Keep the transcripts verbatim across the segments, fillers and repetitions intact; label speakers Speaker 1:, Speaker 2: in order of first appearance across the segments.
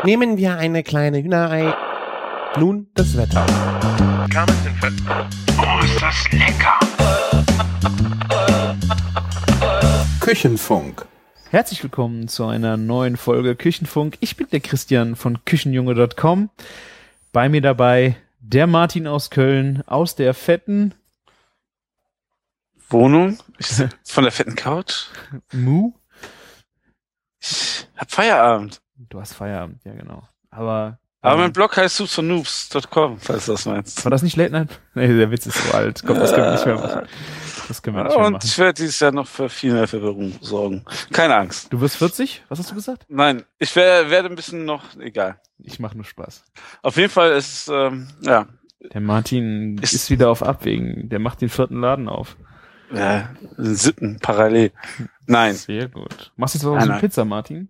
Speaker 1: Nehmen wir eine kleine Hühnerei. Nun das Wetter.
Speaker 2: Oh, ist das lecker!
Speaker 3: Küchenfunk.
Speaker 4: Herzlich willkommen zu einer neuen Folge Küchenfunk. Ich bin der Christian von küchenjunge Punkt com. Bei mir dabei der Martin aus Köln, aus der fetten
Speaker 2: Wohnung, ich, von der fetten Couch.
Speaker 4: Mu.
Speaker 2: Ich hab Feierabend.
Speaker 4: Du hast Feierabend, ja genau. Aber
Speaker 2: Aber
Speaker 4: ähm,
Speaker 2: mein Blog heißt soups und noobs Punkt com, falls du das meinst.
Speaker 4: war das nicht Late Night? Nee, der Witz ist so alt. Komm, das können wir nicht mehr machen. Das können wir nicht mehr
Speaker 2: Und
Speaker 4: machen.
Speaker 2: ich werde dieses Jahr noch für viel mehr Verwirrung sorgen. Keine Angst.
Speaker 4: Du wirst vierzig? Was hast du gesagt?
Speaker 2: Nein, ich wär, werde ein bisschen noch, egal.
Speaker 4: Ich mache nur Spaß.
Speaker 2: Auf jeden Fall ist es, ähm, ja,
Speaker 4: Der Martin
Speaker 2: Ist-
Speaker 4: ist wieder auf Abwägen. Der macht den vierten Laden auf.
Speaker 2: ja, Sitten parallel. Nein.
Speaker 4: Sehr gut. Machst du jetzt was
Speaker 2: Nein,
Speaker 4: aus
Speaker 2: nein.
Speaker 4: Pizza, Martin?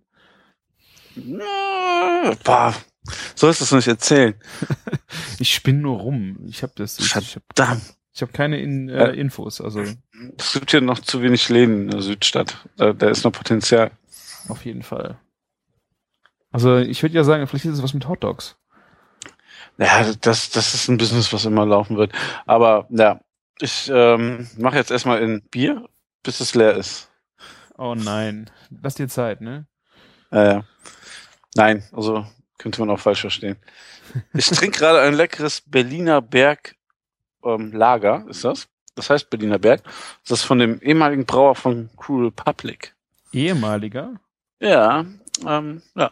Speaker 2: Äh, Boah, sollst du es nicht erzählen?
Speaker 4: Ich spinne nur rum. Ich habe das. Ich, ich habe
Speaker 2: Verdammt.
Speaker 4: ich hab keine in, äh, Infos. Also
Speaker 2: Es gibt hier noch zu wenig Läden in der Südstadt. Da, da ist noch Potenzial.
Speaker 4: auf jeden Fall. Also ich würde ja sagen, vielleicht ist es was mit Hotdogs.
Speaker 2: Ja, das, das ist ein Business, was immer laufen wird. Aber ja, ich ähm, mache jetzt erstmal in Bier, bis es leer ist.
Speaker 4: Oh nein. Lass dir Zeit, ne?
Speaker 2: Äh, nein, also könnte man auch falsch verstehen. Ich trinke gerade ein leckeres Berliner Berg ähm, Lager, ist das? Das heißt Berliner Berg. Das ist von dem ehemaligen Brauer von Crew Republic.
Speaker 4: Ehemaliger?
Speaker 2: Ja, ähm, ja.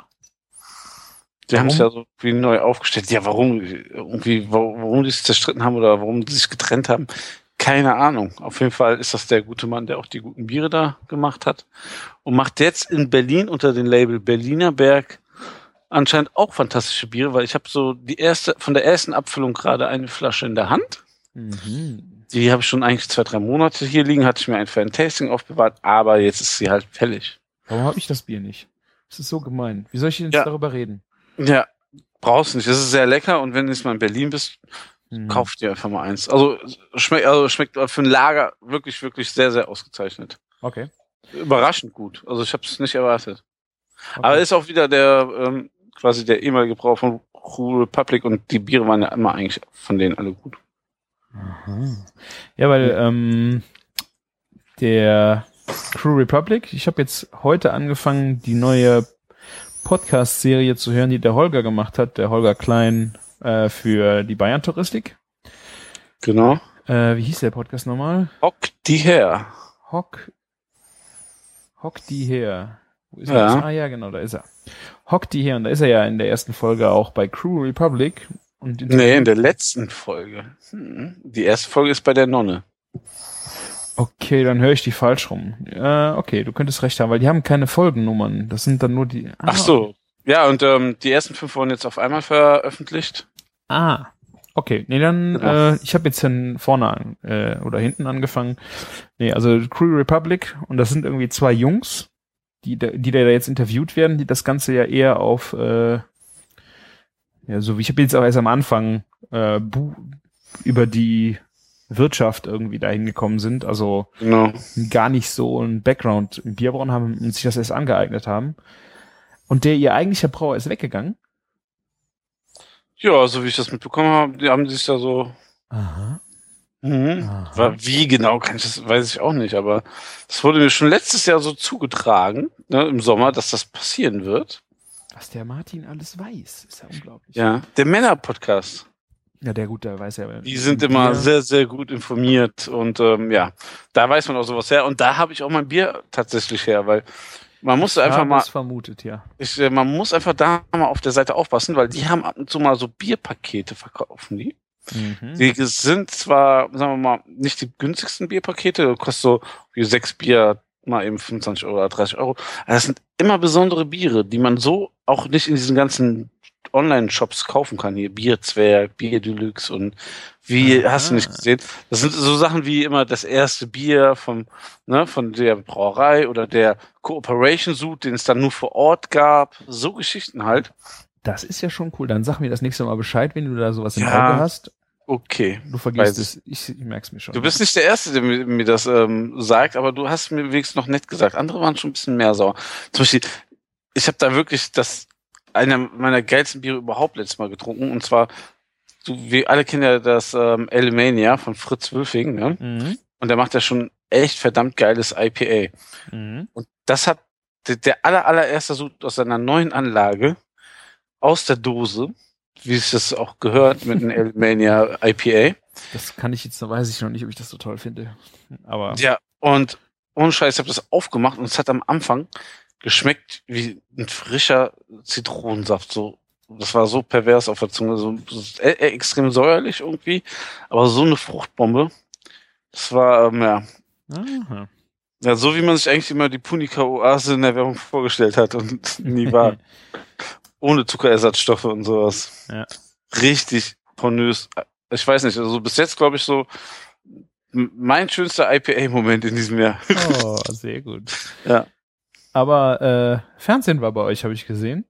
Speaker 2: Die haben es ja so wie neu aufgestellt. Ja, warum, irgendwie, warum, warum die sich zerstritten haben oder warum die sich getrennt haben, keine Ahnung. Auf jeden Fall ist das der gute Mann, der auch die guten Biere da gemacht hat und macht jetzt in Berlin unter dem Label Berliner Berg anscheinend auch fantastische Biere, weil ich habe so die erste, von der ersten Abfüllung gerade eine Flasche in der Hand.
Speaker 4: Mhm.
Speaker 2: Die habe ich schon eigentlich zwei, drei Monate hier liegen, hatte ich mir ein für ein Tasting aufbewahrt, aber jetzt ist sie halt fällig.
Speaker 4: Warum habe ich das Bier nicht? Das ist so gemein. Wie soll ich denn jetzt
Speaker 2: Ja.
Speaker 4: darüber reden?
Speaker 2: Ja, brauchst nicht. Das ist sehr lecker und wenn du jetzt mal in Berlin bist,
Speaker 4: Mhm.
Speaker 2: kauf dir einfach mal eins. Also schmeckt, also schmeckt für ein Lager wirklich, wirklich sehr, sehr ausgezeichnet.
Speaker 4: Okay.
Speaker 2: Überraschend gut. Also ich habe es nicht erwartet.
Speaker 4: okay.
Speaker 2: Aber ist auch wieder der ähm, quasi der ehemalige Brauer von Crew Republic und die Biere waren ja immer eigentlich von denen alle gut.
Speaker 4: Aha. Ja, weil ähm, der Crew Republic, ich habe jetzt heute angefangen, die neue Podcast-Serie zu hören, die der Holger gemacht hat, der Holger Klein äh, für die Bayern-Touristik.
Speaker 2: Genau.
Speaker 4: Äh, wie hieß der Podcast nochmal?
Speaker 2: Hock die her.
Speaker 4: Hock Hock die her. Wo ist
Speaker 2: Ja.
Speaker 4: er? Ah ja, genau, da ist er. Hock die her, und da ist er ja in der ersten Folge auch bei Crew Republic. Und
Speaker 2: Nee, in der letzten Folge. Hm. Die erste Folge ist bei der Nonne.
Speaker 4: Okay, dann höre ich die falsch rum. Äh, okay, du könntest recht haben, weil die haben keine Folgennummern. Das sind dann nur die... Ah,
Speaker 2: Ach so. Ja, und ähm, die ersten fünf wurden jetzt auf einmal veröffentlicht.
Speaker 4: Ah, okay. Nee, dann,
Speaker 2: Genau.
Speaker 4: äh, ich habe jetzt hin vorne an, äh, oder hinten angefangen. Nee, also Crew Republic, und das sind irgendwie zwei Jungs, die, da- die da jetzt interviewt werden, die das Ganze ja eher auf, äh, ja, so wie ich habe jetzt auch erst am Anfang äh, bu über die Wirtschaft irgendwie dahin gekommen sind, also
Speaker 2: Genau.
Speaker 4: gar nicht so einen Background im Bierbrauen haben und sich das erst angeeignet haben. Und der ihr eigentlicher Brauer ist weggegangen.
Speaker 2: Ja, so wie ich das mitbekommen habe, die haben sich da so.
Speaker 4: Aha.
Speaker 2: Mhm.
Speaker 4: Aha.
Speaker 2: War, wie genau kann ich das, weiß ich auch nicht, aber das wurde mir schon letztes Jahr so zugetragen, ne, im Sommer, dass das passieren wird.
Speaker 4: Was der Martin alles weiß, ist ja unglaublich.
Speaker 2: Ja. Der Männer-Podcast.
Speaker 4: Ja, der gut, der weiß ja.
Speaker 2: Die sind immer
Speaker 4: Bier-
Speaker 2: sehr, sehr gut informiert und ähm, ja, da weiß man auch sowas her. Und da habe ich auch mein Bier tatsächlich her, weil man muss
Speaker 4: Ich
Speaker 2: einfach
Speaker 4: habe
Speaker 2: mal,
Speaker 4: es vermutet, ja.
Speaker 2: ich, äh, man muss einfach da mal auf der Seite aufpassen, weil die haben ab und zu mal so Bierpakete verkaufen die.
Speaker 4: Mhm.
Speaker 2: Die sind zwar, sagen wir mal, nicht die günstigsten Bierpakete, kostet so wie sechs Bier mal eben fünfundzwanzig Euro oder dreißig Euro. Aber das sind immer besondere Biere, die man so auch nicht in diesen ganzen Online-Shops kaufen kann. Hier Bierzwerg, Bier Deluxe und wie,
Speaker 4: Aha.
Speaker 2: hast du nicht gesehen? Das sind so Sachen wie immer das erste Bier vom, ne, von der Brauerei oder der Cooperation Sud, den es dann nur vor Ort gab. So Geschichten halt.
Speaker 4: Das ist ja schon cool. Dann sag mir das nächste Mal Bescheid, wenn du da sowas im
Speaker 2: Ja.
Speaker 4: Auge hast.
Speaker 2: Okay.
Speaker 4: Du vergisst
Speaker 2: Weiß
Speaker 4: es. Ich, ich merk's mir schon.
Speaker 2: Du bist nicht der Erste, der mir, mir das ähm, sagt, aber du hast mir wenigstens noch nett gesagt. Andere waren schon ein bisschen mehr sauer. Zum Beispiel, ich habe da wirklich das einer meiner geilsten Biere überhaupt letztes Mal getrunken. Und zwar, du, wir alle kennen ja das ähm, Alemania von Fritz Wülfing, ne?
Speaker 4: Mhm.
Speaker 2: Und der macht ja schon echt verdammt geiles I P A.
Speaker 4: Mhm.
Speaker 2: Und das hat der, der aller, allererste Sud aus seiner neuen Anlage aus der Dose, wie es das auch gehört mit einem Alemania I P A.
Speaker 4: Das kann ich jetzt, da weiß ich noch nicht, ob ich das so toll finde. Aber
Speaker 2: Ja, und ohne Scheiß, ich habe das aufgemacht und es hat am Anfang geschmeckt wie ein frischer Zitronensaft. So, das war so pervers auf der Zunge, so, so äh, äh, extrem säuerlich irgendwie, aber so eine Fruchtbombe. Das war, ähm, ja,
Speaker 4: aha.
Speaker 2: ja, so wie man sich eigentlich immer die Punika-Oase in der Werbung vorgestellt hat und nie war. Ohne Zuckerersatzstoffe und sowas.
Speaker 4: Ja.
Speaker 2: Richtig pornös. Ich weiß nicht, also bis jetzt glaube ich so mein schönster I P A-Moment in diesem Jahr.
Speaker 4: Oh, sehr gut.
Speaker 2: Ja.
Speaker 4: Aber äh, Fernsehen war bei euch, habe ich gesehen.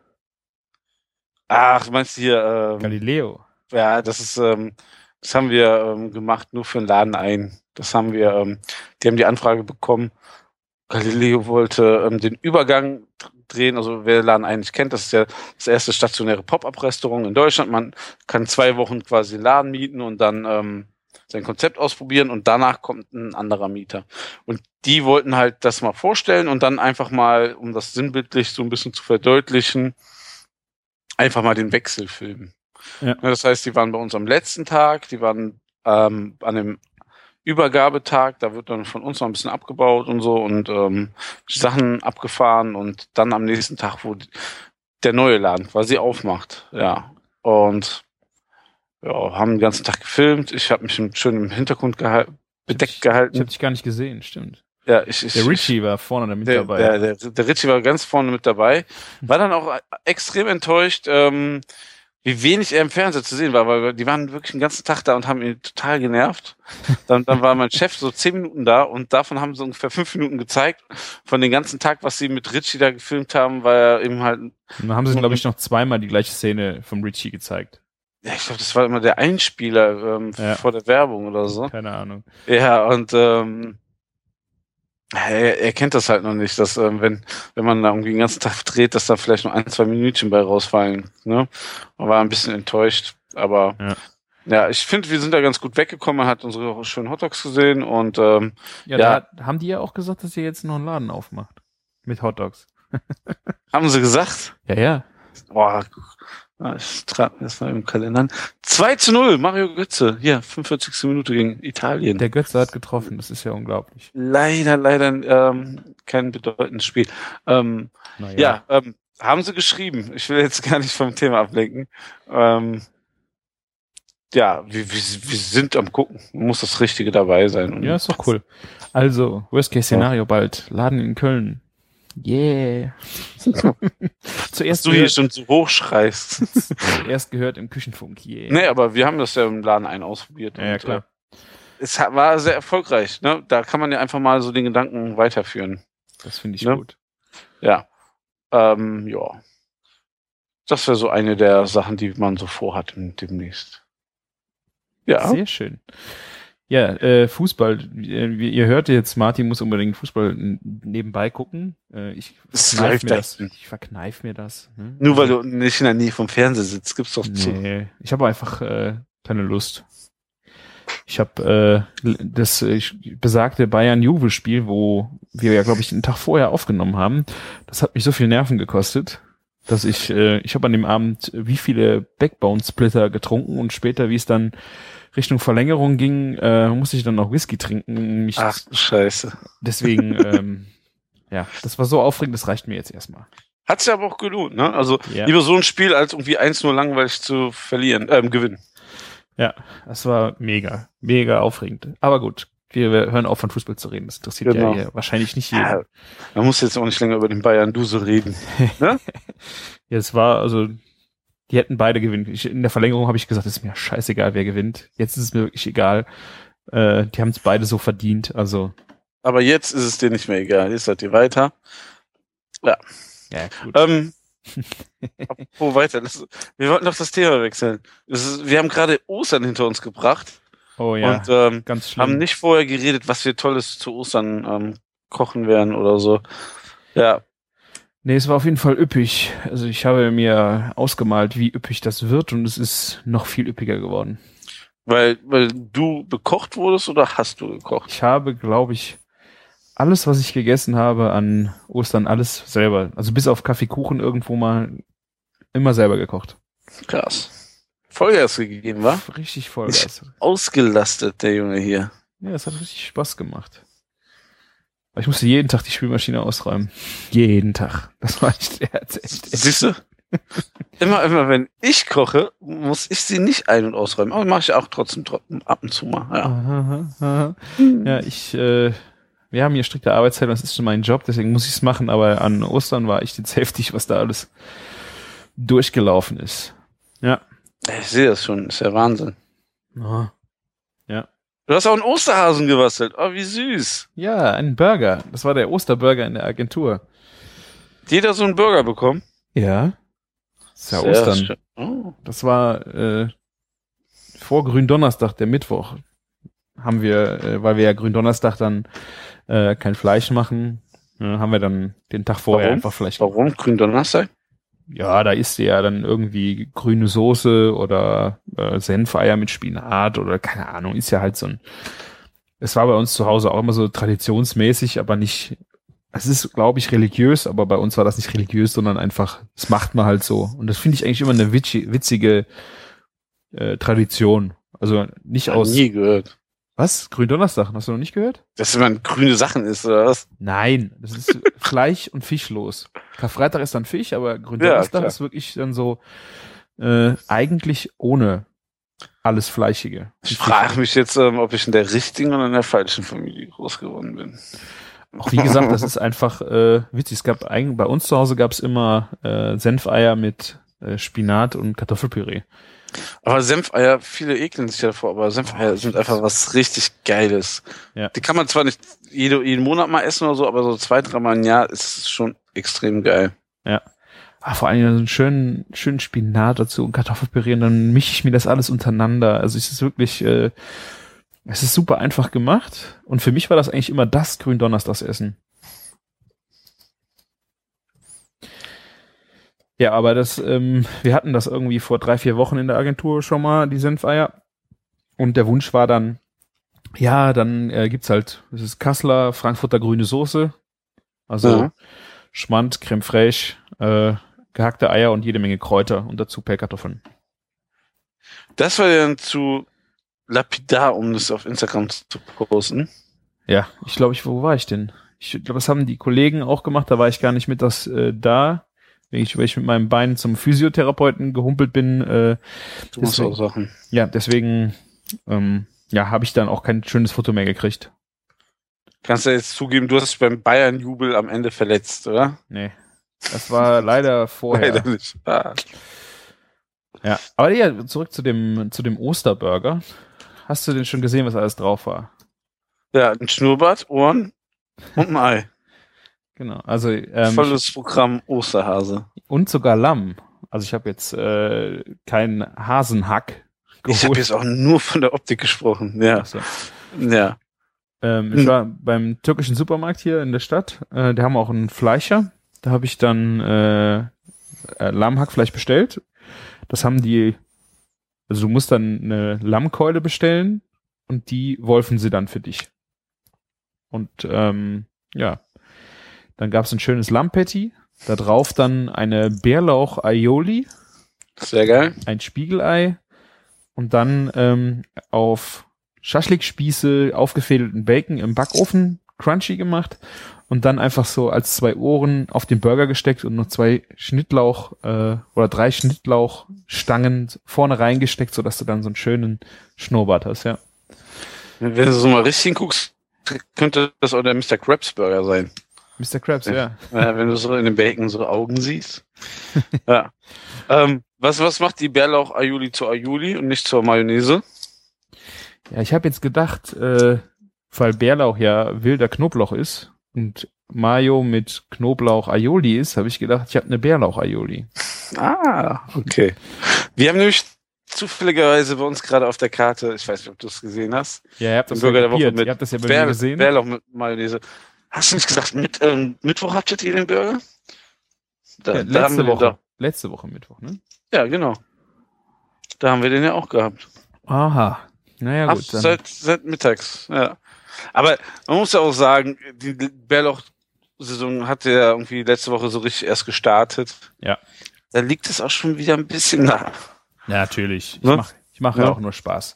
Speaker 2: Ach, meinst du hier, ähm,
Speaker 4: Galileo.
Speaker 2: ja, das ist, ähm, das haben wir ähm, gemacht, nur für den Laden ein. Das haben wir, ähm, die haben die Anfrage bekommen. Galileo wollte ähm, den Übergang drehen, also wer den Laden eigentlich kennt, das ist ja das erste stationäre Pop-Up-Restaurant in Deutschland. Man kann zwei Wochen quasi den Laden mieten und dann ähm, sein Konzept ausprobieren und danach kommt ein anderer Mieter. Und die wollten halt das mal vorstellen und dann einfach mal, um das sinnbildlich so ein bisschen zu verdeutlichen, einfach mal den Wechsel filmen.
Speaker 4: Ja.
Speaker 2: Das heißt, die waren bei uns am letzten Tag, die waren ähm, an dem Übergabetag, da wird dann von uns noch ein bisschen abgebaut und so und ähm, Sachen abgefahren und dann am nächsten Tag, wo der neue Laden quasi aufmacht. Ja. Und ja, haben den ganzen Tag gefilmt. Ich habe mich schön im Hintergrund gehalten, bedeckt
Speaker 4: ich,
Speaker 2: gehalten.
Speaker 4: Ich habe dich gar nicht gesehen, stimmt.
Speaker 2: Ja, ich, ich,
Speaker 4: der Richie war vorne mit
Speaker 2: der,
Speaker 4: dabei.
Speaker 2: Der, der, der Richie war ganz vorne mit dabei. War dann auch extrem enttäuscht, ähm, wie wenig er im Fernseher zu sehen war, weil die waren wirklich den ganzen Tag da und haben ihn total genervt. Dann, dann war mein Chef so zehn Minuten da und davon haben sie ungefähr fünf Minuten gezeigt. Von den ganzen Tag, was sie mit Richie da gefilmt haben, war er eben halt...
Speaker 4: Und dann haben sie, glaube ich, noch zweimal die gleiche Szene vom Richie gezeigt.
Speaker 2: Ja, ich glaube, das war immer der Einspieler ähm,
Speaker 4: Ja.
Speaker 2: vor der Werbung oder so.
Speaker 4: Keine Ahnung.
Speaker 2: Ja, und ähm, er, er kennt das halt noch nicht, dass ähm, wenn wenn man da irgendwie den ganzen Tag dreht, dass da vielleicht noch ein, zwei Minütchen bei rausfallen. Ne? Man war ein bisschen enttäuscht, aber
Speaker 4: Ja.
Speaker 2: ja, ich finde, wir sind da ganz gut weggekommen. Man hat unsere schönen Hotdogs gesehen und ähm,
Speaker 4: Ja,
Speaker 2: Ja.
Speaker 4: da haben die ja auch gesagt, dass ihr jetzt noch einen Laden aufmacht. Mit Hotdogs.
Speaker 2: haben sie gesagt,
Speaker 4: Ja, ja.
Speaker 2: boah, ich trage das mal im Kalender an. zwei zu null, Mario Götze, hier, fünfundvierzigste Minute gegen Italien.
Speaker 4: Der Götze hat getroffen, das ist ja unglaublich.
Speaker 2: Leider, leider ähm, kein bedeutendes Spiel. Ähm,
Speaker 4: Naja.
Speaker 2: Ja, ähm, haben sie geschrieben. Ich will jetzt gar nicht vom Thema ablenken. Ähm, ja, wir, wir, wir sind am gucken. Muss das Richtige dabei sein. Und
Speaker 4: Ja, ist doch cool. Also, Worst-Case-Szenario bald. Laden in Köln. Yeah. Zuerst
Speaker 2: du hier
Speaker 4: gehört,
Speaker 2: schon so hochschreist.
Speaker 4: zuerst gehört im Küchenfunk. Yeah.
Speaker 2: Nee, aber wir haben das ja im Laden ein ausprobiert.
Speaker 4: Ja, ja,
Speaker 2: und,
Speaker 4: klar.
Speaker 2: Äh, es hat, war sehr erfolgreich. Ne? Da kann man ja einfach mal so den Gedanken weiterführen.
Speaker 4: Das finde ich
Speaker 2: Ne?
Speaker 4: gut.
Speaker 2: Ja. Ähm, ja. Das wäre so eine der Sachen, die man so vorhat demnächst. Ja.
Speaker 4: Sehr schön. Ja, äh, Fußball. Äh, wie ihr hört jetzt, Martin muss unbedingt Fußball n- nebenbei gucken. Äh, ich
Speaker 2: Es
Speaker 4: verkneif
Speaker 2: läuft
Speaker 4: mir
Speaker 2: da
Speaker 4: das.
Speaker 2: hinten.
Speaker 4: Ich verkneif mir das. Ne?
Speaker 2: Nur weil du nicht in der Nähe vom Fernseher sitzt, gibt's doch zu.
Speaker 4: Nee, ich habe einfach äh, keine Lust. Ich habe äh, das äh, besagte Bayern-Juve-Spiel, wo wir ja, glaube ich, einen Tag vorher aufgenommen haben. Das hat mich so viel Nerven gekostet, dass ich, äh, ich habe an dem Abend wie viele Backbone-Splitter getrunken und später, wie es dann Richtung Verlängerung ging, äh, musste ich dann noch Whisky trinken. Mich
Speaker 2: Ach, scheiße.
Speaker 4: Deswegen, ähm, ja, das war so aufregend, das reicht mir jetzt erstmal.
Speaker 2: Hat's ja aber auch gelohnt, ne? Also
Speaker 4: Ja.
Speaker 2: lieber so ein Spiel, als irgendwie eins nur langweilig zu verlieren, ähm, gewinnen.
Speaker 4: Ja, das war mega, mega aufregend. Aber gut, wir, wir hören auf, von Fußball zu reden. Das interessiert
Speaker 2: Genau.
Speaker 4: ja hier wahrscheinlich nicht jeden.
Speaker 2: Ja, man muss jetzt auch nicht länger über den Bayern-Duse reden. Ne?
Speaker 4: Ja, es war, also, die hätten beide gewinnen. Ich, in der Verlängerung habe ich gesagt, es ist mir scheißegal, wer gewinnt. Jetzt ist es mir wirklich egal. Äh, die haben es beide so verdient, also.
Speaker 2: Aber jetzt ist es dir nicht mehr egal. Jetzt seid ihr weiter. Ja.
Speaker 4: Ja, gut.
Speaker 2: Ähm, apropos weiter. Das, wir wollten doch das Thema wechseln. Das ist, wir haben gerade Ostern hinter uns gebracht.
Speaker 4: Oh ja,
Speaker 2: Und ähm,
Speaker 4: ganz schlimm.
Speaker 2: haben nicht vorher geredet, was wir Tolles zu Ostern ähm, kochen werden oder so. Ja.
Speaker 4: Nee, es war auf jeden Fall üppig. Also ich habe mir ausgemalt, wie üppig das wird und es ist noch viel üppiger geworden.
Speaker 2: Weil, weil du bekocht wurdest oder hast du gekocht?
Speaker 4: Ich habe, glaube ich, alles, was ich gegessen habe an Ostern, alles selber. Also bis auf Kaffeekuchen irgendwo mal immer selber gekocht.
Speaker 2: Krass. Vollgas gegeben, wa?
Speaker 4: Richtig Vollgas.
Speaker 2: Ausgelastet, der Junge hier.
Speaker 4: Ja, es hat richtig Spaß gemacht. Aber ich musste jeden Tag die Spülmaschine ausräumen. Jeden Tag. Das war echt, echt, echt.
Speaker 2: Siehst du? Immer, immer, wenn ich koche, muss ich sie nicht ein- und ausräumen. Aber mache ich auch trotzdem, trotzdem ab und zu mal. Ja,
Speaker 4: Aha, aha. Ja ich, äh, wir haben hier strikte Arbeitszeit, das ist schon mein Job, deswegen muss ich es machen, aber an Ostern war echt jetzt heftig, was da alles durchgelaufen ist. Ja.
Speaker 2: Ich sehe das schon, ist ja Wahnsinn.
Speaker 4: Oh. Ja.
Speaker 2: Du hast auch einen Osterhasen gebastelt. Oh, wie süß.
Speaker 4: Ja, ein Burger. Das war der Osterburger in der Agentur.
Speaker 2: Jeder so einen Burger bekommen?
Speaker 4: Ja. Das ist ja
Speaker 2: Sehr
Speaker 4: Ostern.
Speaker 2: schön. Oh.
Speaker 4: Das war äh, vor Gründonnerstag, der Mittwoch, haben wir, äh, weil wir ja Gründonnerstag dann äh, kein Fleisch machen, äh, haben wir dann den Tag vorher
Speaker 2: Warum?
Speaker 4: einfach Fleisch.
Speaker 2: Warum? Gründonnerstag?
Speaker 4: Ja, da isst du ja dann irgendwie grüne Soße oder äh, Senfeier mit Spinat oder keine Ahnung, ist ja halt so ein. Es war bei uns zu Hause auch immer so traditionsmäßig, aber nicht. Es ist, glaube ich, religiös, aber bei uns war das nicht religiös, sondern einfach, das macht man halt so. Und das finde ich eigentlich immer eine witzi- witzige äh, Tradition. Also nicht
Speaker 2: Hab
Speaker 4: aus.
Speaker 2: nie gehört.
Speaker 4: Was? Gründonnerstag? Hast du noch nicht gehört?
Speaker 2: Dass man grüne Sachen isst, oder was?
Speaker 4: Nein, das ist Fleisch und fischlos. Karfreitag ist dann Fisch, aber Gründonnerstag
Speaker 2: Ja,
Speaker 4: ist wirklich dann so äh, eigentlich ohne alles Fleischige.
Speaker 2: Ich frage mich jetzt, ähm, ob ich in der richtigen oder in der falschen Familie groß geworden bin.
Speaker 4: Auch wie gesagt, das ist einfach äh, witzig. Es gab eigentlich bei uns zu Hause gab es immer äh, Senfeier mit äh, Spinat und Kartoffelpüree.
Speaker 2: Aber Senfeier, viele ekeln sich ja davor, aber Senfeier sind einfach was richtig Geiles.
Speaker 4: Ja.
Speaker 2: Die kann man zwar nicht jede, jeden Monat mal essen oder so, aber so zwei, dreimal im Jahr ist es schon extrem geil.
Speaker 4: Ja. Ah, vor allem so einen schönen, schönen Spinat dazu und Kartoffelpüree und dann mische ich mir das alles untereinander. Also es ist wirklich, äh, es ist super einfach gemacht und für mich war das eigentlich immer das Gründonnerstagsessen. Ja, aber das, ähm, wir hatten das irgendwie vor drei, vier Wochen in der Agentur schon mal, die Senfeier. Und der Wunsch war dann, ja, dann äh, gibt's halt, das ist Kassler, Frankfurter grüne Soße. Also
Speaker 2: Ja.
Speaker 4: Schmand, Creme fraiche, äh, gehackte Eier und jede Menge Kräuter und dazu Pellkartoffeln.
Speaker 2: Das war dann zu lapidar, um das auf Instagram zu posten.
Speaker 4: Ja, ich glaube, ich, wo war ich denn? Ich glaube, das haben die Kollegen auch gemacht, da war ich gar nicht mit das äh, da. Weil ich, weil ich mit meinem Bein zum Physiotherapeuten gehumpelt bin. Äh,
Speaker 2: Du musst
Speaker 4: deswegen,
Speaker 2: auch Sachen.
Speaker 4: ja, deswegen ähm, ja, habe ich dann auch kein schönes Foto mehr gekriegt.
Speaker 2: Kannst du jetzt zugeben, du hast dich beim Bayern-Jubel am Ende verletzt, oder?
Speaker 4: Nee, das war leider vorher.
Speaker 2: Leider nicht. Ah.
Speaker 4: Ja, aber ja, zurück zu dem zu dem Osterburger. Hast du denn schon gesehen, was alles drauf war?
Speaker 2: Ja, ein Schnurrbart, Ohren und ein Ei.
Speaker 4: Genau, also ähm,
Speaker 2: Volles Programm Osterhase.
Speaker 4: und sogar Lamm. Also ich habe jetzt äh, keinen Hasenhack geholt.
Speaker 2: Ich habe jetzt auch nur von der Optik gesprochen. Ja,
Speaker 4: Ach so.
Speaker 2: ja.
Speaker 4: Ähm, ich war beim türkischen Supermarkt hier in der Stadt. Äh, die haben auch einen Fleischer. Da habe ich dann äh, äh, Lammhackfleisch bestellt. Das haben die, also du musst dann eine Lammkeule bestellen und die wolfen sie dann für dich. Und ähm, ja, dann gab es ein schönes Lammpatty. Da drauf dann eine Bärlauch-Aioli,
Speaker 2: Sehr geil.
Speaker 4: ein Spiegelei und dann ähm, auf Schaschlikspieße aufgefädelten Bacon im Backofen crunchy gemacht und dann einfach so als zwei Ohren auf den Burger gesteckt und noch zwei Schnittlauch äh, oder drei Schnittlauchstangen vorne reingesteckt, sodass du dann so einen schönen Schnurrbart hast, ja.
Speaker 2: Wenn du so mal richtig guckst, könnte das auch der Mister Krabs Burger sein.
Speaker 4: Mister Krabs, ja.
Speaker 2: Ja, wenn du so in den Bacon so Augen siehst. Ja. Ähm, was, was macht die Bärlauch-Aioli zur Aioli und nicht zur Mayonnaise?
Speaker 4: Ja, ich habe jetzt gedacht, äh, weil Bärlauch ja wilder Knoblauch ist und Mayo mit Knoblauch Aioli ist, habe ich gedacht, ich habe eine Bärlauch Aioli.
Speaker 2: Ah, okay. Wir haben nämlich zufälligerweise bei uns gerade auf der Karte, ich weiß nicht, ob du es gesehen hast,
Speaker 4: Ja, ihr habt das
Speaker 2: Den Burger
Speaker 4: ja
Speaker 2: der Woche
Speaker 4: kopiert.
Speaker 2: mit
Speaker 4: Ihr habt das ja bei
Speaker 2: Bär,
Speaker 4: mir gesehen.
Speaker 2: Bärlauch mit Mayonnaise. Hast du nicht gesagt, mit, ähm, Mittwoch habt ihr den Burger? Da,
Speaker 4: Ja,
Speaker 2: da haben
Speaker 4: letzte
Speaker 2: wir
Speaker 4: Woche.
Speaker 2: Doch,
Speaker 4: Letzte Woche Mittwoch, ne?
Speaker 2: ja, genau. Da haben wir den ja auch gehabt.
Speaker 4: Aha. Naja,
Speaker 2: Ab,
Speaker 4: gut. Dann.
Speaker 2: seit, seit mittags, ja. Aber man muss ja auch sagen, die Bärlauch-Saison hat ja irgendwie letzte Woche so richtig erst gestartet.
Speaker 4: Ja.
Speaker 2: Da liegt es auch schon wieder ein bisschen nach.
Speaker 4: Ja, natürlich. Ich
Speaker 2: Ne?
Speaker 4: mache ich mach ja.
Speaker 2: Ja.
Speaker 4: auch nur Spaß.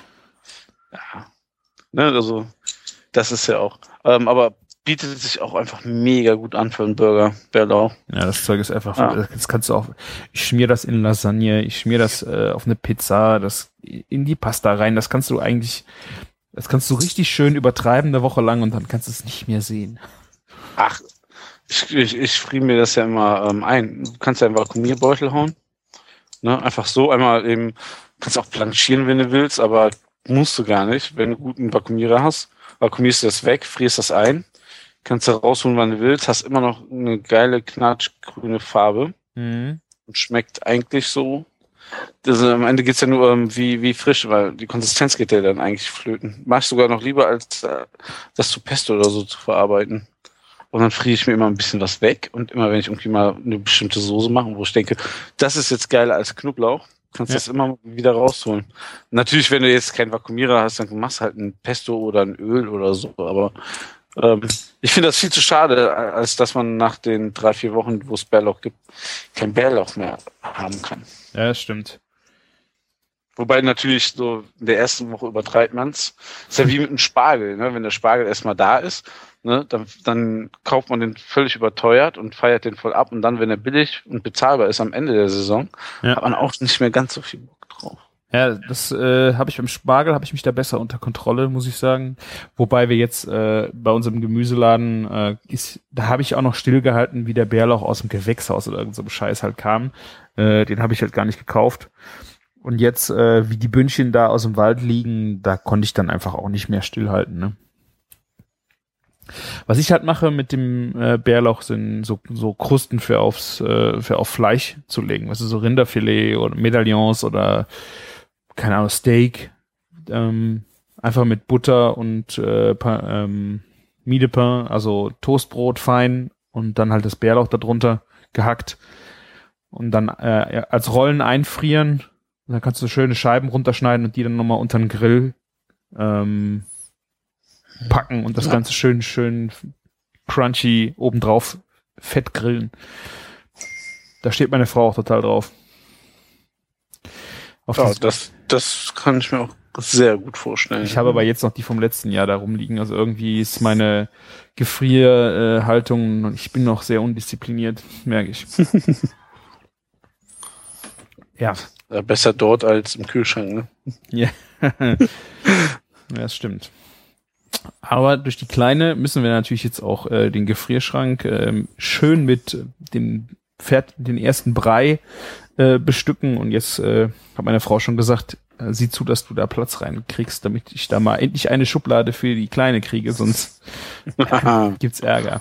Speaker 2: Ja. Ne, also, das ist ja auch. Ähm, aber bietet sich auch einfach mega gut an für einen Burger, Bärlauch.
Speaker 4: Ja, das Zeug ist einfach,
Speaker 2: Ja.
Speaker 4: das kannst du auch, ich schmier das in Lasagne, ich schmier das äh, auf eine Pizza, das in die Pasta rein, das kannst du eigentlich, das kannst du richtig schön übertreiben eine Woche lang und dann kannst du es nicht mehr sehen.
Speaker 2: Ach, ich, ich, ich friere mir das ja immer ähm, ein. Du kannst ja einen Vakuumierbeutel hauen. Ne? Einfach so einmal eben, kannst auch planchieren, wenn du willst, aber musst du gar nicht. Wenn du guten Vakuumierer hast, vakuumierst du das weg, frierst das ein, kannst du rausholen, wann du willst, hast immer noch eine geile, knatschgrüne Farbe
Speaker 4: Mhm.
Speaker 2: und schmeckt eigentlich so. Das, am Ende geht's ja nur ähm, wie, wie frisch, weil die Konsistenz geht ja dann eigentlich flöten. Mach ich sogar noch lieber, als äh, das zu Pesto oder so zu verarbeiten. Und dann friere ich mir immer ein bisschen was weg. Und immer, wenn ich irgendwie mal eine bestimmte Soße mache, wo ich denke, das ist jetzt geiler als Knoblauch, kannst du
Speaker 4: Ja.
Speaker 2: das immer wieder rausholen. Natürlich, wenn du jetzt keinen Vakuumierer hast, dann machst du halt ein Pesto oder ein Öl oder so. Aber ähm, ich finde das viel zu schade, als dass man nach den drei, vier Wochen, wo es Bärlauch gibt, kein Bärlauch mehr haben kann.
Speaker 4: Ja, das stimmt.
Speaker 2: Wobei natürlich so in der ersten Woche übertreibt man's. Ist ja wie mit einem Spargel, ne? Wenn der Spargel erstmal da ist, ne, dann, dann kauft man den völlig überteuert und feiert den voll ab. Und dann, wenn er billig und bezahlbar ist am Ende der Saison,
Speaker 4: Ja.
Speaker 2: hat man auch nicht mehr ganz so viel Bock drauf.
Speaker 4: Ja, das äh, habe ich beim Spargel, habe ich mich da besser unter Kontrolle, muss ich sagen. Wobei wir jetzt äh, bei unserem Gemüseladen, äh, ist, da habe ich auch noch stillgehalten, wie der Bärlauch aus dem Gewächshaus oder irgend so ein Scheiß halt kam. Äh, den habe ich halt gar nicht gekauft. Und jetzt, äh, wie die Bündchen da aus dem Wald liegen, da konnte ich dann einfach auch nicht mehr stillhalten, ne? Was ich halt mache mit dem äh, Bärlauch sind so, so Krusten für aufs, äh, für auf Fleisch zu legen. Weißt du, so Rinderfilet oder Medaillons oder, keine Ahnung, Steak. Ähm, einfach mit Butter und äh, pa- ähm, Mie de Pain, also Toastbrot fein und dann halt das Bärlauch darunter gehackt und dann äh, als Rollen einfrieren. Und dann kannst du schöne Scheiben runterschneiden und die dann nochmal unter den Grill ähm, packen und das
Speaker 2: Ja.
Speaker 4: Ganze schön, schön crunchy obendrauf fett grillen. Da steht meine Frau auch total drauf. Auf
Speaker 2: Ja,
Speaker 4: dieses-
Speaker 2: das, das kann ich mir auch sehr gut vorstellen.
Speaker 4: ich habe aber jetzt noch die vom letzten Jahr da rumliegen. Also irgendwie ist meine Gefrierhaltung, ich bin noch sehr undiszipliniert, merke ich. Ja.
Speaker 2: Ja, besser dort als im Kühlschrank, ne?
Speaker 4: Ja. Ja, das stimmt. Aber durch die Kleine müssen wir natürlich jetzt auch äh, den Gefrierschrank ähm, schön mit dem Pferd, den ersten Brei äh, bestücken. Und jetzt äh, hat meine Frau schon gesagt, äh, sieh zu, dass du da Platz reinkriegst, damit ich da mal endlich eine Schublade für die Kleine kriege, sonst äh, gibt's Ärger.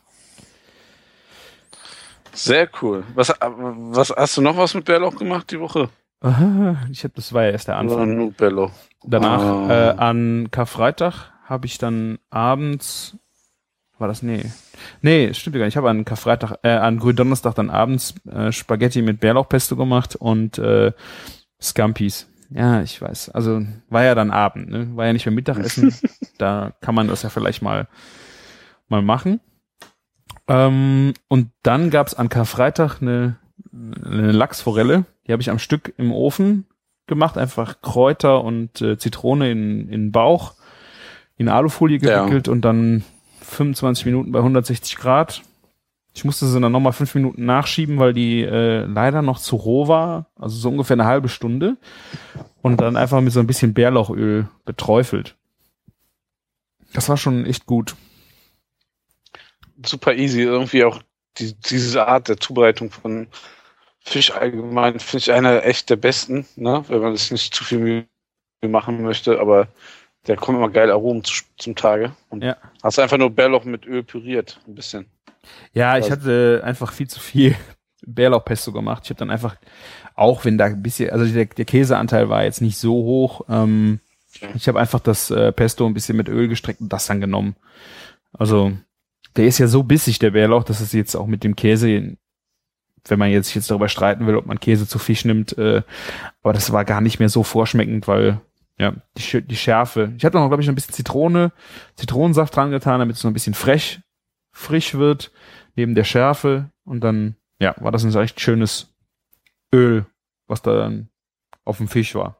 Speaker 2: Sehr cool. Was, was hast du noch was mit Bärlauch gemacht die Woche?
Speaker 4: Aha, ich hab, das war ja erst der
Speaker 2: Oder
Speaker 4: Anfang.
Speaker 2: nur Bärlauch?
Speaker 4: Danach,
Speaker 2: Ah.
Speaker 4: äh, an Karfreitag habe ich dann abends, war das, nee, nee, stimmt gar nicht, ich habe an Karfreitag, äh, an Gründonnerstag dann abends äh, Spaghetti mit Bärlauchpesto gemacht und äh, Scampis. Ja, ich weiß, also war ja dann Abend, ne, war ja nicht mehr Mittagessen, da kann man das ja vielleicht mal, mal machen. Ähm, und dann gab's an Karfreitag eine, eine Lachsforelle, die habe ich am Stück im Ofen gemacht, einfach Kräuter und äh, Zitrone in, in den Bauch, in Alufolie gewickelt, ja, und dann fünfundzwanzig Minuten bei hundertsechzig Grad. Ich musste sie dann nochmal fünf Minuten nachschieben, weil die äh, leider noch zu roh war, also so ungefähr eine halbe Stunde. Und dann einfach mit so ein bisschen Bärlauchöl beträufelt. Das war schon echt gut.
Speaker 2: Super easy, irgendwie auch die, diese Art der Zubereitung von Fisch allgemein finde ich einer echt der besten, ne? Wenn man das nicht zu viel Mühe machen möchte, aber der kommt immer geil Aromen zu, zum Tage. Und
Speaker 4: ja,
Speaker 2: hast einfach nur Bärlauch mit Öl püriert, ein bisschen.
Speaker 4: Ja, ich hatte einfach viel zu viel Bärlauchpesto gemacht. Ich habe dann einfach, auch wenn da ein bisschen, also der, der Käseanteil war jetzt nicht so hoch, ähm, okay. ich habe einfach das äh, Pesto ein bisschen mit Öl gestreckt und das dann genommen. Also der ist ja so bissig, der Bärlauch, dass es jetzt auch mit dem Käse wenn man jetzt, jetzt darüber streiten will, ob man Käse zu Fisch nimmt. Äh, aber das war gar nicht mehr so vorschmeckend, weil ja die, die Schärfe. Ich hatte noch, glaube ich, noch ein bisschen Zitrone, Zitronensaft dran getan, damit es noch ein bisschen frech, frisch wird, neben der Schärfe. Und dann, ja, war das ein recht schönes Öl, was da dann auf dem Fisch war.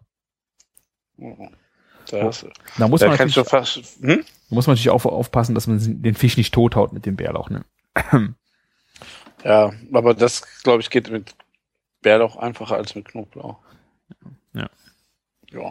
Speaker 2: Das,
Speaker 4: da muss
Speaker 2: da
Speaker 4: man,
Speaker 2: kannst
Speaker 4: natürlich,
Speaker 2: du fast, hm?
Speaker 4: da muss man natürlich auch aufpassen, dass man den Fisch nicht tothaut mit dem Bärlauch. Ne?
Speaker 2: Ja, aber das, glaube ich, geht mit Bärlauch einfacher als mit Knoblauch.
Speaker 4: Ja.
Speaker 2: Ja.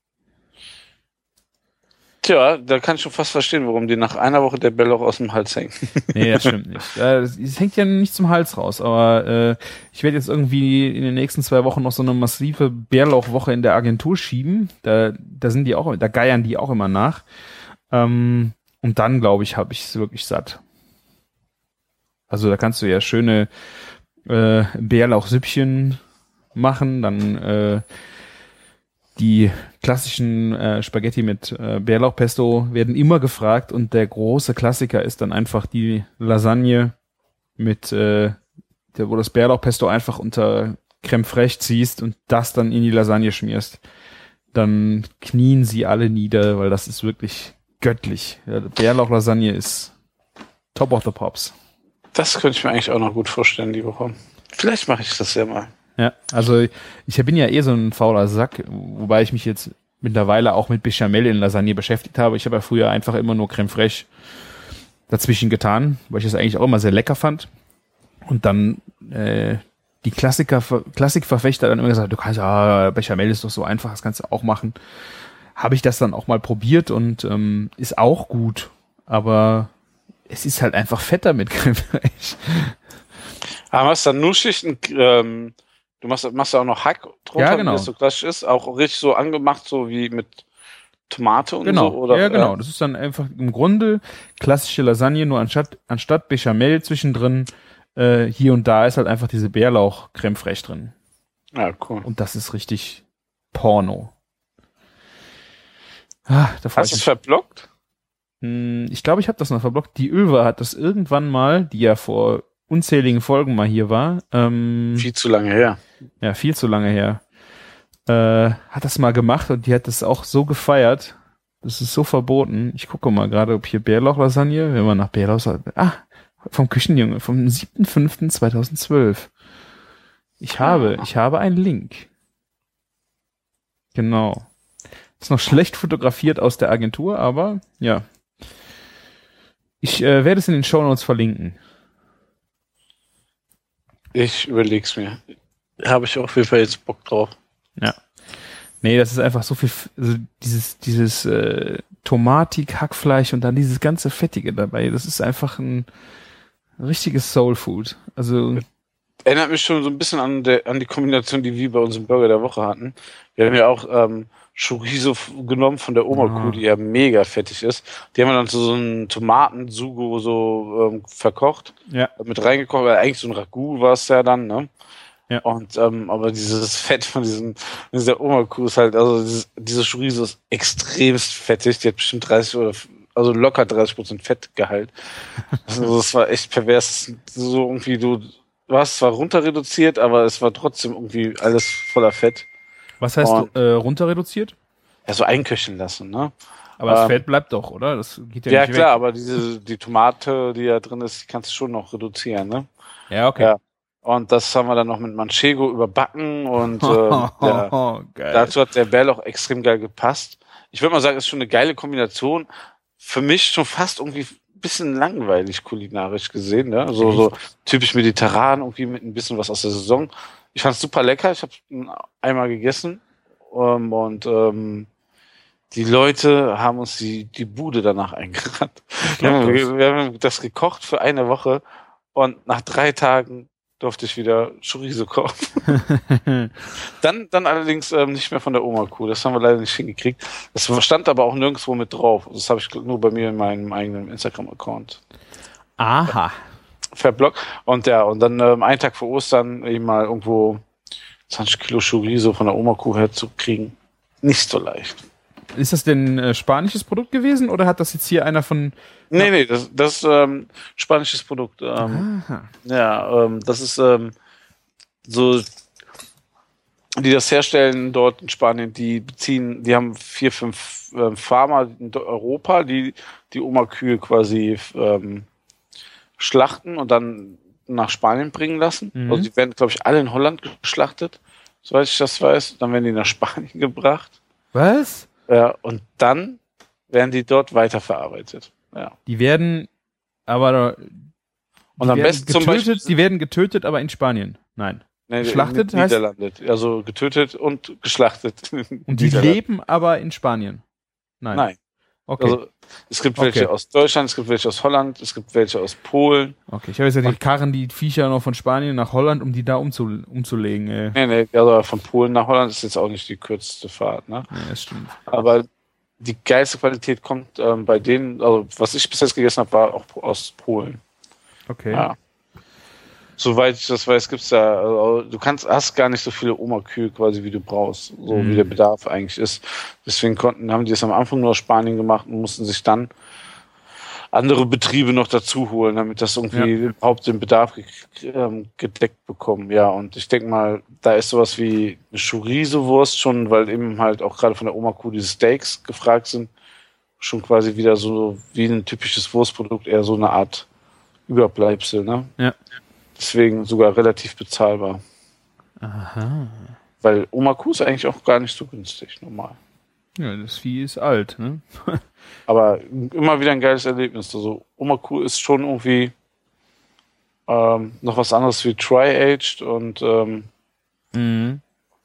Speaker 2: Tja, da kann ich schon fast verstehen, warum die nach einer Woche der Bärlauch aus dem Hals hängt.
Speaker 4: Nee, das stimmt nicht. Es hängt ja nicht zum Hals raus, aber äh, ich werde jetzt irgendwie in den nächsten zwei Wochen noch so eine massive Bärlauchwoche in der Agentur schieben. Da, da sind die auch, da geiern die auch immer nach. Ähm, und dann, glaube ich, habe ich es wirklich satt. Also da kannst du ja schöne äh, Bärlauchsüppchen machen, dann äh, die klassischen äh, Spaghetti mit äh, Bärlauchpesto werden immer gefragt und der große Klassiker ist dann einfach die Lasagne mit, äh, der, wo das Bärlauchpesto einfach unter Crème fraîche ziehst und das dann in die Lasagne schmierst. Dann knien sie alle nieder, weil das ist wirklich göttlich. Ja, Bärlauchlasagne ist top of the pops.
Speaker 2: Das könnte ich mir eigentlich auch noch gut vorstellen, die Woche. Vielleicht mache ich das ja mal.
Speaker 4: Ja, also ich bin ja eh so ein fauler Sack, wobei ich mich jetzt mittlerweile auch mit Bechamel in Lasagne beschäftigt habe. Ich habe ja früher einfach immer nur Crème fraîche dazwischen getan, weil ich das eigentlich auch immer sehr lecker fand. Und dann äh, die Klassiker, Klassikverfechter dann immer gesagt, du kannst ja, Bechamel ist doch so einfach, das kannst du auch machen. Habe ich das dann auch mal probiert und ähm, ist auch gut, aber es ist halt einfach fetter mit Crème fraîche.
Speaker 2: Aber hast dann nur Schichten, ähm, du machst, machst ja auch noch Hack drunter,
Speaker 4: ja, genau.
Speaker 2: Wie das so klassisch ist, auch richtig so angemacht, so wie mit Tomate und
Speaker 4: genau.
Speaker 2: so, oder?
Speaker 4: Ja, genau. Das ist dann einfach im Grunde klassische Lasagne, nur anstatt, anstatt Bechamel zwischendrin, äh, hier und da ist halt einfach diese Bärlauch-Crème fraîche drin.
Speaker 2: Ja, cool.
Speaker 4: Und das ist richtig Porno. Ah, da
Speaker 2: Hast du es verblockt?
Speaker 4: Hm, ich glaube, ich habe das noch verblockt. Die Ölva hat das irgendwann mal, die ja vor unzähligen Folgen mal hier war. Ähm,
Speaker 2: viel zu lange her.
Speaker 4: Ja, viel zu lange her. Äh, hat das mal gemacht und die hat das auch so gefeiert. Das ist so verboten. Ich gucke mal gerade, ob hier Bärlauchlasagne, wenn man nach Bärlauch... Ah, vom Küchenjunge, vom siebten fünften zweitausendzwölf. Ich habe, ich habe einen Link. Genau. Ist noch schlecht fotografiert aus der Agentur, aber ja. Ich äh, werde es in den Shownotes verlinken.
Speaker 2: Ich überleg's mir. Habe ich auf jeden Fall jetzt Bock drauf.
Speaker 4: Ja. Nee, das ist einfach so viel, also dieses, dieses äh, Tomatik, Hackfleisch und dann dieses ganze Fettige dabei. Das ist einfach ein richtiges Soul Food. Also
Speaker 2: erinnert mich schon so ein bisschen an, der, an die Kombination, die wir bei unserem Burger der Woche hatten. Wir haben ja auch ähm, Chorizo genommen von der Oma-Kuh, die ja mega fettig ist. Die haben wir dann zu so einem Tomatensugo so ähm, verkocht,
Speaker 4: ja.
Speaker 2: mit reingekocht, weil eigentlich so ein Ragout war es ja dann, ne?
Speaker 4: Ja.
Speaker 2: Und ähm, aber dieses Fett von diesem dieser Oma-Kuh ist halt, also dieses, diese Chorizo ist extremst fettig. Die hat bestimmt dreißig oder also locker dreißig Prozent Fettgehalt. Also das war echt pervers. So irgendwie du warst zwar runter reduziert, aber es war trotzdem irgendwie alles voller Fett.
Speaker 4: Was heißt
Speaker 2: und,
Speaker 4: äh, runter reduziert?
Speaker 2: Ja, so einköcheln lassen, ne?
Speaker 4: Aber das
Speaker 2: ähm,
Speaker 4: Fett bleibt doch, oder? Das geht ja,
Speaker 2: ja
Speaker 4: nicht
Speaker 2: klar,
Speaker 4: weg.
Speaker 2: aber diese die Tomate, die da drin ist, die kannst du schon noch reduzieren, ne?
Speaker 4: Ja, okay.
Speaker 2: Ja. Und das haben wir dann noch mit Manchego überbacken und ähm, ja,
Speaker 4: geil.
Speaker 2: dazu hat der Bärlauch extrem geil gepasst. Ich würde mal sagen, ist schon eine geile Kombination. Für mich schon fast irgendwie ein bisschen langweilig kulinarisch gesehen, ne? So, so typisch mediterran, irgendwie mit ein bisschen was aus der Saison. Ich fand's super lecker. Ich habe einmal gegessen ähm, und ähm, die Leute haben uns die die Bude danach eingerannt. Wir haben, wir haben das gekocht für eine Woche und nach drei Tagen durfte ich wieder Chorizo kochen. dann, dann allerdings ähm, nicht mehr von der Oma-Kuh. Das haben wir leider nicht hingekriegt. Das stand aber auch nirgendwo mit drauf. Das habe ich nur bei mir in meinem eigenen Instagram-Account.
Speaker 4: Aha.
Speaker 2: Verblockt. Und ja, und dann ähm, einen Tag vor Ostern eben mal irgendwo zwanzig Kilo Chorizo von der Oma-Kuh herzukriegen. Nicht so leicht.
Speaker 4: Ist das denn äh, spanisches Produkt gewesen oder hat das jetzt hier einer von...
Speaker 2: Nee, nee, das, das ist ähm, spanisches Produkt. Ähm,
Speaker 4: Aha.
Speaker 2: ja, ähm, das ist ähm, so, die das herstellen dort in Spanien, die beziehen, die haben vier, fünf äh, Farmer in Europa, die die Oma-Kühe quasi ähm, schlachten und dann nach Spanien bringen lassen. Mhm. Also die werden, glaube ich, alle in Holland geschlachtet, soweit ich das weiß. Dann werden die nach Spanien gebracht.
Speaker 4: Was?
Speaker 2: Ja, und dann werden die dort weiterverarbeitet. Ja.
Speaker 4: Die werden aber
Speaker 2: und am besten
Speaker 4: getötet,
Speaker 2: zum Beispiel,
Speaker 4: die werden getötet, aber in Spanien. Nein.
Speaker 2: Nee,
Speaker 4: geschlachtet
Speaker 2: in
Speaker 4: heißt?
Speaker 2: Niederlande. Also getötet und geschlachtet.
Speaker 4: Und die leben aber in Spanien? Nein.
Speaker 2: Nein.
Speaker 4: Okay.
Speaker 2: Also es gibt welche
Speaker 4: okay.
Speaker 2: aus Deutschland, es gibt welche aus Holland, es gibt welche aus Polen.
Speaker 4: Okay, ich habe jetzt ja die karren die Viecher noch von Spanien nach Holland, um die da umzu, umzulegen. Ey.
Speaker 2: Nee, nee, also von Polen nach Holland ist jetzt auch nicht die kürzeste Fahrt, ne?
Speaker 4: Ja, das stimmt.
Speaker 2: Aber die geilste Qualität kommt ähm, bei denen, also was ich bis jetzt gegessen habe, war auch aus Polen.
Speaker 4: Okay.
Speaker 2: Ja. Soweit ich das weiß, gibt's da, also, du kannst, hast gar nicht so viele Oma-Kühe quasi, wie du brauchst, so mhm. wie der Bedarf eigentlich ist. Deswegen konnten, haben die es am Anfang nur aus Spanien gemacht und mussten sich dann andere Betriebe noch dazu holen, damit das irgendwie ja. überhaupt den Bedarf ge- gedeckt bekommen. Ja, und ich denke mal, da ist sowas wie eine Chorizo-Wurst schon, weil eben halt auch gerade von der Oma-Kuh diese Steaks gefragt sind, schon quasi wieder so wie ein typisches Wurstprodukt, eher so eine Art Überbleibsel, ne?
Speaker 4: Ja.
Speaker 2: Deswegen sogar relativ bezahlbar.
Speaker 4: Aha.
Speaker 2: Weil Oma-Kuh ist eigentlich auch gar nicht so günstig, normal.
Speaker 4: Ja, das Vieh ist alt, ne?
Speaker 2: Aber immer wieder ein geiles Erlebnis. Also Oma-Kuh ist schon irgendwie ähm, noch was anderes wie Tri-Aged und ähm,
Speaker 4: mhm.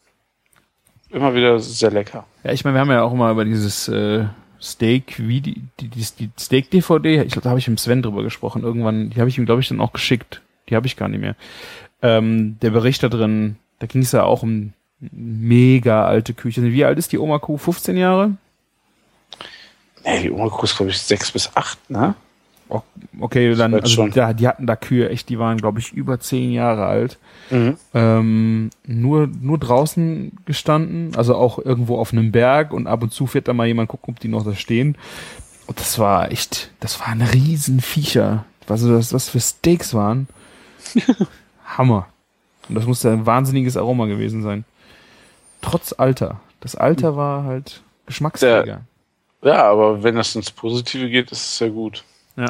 Speaker 2: immer wieder sehr lecker.
Speaker 4: Ja, ich meine, wir haben ja auch immer über dieses äh, Steak, wie die, die, die, die Steak-D V D, ich glaube, da habe ich mit Sven drüber gesprochen. Irgendwann, die habe ich ihm, glaube ich, dann auch geschickt. Die habe ich gar nicht mehr. Ähm, der Bericht da drin, da ging es ja auch um mega alte Küche. Wie alt ist die Oma-Kuh? fünfzehn Jahre?
Speaker 2: Nee, die Oma-Kuh ist, glaube ich, sechs bis acht, ne?
Speaker 4: Okay, dann, also da, die hatten da Kühe, echt, die waren, glaube ich, über zehn Jahre alt.
Speaker 2: Mhm.
Speaker 4: Ähm, nur, nur draußen gestanden, also auch irgendwo auf einem Berg und ab und zu fährt da mal jemand gucken, ob die noch da stehen. Und das war echt, das waren Riesenviecher. Was das, was für Steaks waren. Hammer. Und das musste ein wahnsinniges Aroma gewesen sein. Trotz Alter. Das Alter war halt Geschmacksträger.
Speaker 2: Ja, ja, aber wenn das ins Positive geht, ist es ja gut.
Speaker 4: Ja.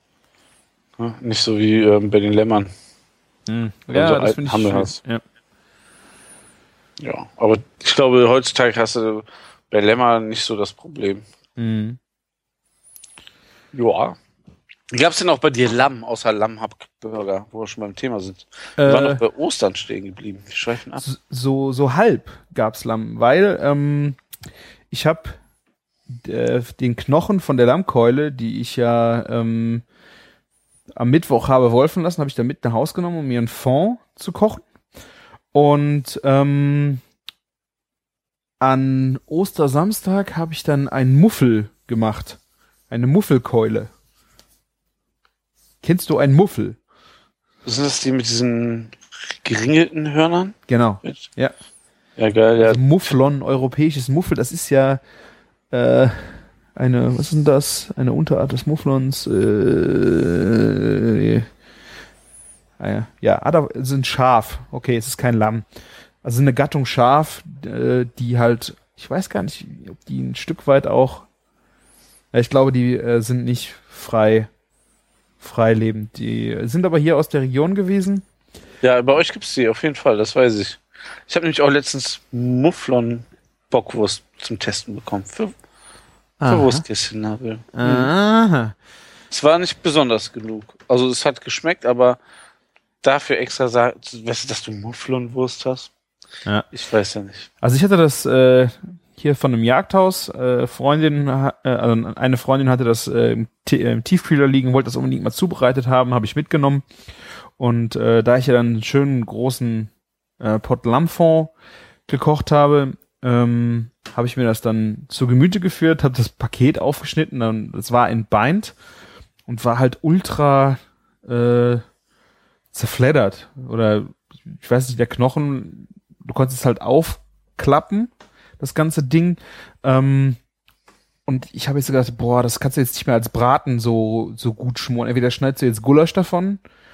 Speaker 2: Ja, nicht so wie ähm, bei den Lämmern.
Speaker 4: Mhm. Ja,
Speaker 2: so
Speaker 4: das finde ich schön.
Speaker 2: Hast.
Speaker 4: Ja.
Speaker 2: Ja, aber ich glaube, heutzutage hast du bei Lämmern nicht so das Problem.
Speaker 4: Mhm.
Speaker 2: Ja. Gab es denn auch bei dir Lamm, außer Lammhackburger, wo wir schon beim Thema sind? Wir
Speaker 4: äh,
Speaker 2: waren noch bei Ostern stehen geblieben. Wir schweifen ab.
Speaker 4: So, so halb gab's Lamm, weil ähm, ich habe äh, den Knochen von der Lammkeule, die ich ja ähm, am Mittwoch habe wolfen lassen, habe ich dann mit nach Hause genommen, um mir einen Fond zu kochen. Und ähm, an Ostersamstag habe ich dann einen Muffel gemacht. Eine Muffelkeule. Kennst du einen Muffel?
Speaker 2: Sind das die mit diesen geringelten Hörnern?
Speaker 4: Genau. Ja.
Speaker 2: Ja, geil, ja.
Speaker 4: Also Mufflon, europäisches Muffel, das ist ja äh, eine, was ist denn das? Eine Unterart des Mufflons. Äh, äh, ja, Ada, sind Schaf. Okay, es ist kein Lamm. Also eine Gattung Schaf, äh, die halt, ich weiß gar nicht, ob die ein Stück weit auch, ja, ich glaube, die äh, sind nicht frei frei lebend. Die sind aber hier aus der Region gewesen.
Speaker 2: Ja, bei euch gibt's die auf jeden Fall, das weiß ich. Ich habe nämlich auch letztens Mufflon Bockwurst zum Testen bekommen. Für, für Wurstkistchen. Mhm.
Speaker 4: Aha.
Speaker 2: Es war nicht besonders genug. Also es hat geschmeckt, aber dafür extra sagen, weißt du, dass du Mufflon-Wurst hast?
Speaker 4: Ja.
Speaker 2: Ich weiß ja nicht.
Speaker 4: Also ich hatte das äh, hier von einem Jagdhaus, äh, Freundin, äh, also eine Freundin hatte das äh, im, T- im Tiefkühler liegen, wollte das unbedingt mal zubereitet haben, habe ich mitgenommen. Und äh, da ich ja dann einen schönen großen äh, Pot Lammfond gekocht habe, ähm, habe ich mir das dann zu Gemüte geführt, habe das Paket aufgeschnitten, dann das war entbeint und war halt ultra äh, zerfleddert. Oder ich weiß nicht, der Knochen, du konntest es halt aufklappen, das ganze Ding. Ähm, und ich habe jetzt gedacht, boah, das kannst du jetzt nicht mehr als Braten so so gut schmoren. Entweder schneidest du jetzt Gulasch davon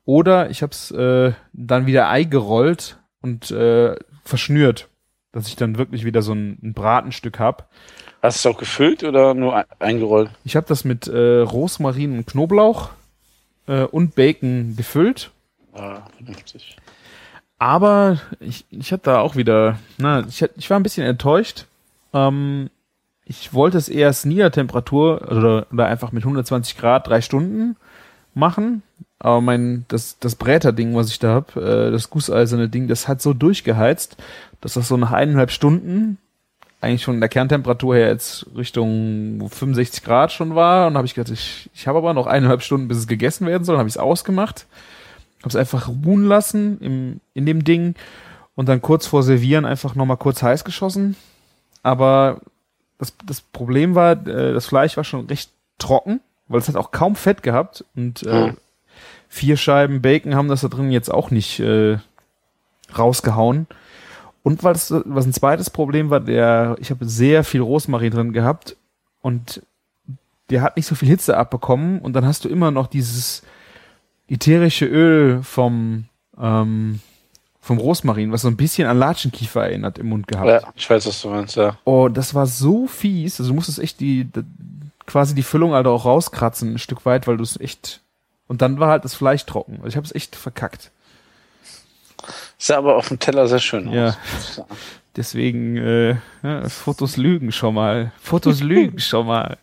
Speaker 4: Oder ich habe es äh, dann wieder eingerollt und äh, verschnürt, dass ich dann wirklich wieder so ein, ein Bratenstück hab.
Speaker 2: Hast du es auch gefüllt oder nur eingerollt?
Speaker 4: Ich habe das mit äh, Rosmarin und Knoblauch äh, und Bacon gefüllt.
Speaker 2: Ah, vernünftig.
Speaker 4: Aber ich, ich hatte da auch wieder, na, ich, ich war ein bisschen enttäuscht. Ähm, ich wollte es eher Sneer-Temperatur oder, oder einfach mit hundertzwanzig Grad drei Stunden machen. Aber mein, das, das Bräterding, was ich da hab, äh, das gusseiserne Ding, das hat so durchgeheizt, dass das so nach eineinhalb Stunden eigentlich schon in der Kerntemperatur her jetzt Richtung fünfundsechzig Grad schon war. Und habe ich gedacht, ich, ich habe aber noch eineinhalb Stunden, bis es gegessen werden soll. Dann habe ich es ausgemacht, habe es einfach ruhen lassen im, in dem Ding und dann kurz vor Servieren einfach nochmal kurz heiß geschossen. Aber das, das Problem war, äh, das Fleisch war schon recht trocken, weil es hat auch kaum Fett gehabt und äh,
Speaker 2: Mhm.
Speaker 4: vier Scheiben Bacon haben das da drin jetzt auch nicht äh, rausgehauen. Und weil das, was ein zweites Problem war, der, ich habe sehr viel Rosmarin drin gehabt und der hat nicht so viel Hitze abbekommen und dann hast du immer noch dieses ätherische Öl vom ähm, vom Rosmarin, was so ein bisschen an Latschenkiefer erinnert, im Mund gehabt.
Speaker 2: Ja, ich weiß, was du meinst, ja.
Speaker 4: Oh, das war so fies, also du musstest echt die, die quasi die Füllung halt auch rauskratzen ein Stück weit, weil du es echt und dann war halt das Fleisch trocken. Also ich habe es echt verkackt.
Speaker 2: Sah aber auf dem Teller sehr schön
Speaker 4: Ja.
Speaker 2: aus.
Speaker 4: Deswegen, äh, ja, Fotos lügen schon mal. Fotos lügen schon mal.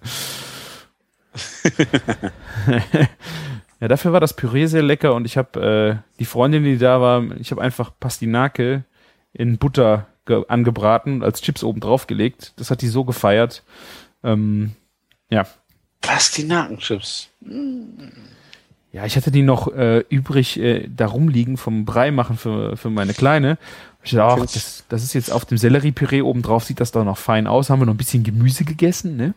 Speaker 4: Ja, dafür war das Püree sehr lecker und ich habe äh, die Freundin, die da war, ich habe einfach Pastinake in Butter ge- angebraten und als Chips oben drauf gelegt. Das hat die so gefeiert. Ähm, ja.
Speaker 2: Pastinakenchips.
Speaker 4: Ja, ich hatte die noch äh, übrig äh, da rumliegen vom Brei machen für, für meine Kleine. Ich dachte, ach, das, das ist jetzt auf dem Selleriepüree oben drauf, sieht das doch noch fein aus. Haben wir noch ein bisschen Gemüse gegessen, ne?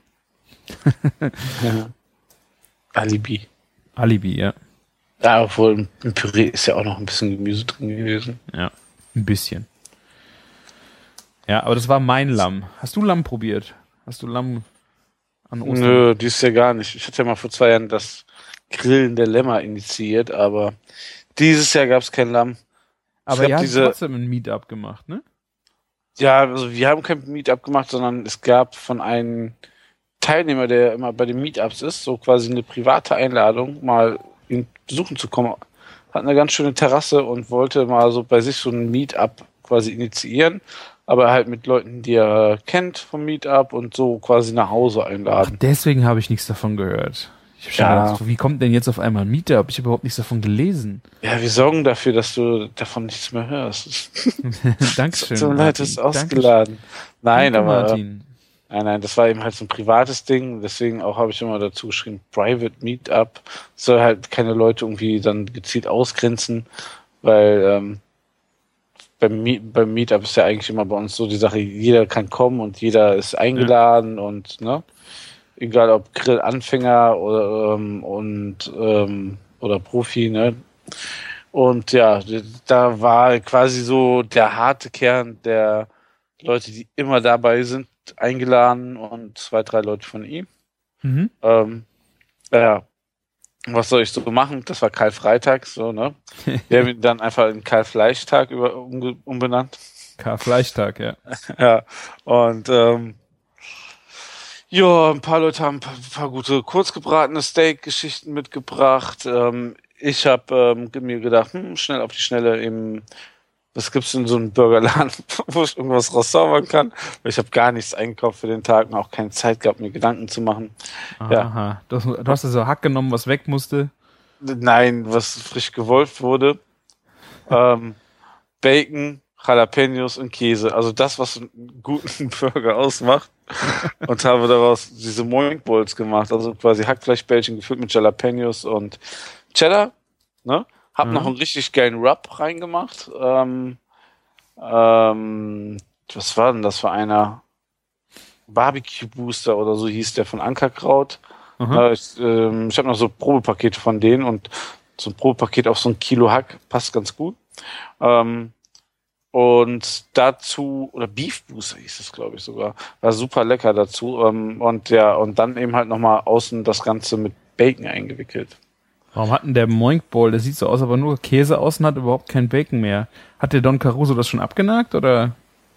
Speaker 2: Ja. Alibi.
Speaker 4: Alibi, ja.
Speaker 2: Ja, obwohl im Püree ist ja auch noch ein bisschen Gemüse drin gewesen.
Speaker 4: Ja, ein bisschen. Ja, aber das war mein Lamm. Hast du Lamm probiert? Hast du Lamm an Ostern?
Speaker 2: Nö, dies Jahr gar nicht. Ich hatte ja mal vor zwei Jahren das Grillen der Lämmer initiiert, aber dieses Jahr gab es kein Lamm.
Speaker 4: Aber
Speaker 2: ich
Speaker 4: ihr
Speaker 2: hab
Speaker 4: habt
Speaker 2: diese-
Speaker 4: trotzdem ein Meetup gemacht, ne?
Speaker 2: Ja, also wir haben kein Meetup gemacht, sondern es gab von einem Teilnehmer, der immer bei den Meetups ist, so quasi eine private Einladung, mal ihn besuchen zu kommen. Hat eine ganz schöne Terrasse und wollte mal so bei sich so ein Meetup quasi initiieren, aber halt mit Leuten, die er kennt vom Meetup und so quasi nach Hause
Speaker 4: Ach,
Speaker 2: einladen.
Speaker 4: deswegen habe ich nichts davon gehört. Ich hab schon
Speaker 2: Ja.
Speaker 4: gedacht, wie kommt denn jetzt auf einmal ein Meetup? Ich habe überhaupt nichts davon gelesen.
Speaker 2: Ja, wir sorgen dafür, dass du davon nichts mehr hörst.
Speaker 4: Dankeschön.
Speaker 2: Tut mir leid,
Speaker 4: Martin.
Speaker 2: ist ausgeladen. Nein,
Speaker 4: Danke,
Speaker 2: aber
Speaker 4: Martin.
Speaker 2: nein, nein, das war eben halt so ein privates Ding, deswegen auch habe ich immer dazu geschrieben, Private Meetup. Soll halt keine Leute irgendwie dann gezielt ausgrenzen, weil ähm, beim, Meet, beim Meetup ist ja eigentlich immer bei uns so die Sache, jeder kann kommen und jeder ist eingeladen und ne, egal ob Grillanfänger oder ähm, und ähm, oder Profi, ne? Und ja, da war quasi so der harte Kern der Leute, die immer dabei sind, eingeladen und zwei, drei Leute von ihm.
Speaker 4: Mhm.
Speaker 2: Ähm, ja, was soll ich so machen? Das war Karl-Freitag, so, ne? Wir haben ihn dann einfach in Karl-Fleischtag über, umge- umbenannt.
Speaker 4: Karfreitag, ja.
Speaker 2: Ja, und ähm, ja, ein paar Leute haben ein paar, ein paar gute kurzgebratene Steak-Geschichten mitgebracht. Ähm, ich habe ähm, mir gedacht, hm, schnell auf die Schnelle eben, was gibt's in so einem Burgerladen, wo ich irgendwas rauszaubern kann? Weil ich habe gar nichts eingekauft für den Tag und auch keine Zeit gehabt, mir Gedanken zu machen. Ja.
Speaker 4: Aha. Du hast, du hast also Hack genommen, was weg musste.
Speaker 2: Nein, was frisch gewolft wurde. ähm, Bacon, Jalapenos und Käse. Also das, was einen guten Burger ausmacht. Und habe daraus diese Moink Balls gemacht. Also quasi Hackfleischbällchen gefüllt mit Jalapenos und Cheddar. Ne? Hab
Speaker 4: Mhm.
Speaker 2: noch einen richtig geilen Rub reingemacht. Ähm, ähm, was war denn das für einer? Barbecue Booster oder so hieß der von Ankerkraut.
Speaker 4: Aha.
Speaker 2: Äh, ich ähm, ich habe noch so Probepakete von denen und so ein Probepaket auf so ein Kilo Hack passt ganz gut. Ähm, und dazu, oder Beef Booster hieß es, glaube ich sogar, war super lecker dazu. Ähm, und ja, und dann eben halt nochmal außen das Ganze mit Bacon eingewickelt.
Speaker 4: Warum hat denn der Moinkball, der sieht so aus, aber nur Käse aus und hat überhaupt kein Bacon mehr? Hat der Don Caruso das schon abgenagt, oder?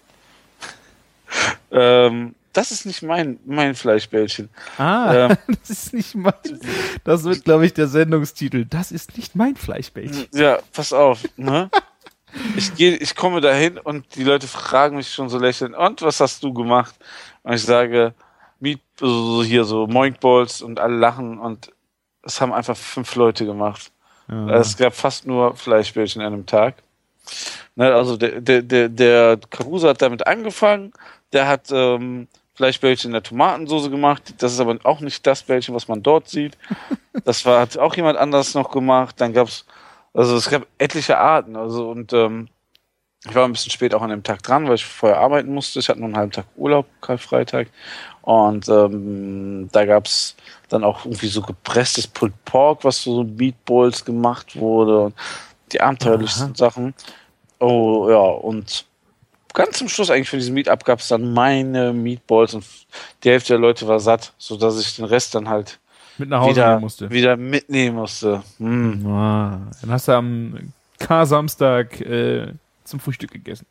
Speaker 2: Ähm, das ist nicht mein, mein Fleischbällchen.
Speaker 4: Ah,
Speaker 2: ähm,
Speaker 4: das ist nicht mein, das wird, glaube ich, der Sendungstitel. Das ist nicht mein Fleischbällchen.
Speaker 2: Ja, pass auf, ne? Ich gehe, ich komme dahin und die Leute fragen mich schon so lächelnd, und was hast du gemacht? Und ich sage, Meat, so hier so Moinkballs, und alle lachen, und es haben einfach fünf Leute gemacht.
Speaker 4: Ja.
Speaker 2: Es gab fast nur Fleischbällchen an einem Tag. Ne, also der, der, der, der Caruso hat damit angefangen, der hat ähm, Fleischbällchen in der Tomatensauce gemacht, das ist aber auch nicht das Bällchen, was man dort sieht. Das war, hat auch jemand anders noch gemacht. Dann gab's, also es gab etliche Arten, also und ähm, ich war ein bisschen spät auch an dem Tag dran, weil ich vorher arbeiten musste. Ich hatte nur einen halben Tag Urlaub, Karfreitag. Und ähm, da gab's dann auch irgendwie so gepresstes Pulled Pork, was so Meatballs gemacht wurde. Und die abenteuerlichsten Aha. Sachen. Oh ja, und ganz zum Schluss eigentlich für diesen Meetup gab es dann meine Meatballs und die Hälfte der Leute war satt, sodass ich den Rest dann halt
Speaker 4: mit nach Hause
Speaker 2: wieder,
Speaker 4: nehmen musste.
Speaker 2: wieder mitnehmen musste. Hm.
Speaker 4: Ah, dann hast du am Kar-Samstag äh, zum Frühstück gegessen.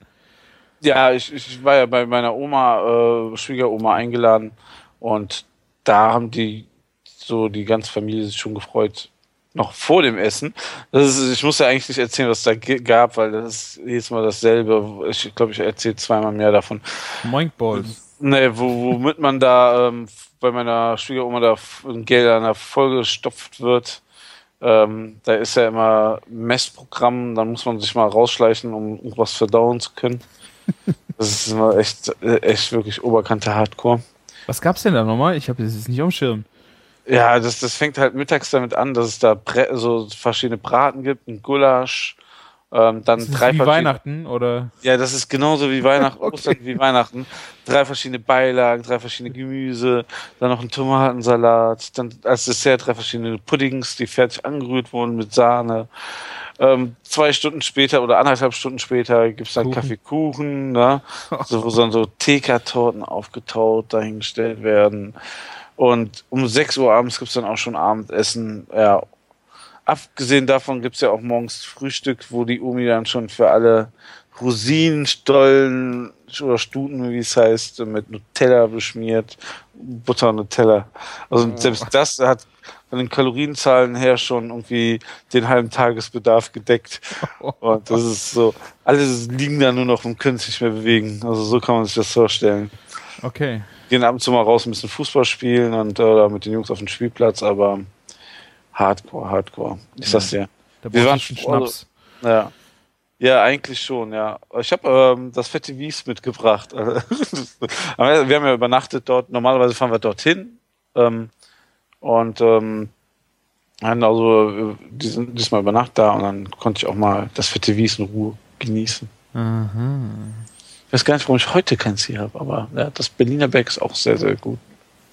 Speaker 2: Ja, ich, ich war ja bei meiner Oma, äh, Schwiegeroma eingeladen und da haben die so die ganze Familie sich schon gefreut. Noch vor dem Essen. Das ist, ich muss ja eigentlich nicht erzählen, was es da g- gab, weil das ist jedes Mal dasselbe. Ich glaube, ich erzähle zweimal mehr davon.
Speaker 4: Moinkballs.
Speaker 2: Nee, wo, womit man da ähm, bei meiner Schwiegeroma da in Geldern vollgestopft wird. Ähm, da ist ja immer Messprogramm, dann muss man sich mal rausschleichen, um irgendwas verdauen zu können. Das ist immer echt, echt wirklich oberkante Hardcore.
Speaker 4: Was gab's denn da nochmal? Ich habe das jetzt nicht auf dem Schirm.
Speaker 2: Ja, das, das fängt halt mittags damit an, dass es da Bre- so verschiedene Braten gibt, ein Gulasch, ähm, dann
Speaker 4: das ist
Speaker 2: drei
Speaker 4: wie Weihnachten, oder?
Speaker 2: Ja, das ist genauso wie Weihnachten,
Speaker 4: Okay.
Speaker 2: Ostern wie Weihnachten. Drei verschiedene Beilagen, drei verschiedene Gemüse, dann noch ein Tomatensalat, dann als Dessert drei verschiedene Puddings, die fertig angerührt wurden mit Sahne. Ähm, zwei Stunden später oder anderthalb Stunden später gibt's dann
Speaker 4: Kuchen.
Speaker 2: Kaffeekuchen, ne? So, wo dann so Theka-Torten aufgetaut dahingestellt werden. Und um sechs Uhr abends gibt's dann auch schon Abendessen. Ja, abgesehen davon gibt's ja auch morgens Frühstück, wo die Omi dann schon für alle Rosinen, Stollen oder Stuten, wie es heißt, mit Nutella beschmiert. Butter und Nutella. Also selbst das hat von den Kalorienzahlen her schon irgendwie den halben Tagesbedarf gedeckt. Und das ist so, alle liegen da nur noch und können sich nicht mehr bewegen. Also so kann man sich das vorstellen.
Speaker 4: Okay.
Speaker 2: Gehen ab und zu mal raus, ein bisschen Fußball spielen und oder mit den Jungs auf den Spielplatz, aber Hardcore, Hardcore. Ich sag's dir.
Speaker 4: Da
Speaker 2: Wir
Speaker 4: brauchst
Speaker 2: waren
Speaker 4: du schon Schnaps.
Speaker 2: Ja. Ja, eigentlich schon, ja. Ich habe ähm, das fette Wies mitgebracht. Aber wir haben ja übernachtet dort. Normalerweise fahren wir dorthin. Ähm, und ähm, haben also diesen, diesmal über Nacht da und dann konnte ich auch mal das fette Wies in Ruhe genießen.
Speaker 4: Aha.
Speaker 2: Ich weiß gar nicht, warum ich heute keins hier habe, aber ja, das Berliner Beck ist auch sehr, sehr gut.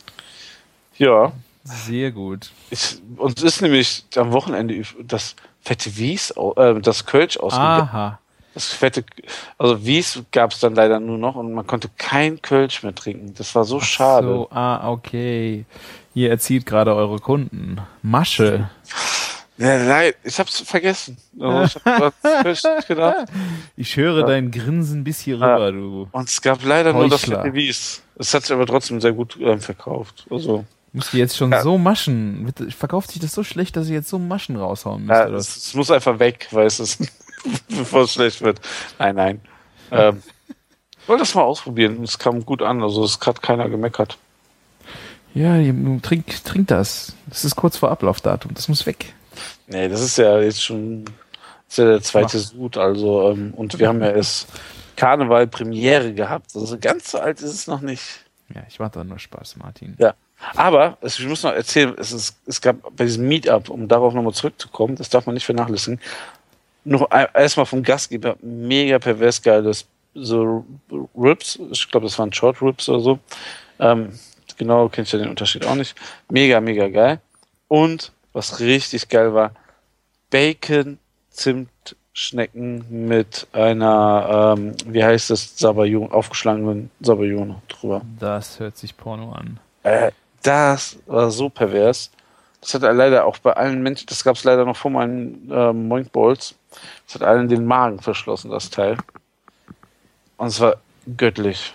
Speaker 2: Ja.
Speaker 4: Sehr gut.
Speaker 2: Ich, uns ist nämlich am Wochenende das fette Wies, äh, das Kölsch ausgegangen.
Speaker 4: Aha.
Speaker 2: Das fette, also Wies gab es dann leider nur noch und man konnte kein Kölsch mehr trinken. Das war so schade.
Speaker 4: So, ah, okay. Ihr erzieht gerade eure Kunden. Masche.
Speaker 2: Ja, leid, ich hab's vergessen. Also ich hab Kölsch nicht gedacht.
Speaker 4: Ich höre
Speaker 2: Ja.
Speaker 4: dein Grinsen bis hier rüber,
Speaker 2: Ja.
Speaker 4: du.
Speaker 2: Und es gab leider nur das
Speaker 4: Heuchler.
Speaker 2: fette Wies. Es hat sich aber trotzdem sehr gut ähm, verkauft. Also
Speaker 4: Müsst ihr jetzt schon
Speaker 2: Ja.
Speaker 4: so Maschen? Wird- Verkauft sich das so schlecht, dass ihr jetzt so Maschen raushauen müsst?
Speaker 2: ja,
Speaker 4: oder?
Speaker 2: es, es muss einfach weg, weil es ist, bevor es schlecht wird. Nein, nein. Ähm, ich wollte das mal ausprobieren. Es kam gut an. Also es hat keiner gemeckert.
Speaker 4: Ja, ihr- trink, trink das. Das ist kurz vor Ablaufdatum. Das muss weg.
Speaker 2: Nee, das ist ja jetzt schon das ist ja der zweite Sud, also ähm, und wir haben ja erst Karneval Premiere gehabt. Also ganz so alt ist es noch nicht.
Speaker 4: Ja, ich mache da nur Spaß, Martin.
Speaker 2: Ja. Aber es, ich muss noch erzählen, es, ist, es gab bei diesem Meetup, um darauf nochmal zurückzukommen, das darf man nicht vernachlässigen, noch ein- erstmal vom Gastgeber mega pervers geiles so Ribs, ich glaube, das waren Short Ribs oder so. Ähm, genau, kenne ich ja den Unterschied auch nicht. Mega, mega geil. Und was richtig geil war, Bacon, Zimtschnecken mit einer, ähm, wie heißt das, Sabayon, aufgeschlagenen Sabayon drüber.
Speaker 4: Das hört sich Porno an.
Speaker 2: Äh, das war so pervers. Das hat er leider auch bei allen Menschen, das gab es leider noch vor meinen äh, Moink Balls, das hat allen den Magen verschlossen, das Teil. Und es war göttlich.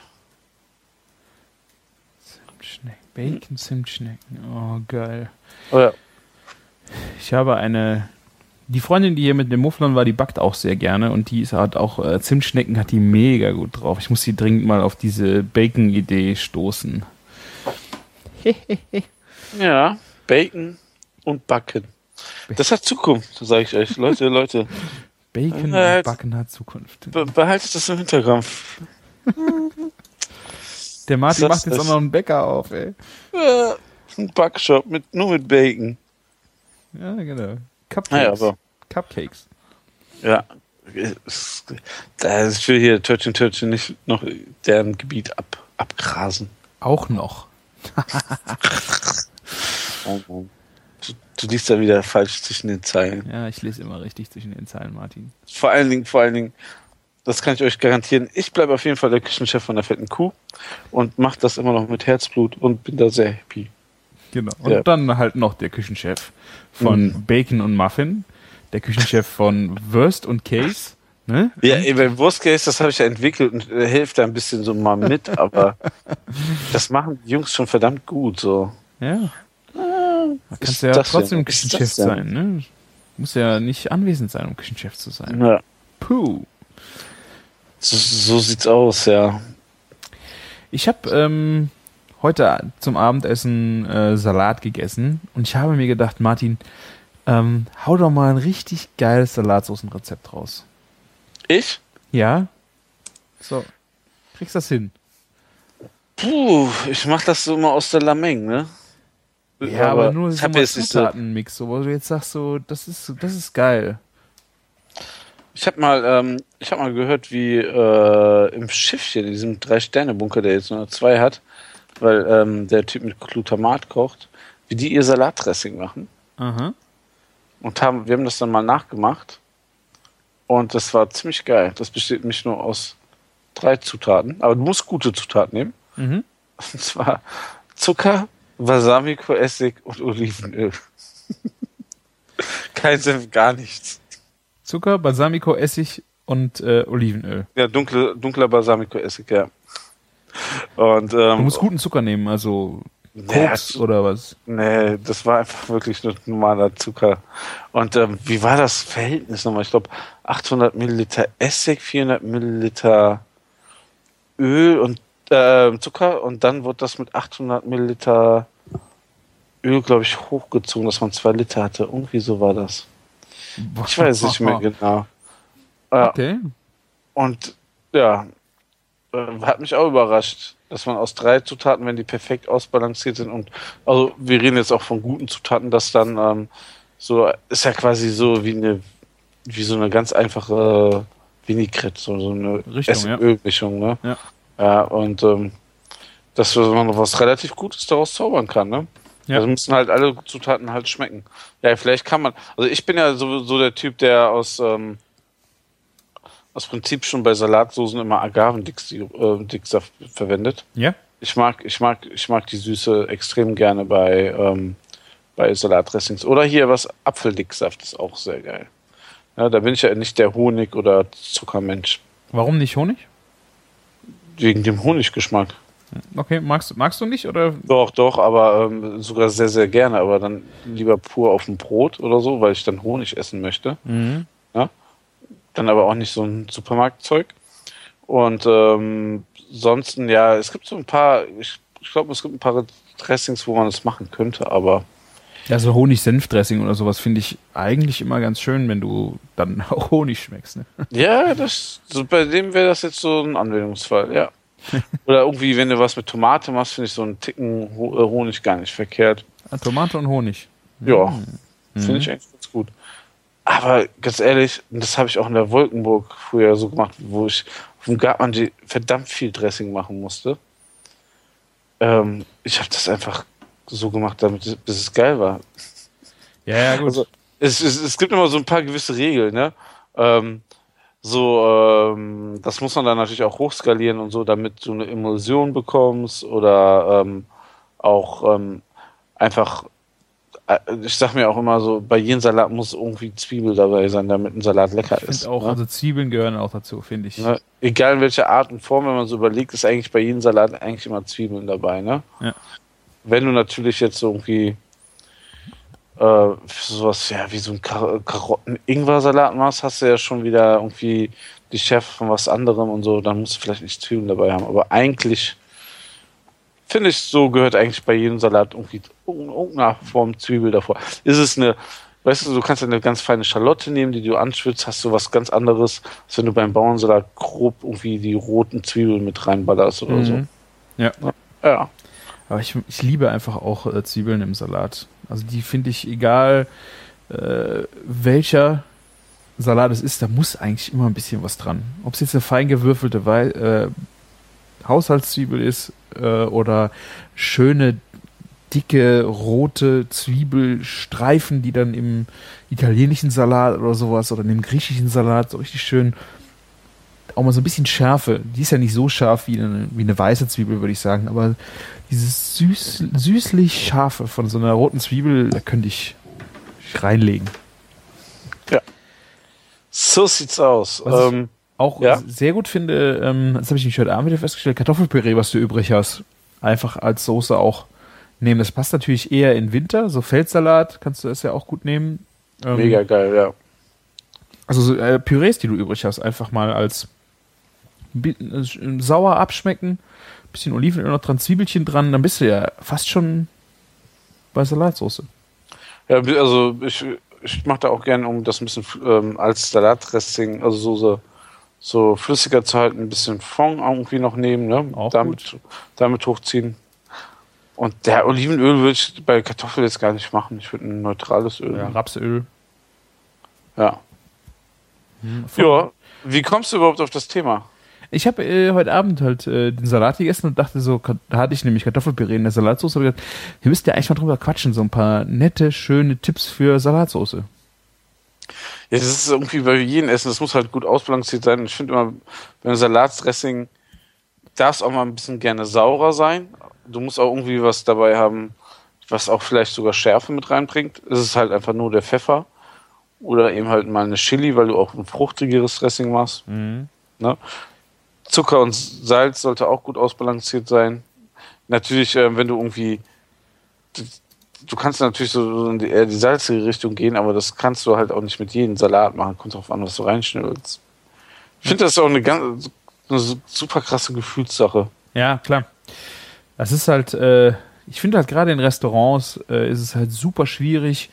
Speaker 4: Zimtschnecken, Bacon-Zimtschnecken, oh geil.
Speaker 2: Oh ja.
Speaker 4: Ich habe eine, die Freundin, die hier mit dem Mufflon war, die backt auch sehr gerne und die ist halt auch, äh, Zimtschnecken hat die mega gut drauf. Ich muss sie dringend mal auf diese Bacon-Idee stoßen.
Speaker 2: Ja, Bacon und Backen. Das hat Zukunft, sage ich euch. Leute, Leute.
Speaker 4: Bacon
Speaker 2: Äh,
Speaker 4: und Backen hat Zukunft.
Speaker 2: Be behaltet das im Hintergrund.
Speaker 4: Der Martin
Speaker 2: Das
Speaker 4: macht jetzt
Speaker 2: ist-
Speaker 4: auch noch einen Bäcker auf, ey.
Speaker 2: Ja, ein Backshop mit, nur mit Bacon.
Speaker 4: Ja, genau. Cupcakes.
Speaker 2: Naja, aber
Speaker 4: Cupcakes.
Speaker 2: ja. Es- Da ich will hier Törtchen Törtchen nicht noch deren Gebiet ab, abgrasen.
Speaker 4: Auch noch.
Speaker 2: Du, du liest da wieder falsch zwischen den Zeilen.
Speaker 4: Ja, ich lese immer richtig zwischen den Zeilen, Martin.
Speaker 2: Vor allen Dingen, vor allen Dingen, das kann ich euch garantieren, ich bleibe auf jeden Fall der Küchenchef von der fetten Kuh und mache das immer noch mit Herzblut und bin da sehr happy.
Speaker 4: Genau. Und
Speaker 2: Ja.
Speaker 4: dann halt noch der Küchenchef von
Speaker 2: Mhm.
Speaker 4: Bacon und Muffin, der Küchenchef von Wurst und Case, ne?
Speaker 2: Ja, ey, beim Worst Case, das habe ich ja entwickelt und äh, hilft da ein bisschen so mal mit, aber das machen die Jungs schon verdammt gut, so.
Speaker 4: Ja. Da kannst
Speaker 2: ist
Speaker 4: du ja
Speaker 2: das
Speaker 4: trotzdem
Speaker 2: denn? Was ist
Speaker 4: Küchenchef
Speaker 2: das denn?
Speaker 4: sein, ne? Muss ja nicht anwesend sein, um Küchenchef zu sein.
Speaker 2: Ja,
Speaker 4: Puh.
Speaker 2: so, so sieht's aus, ja.
Speaker 4: Ich habe ähm, heute zum Abendessen äh, Salat gegessen und ich habe mir gedacht, Martin, ähm, hau doch mal ein richtig geiles Salatsoßenrezept raus.
Speaker 2: Ich?
Speaker 4: Ja? So. Kriegst das hin?
Speaker 2: Puh, ich mach das so immer aus der Lameng, ne?
Speaker 4: Ja, aber, nur
Speaker 2: ich
Speaker 4: so
Speaker 2: habe
Speaker 4: mal
Speaker 2: jetzt nicht so,
Speaker 4: Zutatenmix, so, wo du jetzt sagst, so, das ist, das ist geil.
Speaker 2: ich habe mal, ähm, ich habe mal gehört, wie äh, im Schiffchen, in diesem Drei-Sterne-Bunker, der jetzt nur zwei hat, weil ähm, der Typ mit Glutamat kocht, wie die ihr Salatdressing machen.
Speaker 4: Aha.
Speaker 2: Und haben, wir haben das dann mal nachgemacht. Und das war ziemlich geil. Das besteht nicht nur aus drei Zutaten, aber du musst gute Zutaten nehmen.
Speaker 4: Mhm.
Speaker 2: Und zwar Zucker, Balsamico-Essig und Olivenöl. Kein Senf, gar nichts.
Speaker 4: Zucker, Balsamico, Essig und äh, Olivenöl.
Speaker 2: Ja, dunkle, dunkler Balsamico-Essig, ja. Und,
Speaker 4: Du
Speaker 2: ähm,
Speaker 4: musst guten Zucker nehmen, also
Speaker 2: Ja,
Speaker 4: Koks oder was?
Speaker 2: nee, das war einfach wirklich nur normaler Zucker. Und ähm, wie war das Verhältnis nochmal? Ich glaube, achthundert Milliliter Essig, vierhundert Milliliter Öl und äh, Zucker. Und dann wurde das mit achthundert Milliliter Öl, glaube ich, hochgezogen, dass man zwei Liter hatte. Irgendwie so war das. Ich weiß nicht mehr genau. Ja,
Speaker 4: Okay.
Speaker 2: und ja, äh, hat mich auch überrascht, dass man aus drei Zutaten, wenn die perfekt ausbalanciert sind und also wir reden jetzt auch von guten Zutaten, dass dann ähm, so ist ja quasi so wie eine wie so eine ganz einfache Vinaigrette, so, so eine
Speaker 4: Richtung, ja.
Speaker 2: Essigölmischung, ne?
Speaker 4: Ja.
Speaker 2: Ja, und ähm, dass man noch was relativ Gutes daraus zaubern kann, ne?
Speaker 4: Ja.
Speaker 2: Also müssen halt alle Zutaten halt schmecken. Ja, vielleicht kann man, also ich bin ja sowieso der Typ, der aus ähm, aus Prinzip schon bei Salatsoßen immer Agavendicksaft äh, verwendet.
Speaker 4: Ja?
Speaker 2: Ich mag, ich mag, ich mag die Süße extrem gerne bei, ähm, bei Salatdressings. Oder hier was Apfeldicksaft ist auch sehr geil. Ja, da bin ich ja nicht der Honig- oder Zuckermensch.
Speaker 4: Warum nicht Honig?
Speaker 2: Wegen dem Honiggeschmack.
Speaker 4: Okay, magst, magst du nicht oder?
Speaker 2: Doch, doch, aber ähm, sogar sehr, sehr gerne. Aber dann lieber pur auf dem Brot oder so, weil ich dann Honig essen möchte.
Speaker 4: Mhm.
Speaker 2: Dann aber auch nicht so ein Supermarktzeug. Und ähm, ansonsten, ja, es gibt so ein paar, ich, ich glaube, es gibt ein paar Dressings, wo man das machen könnte, aber
Speaker 4: Ja, so Honig-Senf-Dressing oder sowas finde ich eigentlich immer ganz schön, wenn du dann auch Honig schmeckst. Ne?
Speaker 2: ja, das, so bei dem wäre das jetzt so ein Anwendungsfall, ja. Oder irgendwie, wenn du was mit Tomate machst, finde ich so einen Ticken Ho- äh, Honig gar nicht verkehrt.
Speaker 4: Ah, Tomate und Honig.
Speaker 2: Ja,
Speaker 4: Mhm.
Speaker 2: finde ich eigentlich ganz gut. Aber ganz ehrlich, das habe ich auch in der Wolkenburg früher so gemacht, wo ich auf dem Gartmann verdammt viel Dressing machen musste. Ähm, ich habe das einfach so gemacht, damit es, bis es geil war.
Speaker 4: Ja, ja, gut.
Speaker 2: Also, es, es, es gibt immer so ein paar gewisse Regeln, ne? Ähm, so, ähm, das muss man dann natürlich auch hochskalieren und so, damit du eine Emulsion bekommst oder ähm, auch ähm, einfach ich sag mir auch immer so, bei jedem Salat muss irgendwie Zwiebel dabei sein, damit ein Salat lecker
Speaker 4: ich
Speaker 2: ist.
Speaker 4: Auch,
Speaker 2: ne?
Speaker 4: Also Zwiebeln gehören auch dazu, finde ich.
Speaker 2: Ne? Egal in welcher Art und Form, wenn man so überlegt, ist eigentlich bei jedem Salat eigentlich immer Zwiebeln dabei. Ne?
Speaker 4: Ja.
Speaker 2: Wenn du natürlich jetzt so irgendwie äh, sowas, ja, wie so ein Kar- Karotten-Ingwer-Salat machst, hast du ja schon wieder irgendwie die Schärfe von was anderem und so, dann musst du vielleicht nicht Zwiebeln dabei haben. Aber eigentlich finde ich, so gehört eigentlich bei jedem Salat irgendwie irgendeine Form Zwiebel davor. Ist es eine, weißt du, du kannst eine ganz feine Schalotte nehmen, die du anschwitzt, hast du was ganz anderes, als wenn du beim Bauernsalat grob irgendwie die roten Zwiebeln mit reinballerst oder
Speaker 4: Mhm.
Speaker 2: so.
Speaker 4: Ja.
Speaker 2: Ja.
Speaker 4: Aber ich, ich liebe einfach auch äh, Zwiebeln im Salat. Also die finde ich, egal äh, welcher Salat es ist, da muss eigentlich immer ein bisschen was dran. Ob es jetzt eine fein gewürfelte Wei äh, Haushaltszwiebel ist äh, oder schöne, dicke, rote Zwiebelstreifen, die dann im italienischen Salat oder sowas oder in dem griechischen Salat so richtig schön auch mal so ein bisschen Schärfe. Die ist ja nicht so scharf wie eine, wie eine weiße Zwiebel, würde ich sagen, aber dieses süß, süßlich Scharfe von so einer roten Zwiebel, da könnte ich reinlegen.
Speaker 2: Ja. So sieht's aus.
Speaker 4: Was
Speaker 2: Ähm,
Speaker 4: ich auch
Speaker 2: ja?
Speaker 4: sehr gut finde, ähm, das habe ich nicht heute Abend wieder festgestellt, Kartoffelpüree, was du übrig hast, einfach als Soße auch nehmen. Das passt natürlich eher in Winter, so Feldsalat kannst du das ja auch gut nehmen. Ähm,
Speaker 2: Mega geil, ja.
Speaker 4: Also so, äh, Pürees, die du übrig hast, einfach mal als bi- äh, sauer abschmecken, bisschen Olivenöl noch dran, Zwiebelchen dran, dann bist du ja fast schon bei Salatsoße.
Speaker 2: Ja, also ich, ich mache da auch gerne, um das ein bisschen ähm, als Salatdressing, also so, so, so flüssiger zu halten, ein bisschen Fond irgendwie noch nehmen, ne?
Speaker 4: Auch
Speaker 2: damit, damit hochziehen. Und der Olivenöl würde ich bei Kartoffeln jetzt gar nicht machen. Ich würde ein neutrales Öl
Speaker 4: Ja,
Speaker 2: nehmen.
Speaker 4: Rapsöl.
Speaker 2: Ja.
Speaker 4: Hm,
Speaker 2: Ja. Wie kommst du überhaupt auf das Thema?
Speaker 4: Ich habe äh, heute Abend halt äh, den Salat gegessen und dachte so, da hatte ich nämlich Kartoffelpüree in der Salatsauce, habe gesagt, wir müssten ja eigentlich mal drüber quatschen, so ein paar nette, schöne Tipps für Salatsauce.
Speaker 2: Ja, das ist irgendwie bei jedem Essen, das muss halt gut ausbalanciert sein. Ich finde immer, beim Salatdressing darf es auch mal ein bisschen gerne saurer sein. Du musst auch irgendwie was dabei haben, was auch vielleicht sogar Schärfe mit reinbringt. Es ist halt einfach nur der Pfeffer oder eben halt mal eine Chili, weil du auch ein fruchtigeres Dressing machst.
Speaker 4: Mhm.
Speaker 2: Ne? Zucker und Salz sollte auch gut ausbalanciert sein. Natürlich, äh, wenn du irgendwie du, du kannst natürlich so in die, eher die salzige Richtung gehen, aber das kannst du halt auch nicht mit jedem Salat machen. Kommt drauf an, was du reinschnibbelst. Ich finde, das ist auch eine ganz eine super krasse Gefühlssache.
Speaker 4: Ja, klar. Das ist halt, äh, ich finde halt gerade in Restaurants äh, ist es halt super schwierig.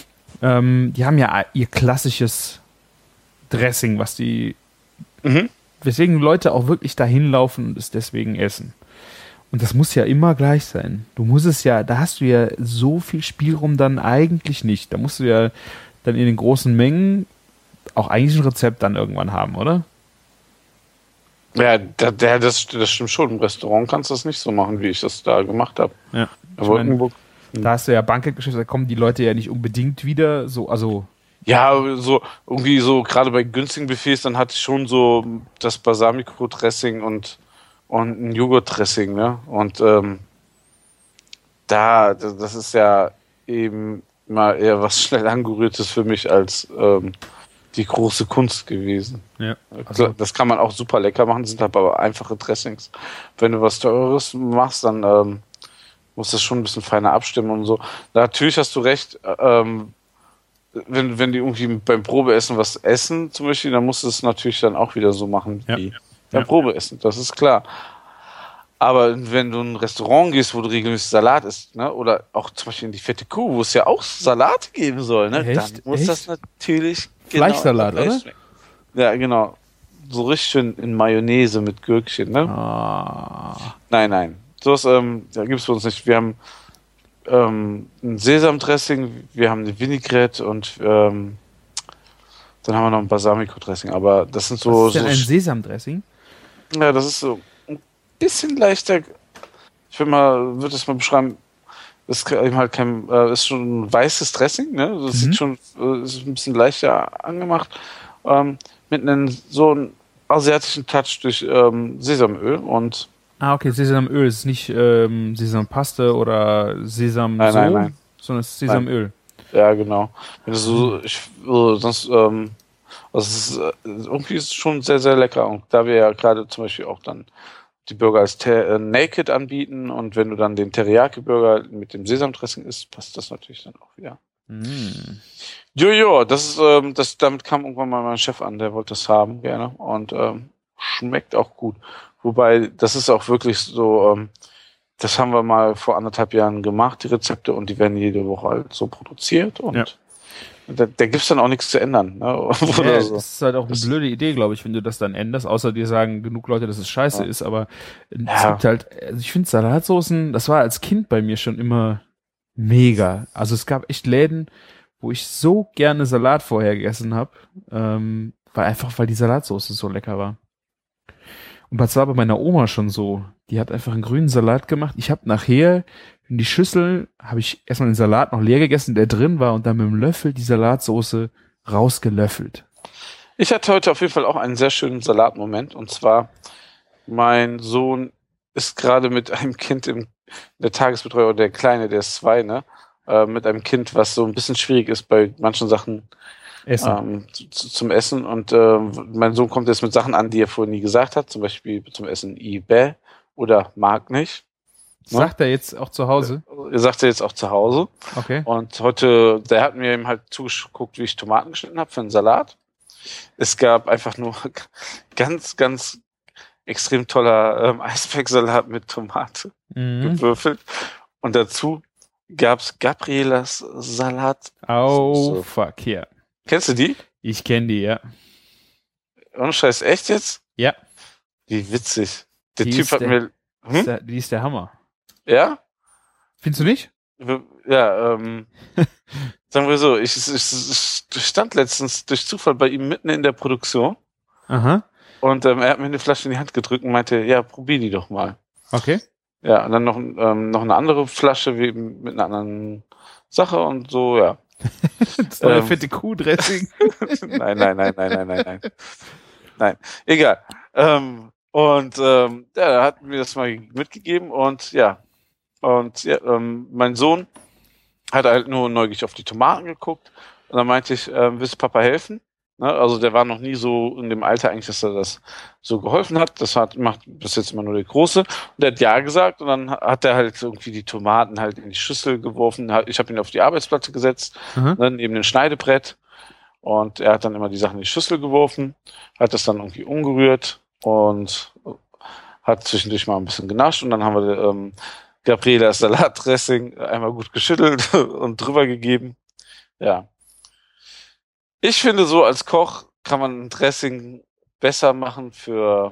Speaker 4: Ähm, die haben ja ihr klassisches Dressing, was die,
Speaker 2: Mhm.
Speaker 4: weswegen Leute auch wirklich dahin laufen und es deswegen essen. Und das muss ja immer gleich sein. Du musst es ja, da hast du ja so viel Spielraum dann eigentlich nicht. Da musst du ja dann in den großen Mengen auch eigentlich ein Rezept dann irgendwann haben, oder?
Speaker 2: Ja, da, da, das, das stimmt schon. Im Restaurant kannst du das nicht so machen, wie ich das da gemacht habe.
Speaker 4: Ja.
Speaker 2: In Wolkenburg.
Speaker 4: Da hast du ja Bankgeschäft, da kommen die Leute ja nicht unbedingt wieder so, also
Speaker 2: Ja, so irgendwie so, gerade bei günstigen Buffets, dann hatte ich schon so das Balsamico-Dressing und, und ein Joghurt-Dressing, ne? Und ähm, da, das ist ja eben mal eher was schnell angerührtes für mich als ähm, die große Kunst gewesen.
Speaker 4: ja.
Speaker 2: Also, das kann man auch super lecker machen, sind aber einfache Dressings. Wenn du was Teures machst, dann ähm, musst du das schon ein bisschen feiner abstimmen und so. Natürlich hast du recht, ähm, wenn, wenn die irgendwie beim Probeessen was essen, zum Beispiel, dann musst du es natürlich dann auch wieder so machen
Speaker 4: Ja.
Speaker 2: wie beim Probeessen, das ist klar. Aber wenn du in ein Restaurant gehst, wo du regelmäßig Salat isst, ne, oder auch zum Beispiel in die Fette Kuh, wo es ja auch Salat geben soll, ne,
Speaker 4: Echt?
Speaker 2: dann muss
Speaker 4: Echt?
Speaker 2: das natürlich
Speaker 4: Fleischsalat,
Speaker 2: genau
Speaker 4: oder?
Speaker 2: schmecken. Ja, genau. So richtig schön in Mayonnaise mit Gürkchen, ne?
Speaker 4: Ah.
Speaker 2: Nein, nein. Sowas, ähm, da gibt es bei uns nicht. Wir haben ähm, ein Sesamdressing, wir haben eine Vinaigrette und ähm, dann haben wir noch ein Balsamico-Dressing. Aber das sind so.
Speaker 4: Was ist denn
Speaker 2: so
Speaker 4: ein Sesamdressing?
Speaker 2: ja, das ist so ein bisschen leichter. Ich würde mal, würde es mal beschreiben. Das ist eben halt kein, äh, ist schon ein weißes Dressing, ne? Das
Speaker 4: Mhm.
Speaker 2: sieht schon, äh, ist ein bisschen leichter angemacht. Ähm, mit einem so einen asiatischen Touch durch ähm, Sesamöl und
Speaker 4: Ah, okay, Sesamöl ist nicht ähm, Sesampaste oder Sesam
Speaker 2: nein,
Speaker 4: so.
Speaker 2: nein, nein.
Speaker 4: sondern es ist Sesamöl.
Speaker 2: Ja, genau. Wenn du so, ich, so sonst, ähm, also es ist, äh, irgendwie ist es schon sehr, sehr lecker. Und da wir ja gerade zum Beispiel auch dann die Burger als ter- äh, Naked anbieten und wenn du dann den Teriyaki-Burger mit dem Sesamdressing isst, passt das natürlich dann auch wieder.
Speaker 4: Mm.
Speaker 2: Jojo, das ist, ähm, das, damit kam irgendwann mal mein Chef an, der wollte das haben, gerne. Und ähm, schmeckt auch gut. Wobei, das ist auch wirklich so, ähm, das haben wir mal vor anderthalb Jahren gemacht, die Rezepte, und die werden jede Woche halt so produziert und
Speaker 4: Ja.
Speaker 2: da, da gibt's dann auch nichts zu ändern. Ne? Oder
Speaker 4: Ja,
Speaker 2: so.
Speaker 4: das ist halt auch eine
Speaker 2: Das-
Speaker 4: blöde Idee, glaube ich, wenn du das dann änderst, außer dir sagen genug Leute, dass es scheiße
Speaker 2: Ja.
Speaker 4: ist, aber es
Speaker 2: Ja.
Speaker 4: gibt halt, also ich finde Salatsoßen, das war als Kind bei mir schon immer mega. Also es gab echt Läden, wo ich so gerne Salat vorher gegessen habe, ähm, weil einfach, weil die Salatsoße so lecker war. Und das war bei meiner Oma schon so. Die hat einfach einen grünen Salat gemacht. Ich habe nachher in die Schüssel, habe ich erstmal den Salat noch leer gegessen, der drin war, und dann mit dem Löffel die Salatsoße rausgelöffelt.
Speaker 2: Ich hatte heute auf jeden Fall auch einen sehr schönen Salatmoment, und zwar mein Sohn ist gerade mit einem Kind im, in der Tagesbetreuung, der Kleine, der ist zwei, ne, äh, mit einem Kind, was so ein bisschen schwierig ist bei manchen Sachen
Speaker 4: Essen.
Speaker 2: ähm, zu, zum Essen, und äh, mein Sohn kommt jetzt mit Sachen an, die er vorher nie gesagt hat, zum Beispiel zum Essen Ibä oder mag nicht.
Speaker 4: Sagt er jetzt auch zu Hause?
Speaker 2: Er sagt er jetzt auch zu Hause.
Speaker 4: Okay.
Speaker 2: Und heute, der hat mir eben halt zugeguckt, wie ich Tomaten geschnitten habe für einen Salat. Es gab einfach nur ganz, ganz extrem toller ähm, Eisbergsalat mit Tomate
Speaker 4: Mhm.
Speaker 2: gewürfelt. Und dazu gab's Gabrielas Salat.
Speaker 4: Oh,
Speaker 2: So.
Speaker 4: fuck, ja.
Speaker 2: Kennst du die?
Speaker 4: Ich kenne die, ja.
Speaker 2: Ohne Scheiß, echt jetzt?
Speaker 4: Ja.
Speaker 2: Wie witzig. Der
Speaker 4: Die
Speaker 2: Typ
Speaker 4: ist
Speaker 2: hat
Speaker 4: der-
Speaker 2: mir...
Speaker 4: Die ist
Speaker 2: Hm?
Speaker 4: der, die ist der Hammer.
Speaker 2: Ja?
Speaker 4: Findest du nicht?
Speaker 2: Ja, ähm... sagen wir so, ich, ich, ich stand letztens durch Zufall bei ihm mitten in der Produktion.
Speaker 4: Aha.
Speaker 2: Und ähm, er hat mir eine Flasche in die Hand gedrückt und meinte, ja, probier die doch mal.
Speaker 4: Okay.
Speaker 2: Ja, und dann noch, ähm, noch eine andere Flasche wie mit einer anderen Sache und so, ja.
Speaker 4: Das neue
Speaker 2: Ähm.
Speaker 4: fette Kuhdressing.
Speaker 2: nein, nein, nein, nein, nein, nein, nein. Nein, egal. Ähm, und ähm, ja, er hat mir das mal mitgegeben und ja. Und ja, ähm, mein Sohn hat halt nur neugierig auf die Tomaten geguckt und dann meinte ich, ähm, willst du Papa helfen? Ne? Also der war noch nie so in dem Alter eigentlich, dass er das so geholfen hat. Das hat macht bis jetzt immer nur der Große. Und der hat ja gesagt und dann hat er halt irgendwie die Tomaten halt in die Schüssel geworfen. Ich habe ihn auf die Arbeitsplatte gesetzt,
Speaker 4: Mhm.
Speaker 2: ne, neben dem Schneidebrett. Und er hat dann immer die Sachen in die Schüssel geworfen, hat das dann irgendwie umgerührt und hat zwischendurch mal ein bisschen genascht. Und dann haben wir ähm, Gabrielas Salatdressing einmal gut geschüttelt und drüber gegeben. Ja. Ich finde, so als Koch kann man ein Dressing besser machen für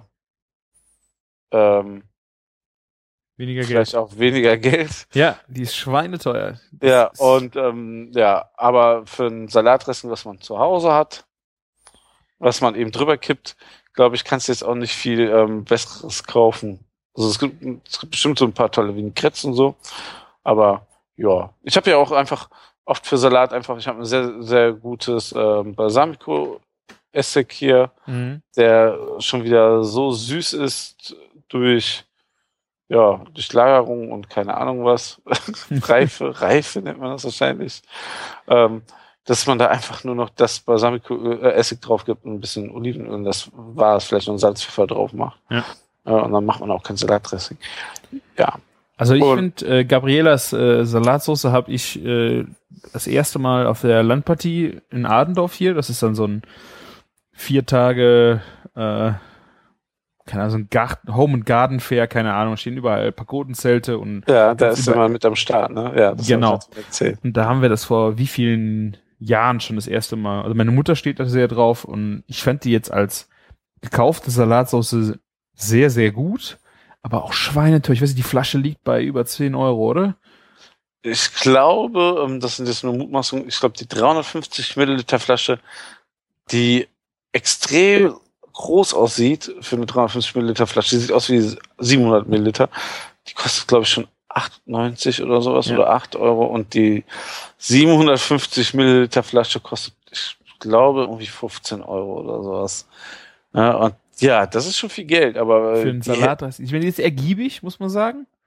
Speaker 2: ähm,
Speaker 4: Weniger Geld.
Speaker 2: vielleicht auch weniger Geld.
Speaker 4: Ja, die ist schweineteuer. Das
Speaker 2: Ja,
Speaker 4: ist-
Speaker 2: und ähm, ja, aber für ein Salatdressing, was man zu Hause hat, was man eben drüber kippt, glaube ich, kannst du jetzt auch nicht viel ähm, Besseres kaufen. Also es gibt, es gibt bestimmt so ein paar tolle Vinaigrettes und so, aber ja, ich habe ja auch einfach oft für Salat einfach, ich habe ein sehr, sehr gutes ähm, Balsamico-Essig hier,
Speaker 4: Mhm.
Speaker 2: der schon wieder so süß ist durch, ja, durch Lagerung und keine Ahnung was. Reife, Reife nennt man das wahrscheinlich. Ähm, dass man da einfach nur noch das Balsamico-Essig drauf gibt und ein bisschen Olivenöl und das war es, vielleicht noch ein Salzpfeffer drauf macht.
Speaker 4: Ja.
Speaker 2: Äh, und dann macht man auch kein Salatdressing. Ja.
Speaker 4: Also ich
Speaker 2: Und-
Speaker 4: finde, äh, Gabrielas äh, Salatsauce habe ich äh, das erste Mal auf der Landpartie in Adendorf hier. Das ist dann so ein vier Tage, äh, keine Ahnung, so ein Garten, Home and Garden Fair, keine Ahnung, stehen überall Pagodenzelte und,
Speaker 2: Ja, da
Speaker 4: Ganz
Speaker 2: ist
Speaker 4: über-
Speaker 2: immer mit am Start, ne? Ja, das
Speaker 4: Genau.
Speaker 2: hab ich jetzt erzählt.
Speaker 4: und da haben wir das vor wie vielen Jahren schon das erste Mal. Also meine Mutter steht da sehr drauf und ich fand die jetzt als gekaufte Salatsauce sehr, sehr gut, aber auch schweineteuer. Ich weiß nicht, die Flasche liegt bei über zehn Euro, oder?
Speaker 2: Ich glaube, ähm, das sind jetzt nur Mutmaßungen, ich glaube, die dreihundertfünfzig Milliliter Flasche, die extrem groß aussieht für eine dreihundertfünfzig Milliliter Flasche, die sieht aus wie siebenhundert Milliliter, die kostet, glaube ich, schon achtundneunzig oder sowas
Speaker 4: Ja.
Speaker 2: oder acht Euro und die siebenhundertfünfzig Milliliter Flasche kostet, ich glaube, irgendwie fünfzehn Euro oder sowas. Ja, und ja, das ist schon viel Geld, aber
Speaker 4: Für einen
Speaker 2: die-
Speaker 4: Salat. Ich meine, die ist ergiebig, muss man sagen.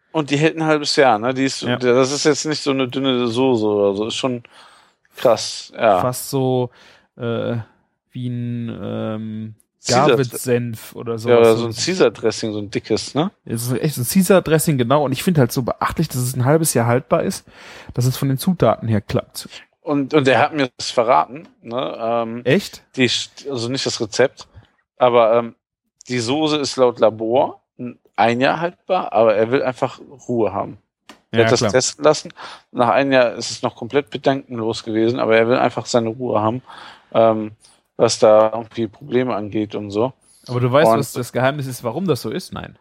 Speaker 2: Und die hält ein halbes Jahr, ne? Die ist,
Speaker 4: Ja.
Speaker 2: das ist jetzt nicht so eine dünne Soße oder so, ist schon krass, ja.
Speaker 4: Fast so äh, wie ein ähm,
Speaker 2: Caesar-
Speaker 4: Garvitz-Senf oder so.
Speaker 2: Ja, oder so ein Caesar-Dressing, so ein dickes, ne?
Speaker 4: Es ist echt so ein Caesar-Dressing, genau. Und ich finde halt so beachtlich, dass es ein halbes Jahr haltbar ist, dass es von den Zutaten her klappt.
Speaker 2: Und, und er hat mir das verraten, ne? Ähm,
Speaker 4: Echt?
Speaker 2: die, also nicht das Rezept, aber ähm, die Soße ist laut Labor ein Jahr haltbar, aber er will einfach Ruhe haben. Er
Speaker 4: Ja,
Speaker 2: hat das
Speaker 4: klar.
Speaker 2: testen lassen. Nach einem Jahr ist es noch komplett bedenkenlos gewesen, aber er will einfach seine Ruhe haben, ähm, was da irgendwie Probleme angeht und so.
Speaker 4: Aber du weißt,
Speaker 2: Und-
Speaker 4: was das Geheimnis ist, warum das so ist? Nein.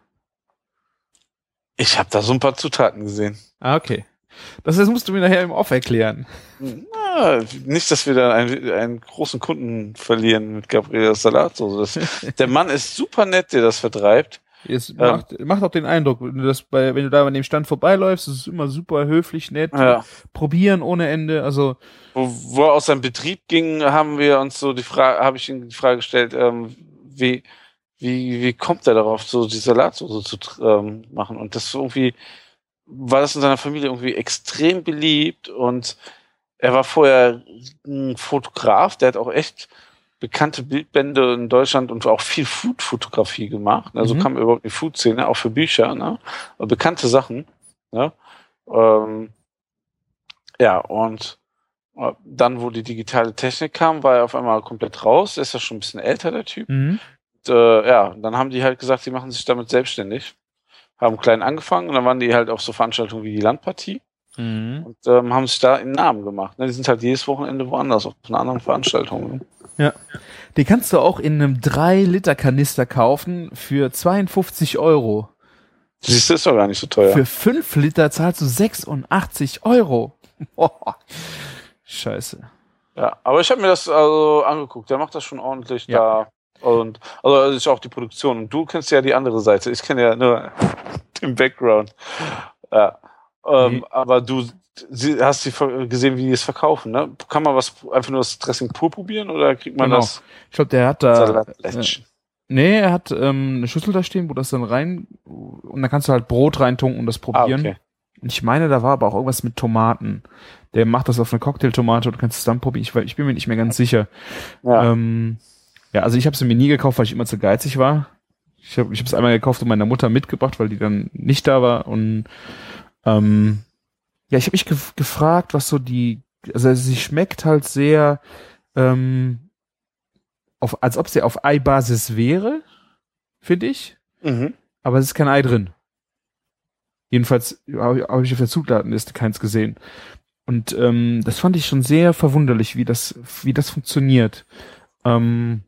Speaker 2: Ich habe da so ein paar Zutaten gesehen.
Speaker 4: Ah, okay. Das, das musst du mir nachher im Off erklären.
Speaker 2: Na, nicht, dass wir da einen, einen großen Kunden verlieren mit Gabrielas Salatsoße. Das, der Mann ist super nett, der das vertreibt.
Speaker 4: Es macht, macht auch den Eindruck, wenn du, das bei, wenn du da an dem Stand vorbeiläufst, ist es immer super höflich, nett,
Speaker 2: Ja.
Speaker 4: probieren ohne Ende, also
Speaker 2: Wo, wo er aus seinem Betrieb ging, haben wir uns so die Frage, habe ich ihm die Frage gestellt, ähm, wie, wie, wie kommt er darauf, so die Salatsoße zu ähm, machen? Und das irgendwie war das in seiner Familie irgendwie extrem beliebt und er war vorher ein Fotograf, der hat auch echt bekannte Bildbände in Deutschland und auch viel Food-Fotografie gemacht. Also
Speaker 4: Mhm.
Speaker 2: kam überhaupt die Food-Szene, auch für Bücher, ne? Aber bekannte Sachen, ne? Ähm, ja, und äh, dann, wo die digitale Technik kam, war er auf einmal komplett raus. Er ist ja schon ein bisschen älter, der Typ.
Speaker 4: mhm.
Speaker 2: Und, äh, ja, dann haben die halt gesagt, sie machen sich damit selbstständig. Haben klein angefangen und dann waren die halt auf so Veranstaltungen wie die Landpartie
Speaker 4: Mhm.
Speaker 2: und ähm, haben sich da einen Namen gemacht. Ne? Die sind halt jedes Wochenende woanders, auf einer anderen Veranstaltung. Ne?
Speaker 4: Ja. Die kannst du auch in einem drei Liter Kanister kaufen für zweiundfünfzig Euro.
Speaker 2: Das ist doch gar nicht so teuer.
Speaker 4: Für fünf Liter zahlst du sechsundachtzig Euro. Boah. Scheiße.
Speaker 2: Ja, aber ich habe mir das also angeguckt. Der macht das schon ordentlich
Speaker 4: Ja.
Speaker 2: da. Und also das ist auch die Produktion. Und du kennst ja die andere Seite. Ich kenne ja nur den Background. Ja. Ähm,
Speaker 4: Nee.
Speaker 2: Aber du sie, hast die ver- gesehen, wie die es verkaufen, ne? Kann man was einfach nur das Dressing pur probieren oder kriegt man
Speaker 4: Genau.
Speaker 2: das
Speaker 4: Ich glaube, der hat da.
Speaker 2: Salatlätzchen?
Speaker 4: Nee, er hat ähm, eine Schüssel da stehen, wo das dann rein. Und da kannst du halt Brot reintunken und das
Speaker 2: Ah,
Speaker 4: probieren.
Speaker 2: okay.
Speaker 4: Und ich meine, da war aber auch irgendwas mit Tomaten. Der macht das auf eine Cocktailtomate und du kannst es dann probieren. Ich, weil ich bin mir nicht mehr ganz sicher.
Speaker 2: Ja.
Speaker 4: Ähm, ja, also ich habe sie mir nie gekauft, weil ich immer zu geizig war. Ich habe ich es einmal gekauft und meiner Mutter mitgebracht, weil die dann nicht da war. Und ähm, ja, ich habe mich gef- gefragt, was so die, also sie schmeckt halt sehr, ähm, auf, als ob sie auf Eibasis wäre, finde ich.
Speaker 2: Mhm.
Speaker 4: Aber es ist kein Ei drin. Jedenfalls habe hab ich auf der Zutatenliste keins gesehen. Und ähm, das fand ich schon sehr verwunderlich, wie das, wie das funktioniert. Ähm,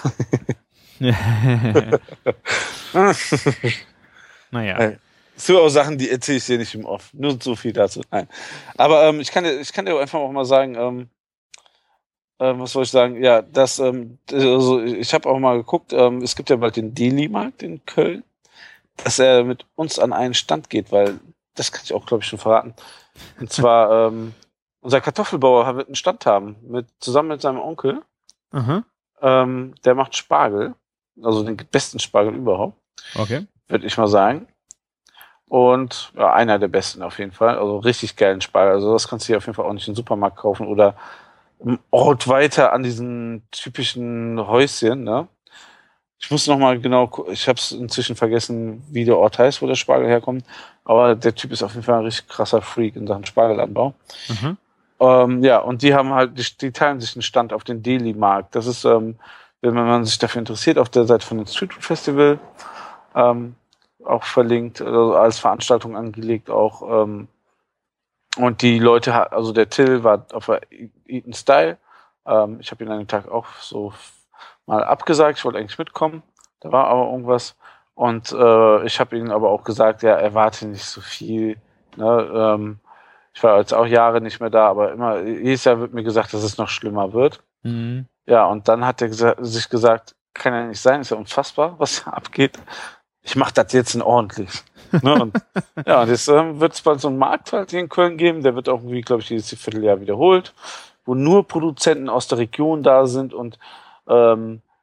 Speaker 4: naja.
Speaker 2: So auch Sachen, die erzähle ich dir nicht im Off. Nur so viel dazu. Nein. Aber ähm, ich kann dir, ich kann dir einfach auch mal sagen, ähm, ähm, was soll ich sagen? Ja, das, ähm, also ich habe auch mal geguckt, ähm, es gibt ja bald den Deli-Markt in Köln, dass er mit uns an einen Stand geht, weil das kann ich auch, glaube ich, schon verraten. Und zwar ähm, unser Kartoffelbauer wird einen Stand haben, mit zusammen mit seinem Onkel.
Speaker 4: Aha.
Speaker 2: Ähm, der macht Spargel, also den besten Spargel überhaupt,
Speaker 4: Okay.
Speaker 2: würde ich mal sagen. Und ja, einer der besten auf jeden Fall. Also richtig geilen Spargel. Also das kannst du hier auf jeden Fall auch nicht im Supermarkt kaufen oder im Ort weiter an diesen typischen Häuschen. Ne? Ich muss noch mal genau, gu- ich habe es inzwischen vergessen, wie der Ort heißt, wo der Spargel herkommt. Aber der Typ ist auf jeden Fall ein richtig krasser Freak in Sachen Spargelanbau.
Speaker 4: Mhm.
Speaker 2: Ähm, ja, und die haben halt, die, die teilen sich einen Stand auf den Deli-Markt. Das ist, ähm, wenn man sich dafür interessiert, auf der Seite von dem Street Food Festival ähm, auch verlinkt, also als Veranstaltung angelegt auch. Ähm, und die Leute, ha- also der Till war auf der Eaton Style. Ähm, ich habe ihn an dem Tag auch so mal abgesagt. Ich wollte eigentlich mitkommen. Da war aber irgendwas. Und äh, ich habe ihm aber auch gesagt, ja, erwarte nicht so viel. Ne? Ähm, ich war jetzt auch Jahre nicht mehr da, aber immer, jedes Jahr wird mir gesagt, dass es noch schlimmer wird.
Speaker 4: Mhm.
Speaker 2: Ja, und dann hat er gesa- sich gesagt, kann ja nicht sein, ist ja unfassbar, was da abgeht. Ich mache das jetzt in ordentlich. Ne? Und, ja, und jetzt ähm, wird es bald so einen Markt halt hier in Köln geben, der wird auch irgendwie, glaube ich, jedes Vierteljahr wiederholt, wo nur Produzenten aus der Region da sind und ähm,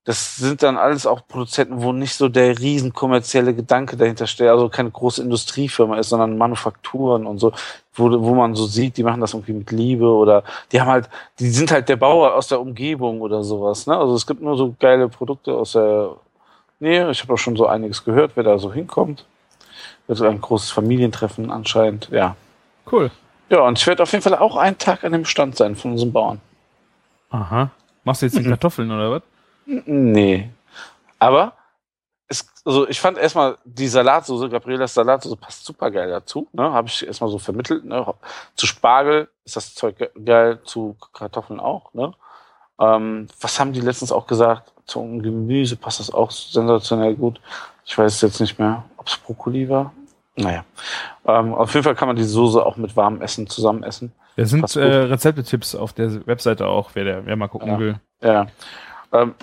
Speaker 2: das sind dann alles auch Produzenten, wo nicht so der riesen kommerzielle Gedanke dahinter steht, also keine große Industriefirma ist, sondern Manufakturen und so, wo, wo man so sieht, die machen das irgendwie mit Liebe oder die haben halt, die sind halt der Bauer aus der Umgebung oder sowas, ne? Also es gibt nur so geile Produkte aus der Nähe. Ich habe auch schon so einiges gehört, wer da so hinkommt. Das ist ein großes Familientreffen anscheinend, ja.
Speaker 4: Cool.
Speaker 2: Ja, und ich werde auf jeden Fall auch einen Tag an dem Stand sein von unseren Bauern.
Speaker 4: Aha. Machst du jetzt die Kartoffeln oder was?
Speaker 2: Nee. Aber es, also ich fand erstmal die Salatsoße, Gabrielas Salatsoße passt super geil dazu. Ne? Habe ich erstmal so vermittelt. Ne? Zu Spargel ist das Zeug geil, zu Kartoffeln auch. Ne? Ähm, was haben die letztens auch gesagt? Zum Gemüse passt das auch sensationell gut. Ich weiß jetzt nicht mehr, ob es Brokkoli war. Naja. Ähm, auf jeden Fall kann man die Soße auch mit warmem Essen zusammen essen.
Speaker 4: Da sind äh, Rezeptetipps auf der Webseite auch, wer, der, wer mal gucken
Speaker 2: ja.
Speaker 4: will.
Speaker 2: Ja. Ähm,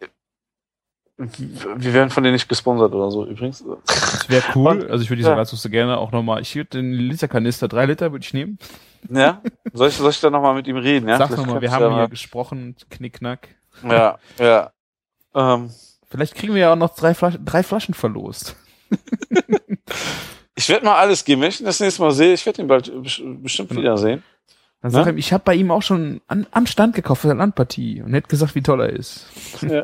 Speaker 2: wir werden von denen nicht gesponsert oder so übrigens.
Speaker 4: Das wäre cool. Und, also ich würde die
Speaker 2: ja.
Speaker 4: Salatsoße gerne auch nochmal, ich würde den Literkanister, drei Liter würde ich nehmen.
Speaker 2: Ja? Soll ich, soll ich da nochmal mit ihm reden? Ja?
Speaker 4: Sag nochmal, wir haben
Speaker 2: ja
Speaker 4: hier
Speaker 2: mal.
Speaker 4: gesprochen, Knickknack.
Speaker 2: Ja, ja. Ähm,
Speaker 4: Vielleicht kriegen wir ja auch noch drei Flaschen, drei Flaschen verlost.
Speaker 2: Ich werde mal alles geben. Wenn ich ihn das nächste Mal sehe, ich werde ihn bald bestimmt wiedersehen.
Speaker 4: Dann sag ja? ihm, ich habe bei ihm auch schon an, am Stand gekauft für der Landpartie und hätte gesagt, wie toll er ist.
Speaker 2: Ja.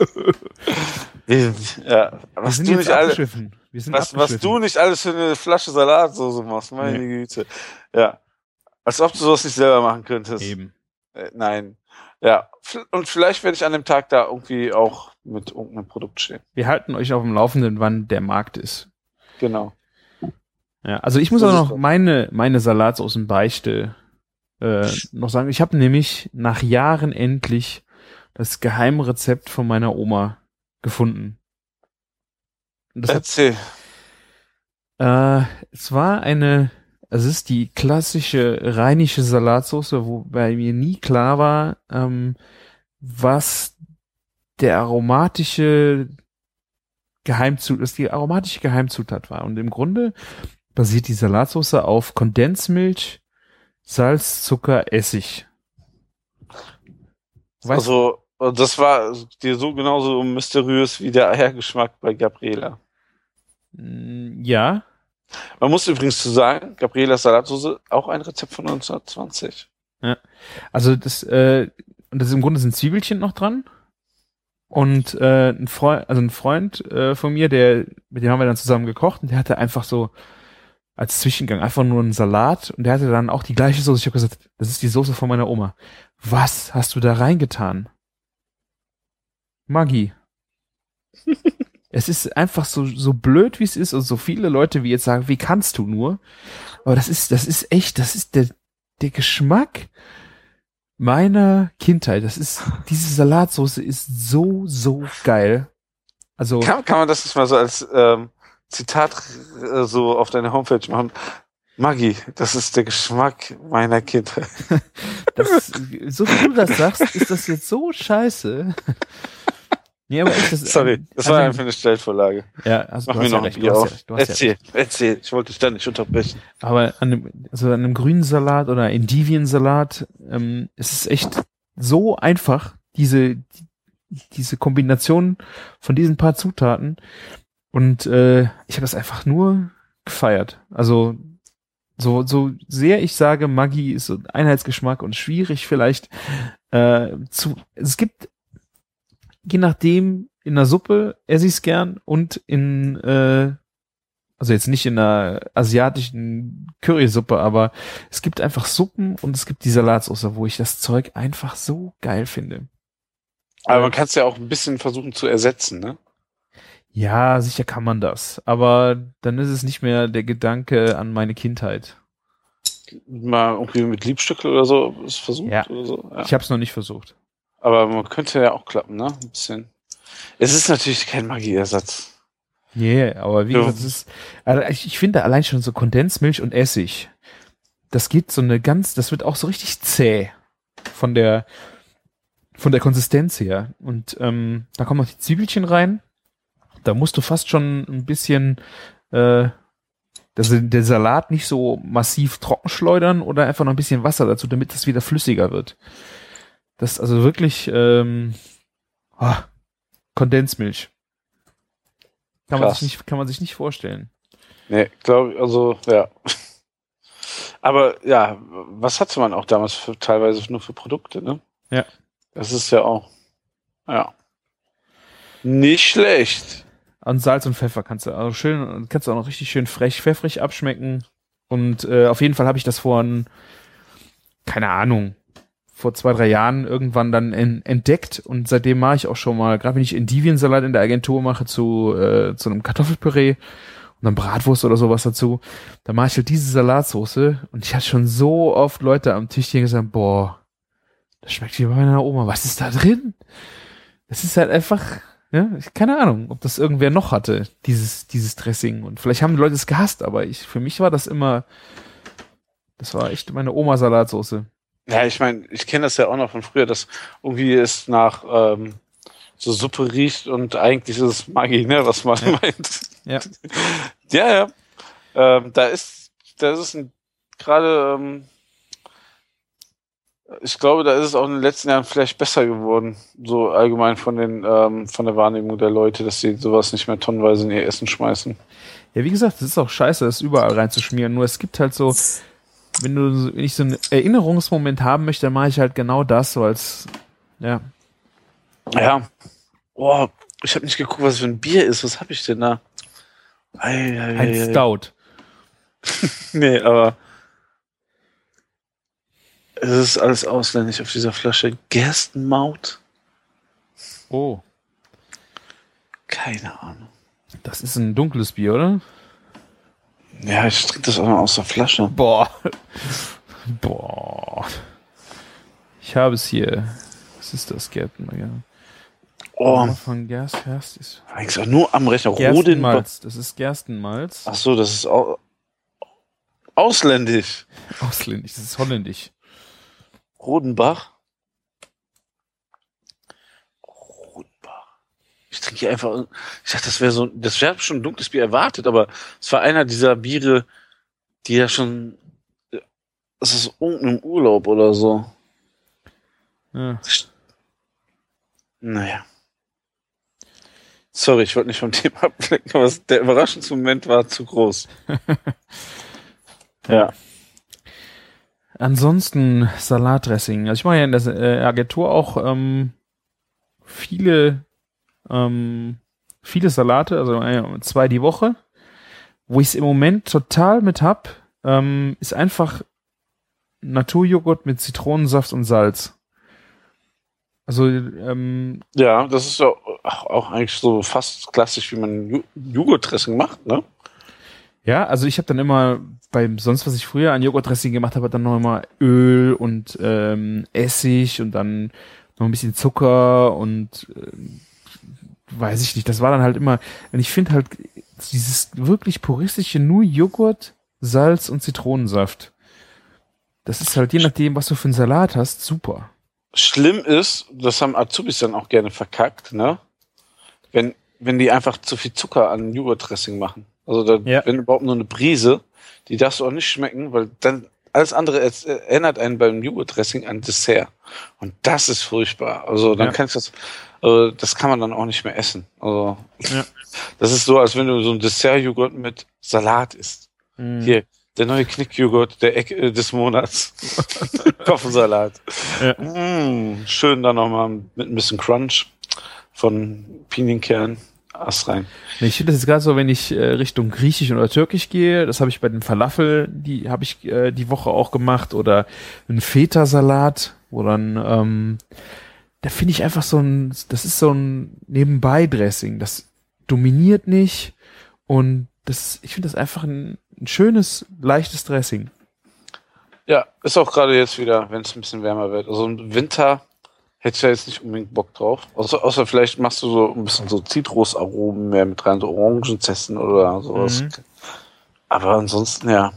Speaker 2: ja. Was
Speaker 4: wir sind
Speaker 2: du
Speaker 4: jetzt
Speaker 2: nicht alle,
Speaker 4: wir sind
Speaker 2: was, was du nicht alles für eine Flasche Salatsoße machst, meine nee. Güte. Ja. Als ob du sowas nicht selber machen könntest.
Speaker 4: Eben.
Speaker 2: Äh, nein. Ja. Und vielleicht werde ich an dem Tag da irgendwie auch mit irgendeinem Produkt stehen.
Speaker 4: Wir halten euch auf dem Laufenden, wann der Markt ist.
Speaker 2: Genau.
Speaker 4: Ja, also ich muss auch noch meine, meine Salatsoßenbeichte äh, noch sagen. Ich habe nämlich nach Jahren endlich das Geheimrezept von meiner Oma gefunden. Und das
Speaker 2: Erzähl.
Speaker 4: Hat, äh, es war eine, also es ist die klassische rheinische Salatsoße, wobei mir nie klar war, ähm, was der aromatische Geheimzutat, was die aromatische Geheimzutat war. Und im Grunde basiert die Salatsoße auf Kondensmilch, Salz, Zucker, Essig.
Speaker 2: Weißt also, das war dir so genauso mysteriös wie der Eiergeschmack bei Gabriela.
Speaker 4: Ja.
Speaker 2: Man muss übrigens zu sagen, Gabrielas Salatsoße, auch ein Rezept von neunzehnhundertzwanzig.
Speaker 4: Ja. Also das, äh, das im Grunde sind Zwiebelchen noch dran. Und äh, ein Freund, also ein Freund äh, von mir, der, mit dem haben wir dann zusammen gekocht und der hatte einfach so als Zwischengang einfach nur einen Salat und der hatte dann auch die gleiche Soße. Ich habe gesagt, das ist die Soße von meiner Oma. Was hast du da reingetan? Maggi. Es ist einfach so so blöd, wie es ist und so viele Leute, wie jetzt sagen, wie kannst du nur? Aber das ist das ist echt, das ist der der Geschmack meiner Kindheit. Das ist diese Salatsoße ist so so geil. Also
Speaker 2: kann, kann man das nicht mal so als ähm, Zitat äh, so auf deine Homepage machen? Maggi, das ist der Geschmack meiner Kindheit.
Speaker 4: Das, so wie du das sagst, ist das jetzt so scheiße. Nee, aber echt, das,
Speaker 2: Sorry, das
Speaker 4: also,
Speaker 2: war einfach eine Stellvorlage.
Speaker 4: Ja, also
Speaker 2: Mach
Speaker 4: du
Speaker 2: mir
Speaker 4: hast
Speaker 2: noch
Speaker 4: ja recht.
Speaker 2: ein
Speaker 4: Du
Speaker 2: Bier
Speaker 4: hast
Speaker 2: auf.
Speaker 4: ja, du hast
Speaker 2: erzähl,
Speaker 4: ja recht.
Speaker 2: erzähl. Ich wollte dich da nicht unterbrechen.
Speaker 4: Aber an einem, also an einem grünen Salat oder Endiviensalat, ähm, es ist echt so einfach, diese, diese Kombination von diesen paar Zutaten. Und äh, ich habe das einfach nur gefeiert. Also so so sehr ich sage, Maggi ist so ein Einheitsgeschmack und schwierig vielleicht äh, zu. Es gibt je nachdem in der Suppe esse ich es gern und in äh, also jetzt nicht in einer asiatischen Currysuppe, aber es gibt einfach Suppen und es gibt die Salatsoße, wo ich das Zeug einfach so geil finde.
Speaker 2: Aber man kann es ja auch ein bisschen versuchen zu ersetzen, ne?
Speaker 4: Ja, sicher kann man das. Aber dann ist es nicht mehr der Gedanke an meine Kindheit.
Speaker 2: Mal irgendwie mit Liebstücke oder so ist versucht
Speaker 4: ja.
Speaker 2: oder so. Ja.
Speaker 4: Ich habe es noch nicht versucht.
Speaker 2: Aber man könnte ja auch klappen, ne? Ein bisschen. Es ist natürlich kein Maggi-Ersatz.
Speaker 4: Nee, yeah, aber wie
Speaker 2: ja.
Speaker 4: gesagt, es ist, also ich, ich finde allein schon so Kondensmilch und Essig. Das geht so eine ganz, das wird auch so richtig zäh von der, von der Konsistenz her. Und ähm, da kommen noch die Zwiebelchen rein. Da musst du fast schon ein bisschen äh, das, der Salat nicht so massiv trocken schleudern oder einfach noch ein bisschen Wasser dazu, damit das wieder flüssiger wird. Das ist also wirklich ähm, oh, Kondensmilch. Kann man,
Speaker 2: Krass.
Speaker 4: sich nicht, kann man sich nicht vorstellen.
Speaker 2: Nee, glaube ich, also, ja. Aber ja, was hatte man auch damals für, teilweise nur für Produkte, ne?
Speaker 4: Ja.
Speaker 2: Das ist ja auch, ja. Nicht schlecht.
Speaker 4: An Salz und Pfeffer kannst du auch schön, kannst du auch noch richtig schön frech, pfeffrig abschmecken. Und äh, auf jeden Fall habe ich das vor, ein, keine Ahnung, vor zwei, drei Jahren irgendwann dann en, entdeckt. Und seitdem mache ich auch schon mal, gerade wenn ich Endiviensalat in der Agentur mache, zu, äh, zu einem Kartoffelpüree und dann Bratwurst oder sowas dazu, dann mache ich halt diese Salatsoße. Und ich hatte schon so oft Leute am Tisch, die gesagt, boah, das schmeckt wie bei meiner Oma. Was ist da drin? Das ist halt einfach... Ja, ich, keine Ahnung, ob das irgendwer noch hatte, dieses, dieses Dressing. Und vielleicht haben die Leute es gehasst, aber ich, für mich war das immer, das war echt meine Oma-Salatsoße.
Speaker 2: Ja, ich meine, ich kenne das ja auch noch von früher, dass irgendwie es nach ähm, so Suppe riecht und eigentlich ist es Maggi, ne, was man
Speaker 4: Ja.
Speaker 2: meint.
Speaker 4: Ja.
Speaker 2: Ja, ja. Ähm, da ist, da ist es ein, gerade, ähm, ich glaube, da ist es auch in den letzten Jahren vielleicht besser geworden, so allgemein von den, ähm, von der Wahrnehmung der Leute, dass sie sowas nicht mehr tonnenweise in ihr Essen schmeißen.
Speaker 4: Ja, wie gesagt, es ist auch scheiße, das überall reinzuschmieren. Nur es gibt halt so, wenn du, so- wenn ich so einen Erinnerungsmoment haben möchte, dann mache ich halt genau das, so als, ja.
Speaker 2: Ja. Oh, ich habe nicht geguckt, was für ein Bier ist. Was habe ich denn da? Ei, ei, ei,
Speaker 4: Ein
Speaker 2: ei.
Speaker 4: Stout.
Speaker 2: Nee, aber es ist alles ausländisch auf dieser Flasche. Gerstenmaut?
Speaker 4: Oh.
Speaker 2: Keine Ahnung.
Speaker 4: Das ist ein dunkles Bier, oder?
Speaker 2: Ja, ich trinke das auch noch aus der Flasche.
Speaker 4: Boah. Boah. Ich habe es hier. Was ist das, Gerstenmalz?
Speaker 2: Oh,
Speaker 4: Von Gerst, Gerst ist
Speaker 2: eigentlich auch nur am Rechner. Rodin.
Speaker 4: Gerstenmalz. Das ist Gerstenmalz.
Speaker 2: Ach so, das ist au ausländisch.
Speaker 4: Ausländisch, das ist holländisch.
Speaker 2: Rodenbach. Rodenbach. Ich trinke hier einfach. Ich dachte, das wäre so. Das wäre schon ein dunkles Bier erwartet, aber es war einer dieser Biere, die ja schon. Es ist irgendein Urlaub oder so.
Speaker 4: Ja.
Speaker 2: Naja. Sorry, ich wollte nicht vom Thema ablenken, aber der Überraschungsmoment war zu groß. Ja.
Speaker 4: Ansonsten Salatdressing. Also ich mache ja in der äh, Agentur auch ähm, viele ähm, viele Salate, also äh, zwei die Woche. Wo ich es im Moment total mit hab, ähm, ist einfach Naturjoghurt mit Zitronensaft und Salz. Also ähm,
Speaker 2: Ja, das ist ja auch, auch eigentlich so fast klassisch, wie man Ju- Joghurtdressing macht, ne?
Speaker 4: ja, also ich habe dann immer beim sonst, was ich früher an Joghurtdressing gemacht habe, dann noch immer Öl und ähm, Essig und dann noch ein bisschen Zucker und ähm, weiß ich nicht. Das war dann halt immer, und ich finde halt dieses wirklich puristische nur Joghurt, Salz und Zitronensaft. Das ist halt je nachdem, was du für einen Salat hast, super.
Speaker 2: Schlimm ist, das haben Azubis dann auch gerne verkackt, ne? Wenn, wenn die einfach zu viel Zucker an Joghurtdressing machen. Also da,
Speaker 4: Ja.
Speaker 2: wenn überhaupt nur eine Prise, die darfst du auch nicht schmecken, weil dann alles andere es- erinnert einen beim Joghurtdressing an Dessert. Und das ist furchtbar. Also dann
Speaker 4: Ja.
Speaker 2: kannst du das, also das kann man dann auch nicht mehr essen. Also
Speaker 4: Ja.
Speaker 2: das ist so, als wenn du so ein Dessert-Joghurt mit Salat isst.
Speaker 4: Mhm.
Speaker 2: Hier, der neue Knickjoghurt der Ecke äh, des Monats. Koffersalat.
Speaker 4: Ja.
Speaker 2: Mm, schön dann nochmal mit ein bisschen Crunch von Pinienkern. Ast rein.
Speaker 4: Nee, ich finde das jetzt gerade so, wenn ich äh, Richtung Griechisch oder Türkisch gehe, das habe ich bei den Falafel, die habe ich äh, die Woche auch gemacht, oder ein Feta-Salat, wo dann, ähm, da finde ich einfach so ein, das ist so ein Nebenbei-Dressing, das dominiert nicht und das, ich finde das einfach ein, ein schönes, leichtes Dressing.
Speaker 2: Ja, ist auch gerade jetzt wieder, wenn es ein bisschen wärmer wird. Also im Winter hätte ich ja jetzt nicht unbedingt Bock drauf. Außer, außer vielleicht machst du so ein bisschen so Zitrusaromen mehr mit rein, so Orangenzessen oder sowas.
Speaker 4: Mhm.
Speaker 2: Aber ansonsten, ja.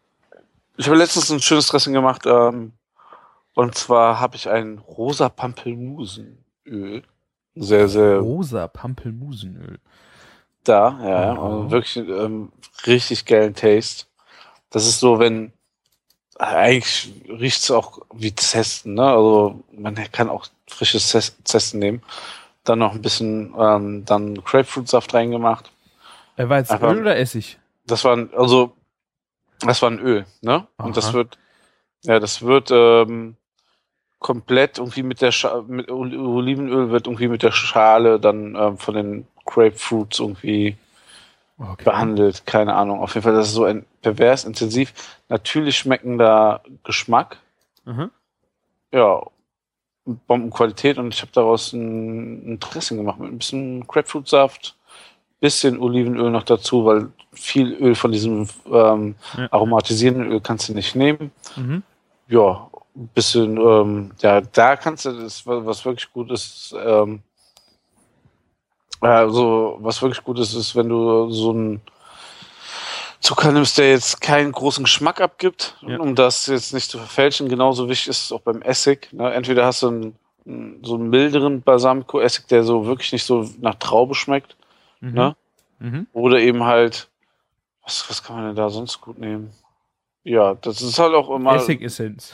Speaker 2: Ich habe letztens ein schönes Dressing gemacht, ähm, und zwar habe ich ein rosa Pampelmusenöl. Sehr, sehr
Speaker 4: Rosa Pampelmusenöl.
Speaker 2: da, ja, ja.
Speaker 4: Mhm.
Speaker 2: Also wirklich ähm, richtig geilen Taste. Das ist so, wenn eigentlich riecht es auch wie Zesten, ne? Also man kann auch frisches Zes- Zesten nehmen. dann noch ein bisschen ähm, dann Grapefruitsaft reingemacht.
Speaker 4: Äh, war jetzt
Speaker 2: Einfach-
Speaker 4: Öl oder Essig?
Speaker 2: Das war ein, also das war ein Öl, ne? Und das
Speaker 4: Aha.
Speaker 2: wird, ja, das wird ähm, komplett irgendwie mit der Scha mit Ol- Olivenöl wird irgendwie mit der Schale dann ähm, von den Grapefruits irgendwie
Speaker 4: Okay.
Speaker 2: behandelt. Keine Ahnung. Auf jeden Fall, das ist so ein pervers intensiv. Natürlich schmeckender Geschmack.
Speaker 4: Mhm.
Speaker 2: Ja, Bombenqualität und ich habe daraus ein, ein Dressing gemacht mit ein bisschen Grapefruitsaft, bisschen Olivenöl noch dazu, weil viel Öl von diesem ähm,
Speaker 4: Ja.
Speaker 2: aromatisierenden Öl kannst du nicht nehmen.
Speaker 4: Mhm.
Speaker 2: Ja, ein bisschen, ähm, ja, da kannst du, das, was wirklich gut ist, ähm, also was wirklich gut ist, ist, wenn du so einen Zucker nimmst, der jetzt keinen großen Geschmack abgibt,
Speaker 4: Ja.
Speaker 2: um das jetzt nicht zu verfälschen. Genauso wichtig ist es auch beim Essig. Ne? Entweder hast du einen, einen, so einen milderen Balsamico-Essig, der so wirklich nicht so nach Traube schmeckt,
Speaker 4: Mhm.
Speaker 2: ne?
Speaker 4: Mhm.
Speaker 2: Oder eben halt, was, was kann man denn da sonst gut nehmen? Ja, das ist halt auch immer.
Speaker 4: Essigessenz.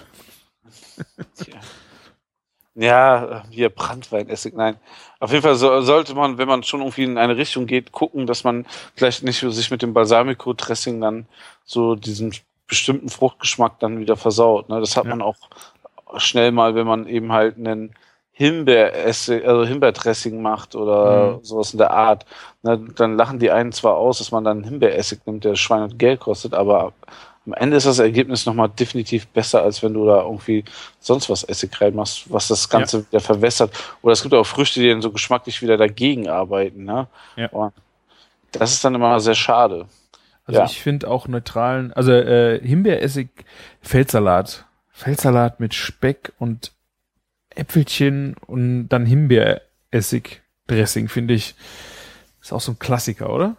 Speaker 2: Ja, hier Branntweinessig, nein. Auf jeden Fall so, sollte man, wenn man schon irgendwie in eine Richtung geht, gucken, dass man vielleicht nicht sich mit dem Balsamico-Dressing dann so diesen bestimmten Fruchtgeschmack dann wieder versaut. Ne? Das hat
Speaker 4: Ja.
Speaker 2: man auch schnell mal, wenn man eben halt einen Himbeeressig, also Himbeerdressing macht oder
Speaker 4: Mhm.
Speaker 2: sowas in der Art. Ne? Dann lachen die einen zwar aus, dass man dann Himbeeressig nimmt, der Schwein und Geld kostet, aber am Ende ist das Ergebnis nochmal definitiv besser, als wenn du da irgendwie sonst was Essig reinmachst, was das Ganze wieder verwässert. Oder es gibt auch Früchte, die dann so geschmacklich wieder dagegen arbeiten. Ne?
Speaker 4: Ja.
Speaker 2: Und das ist dann immer sehr schade.
Speaker 4: Also
Speaker 2: Ja.
Speaker 4: ich finde auch neutralen, also äh, Himbeeressig, Feldsalat. Feldsalat mit Speck und Äpfelchen und dann Himbeeressig-Dressing, finde ich, ist auch so ein Klassiker, oder?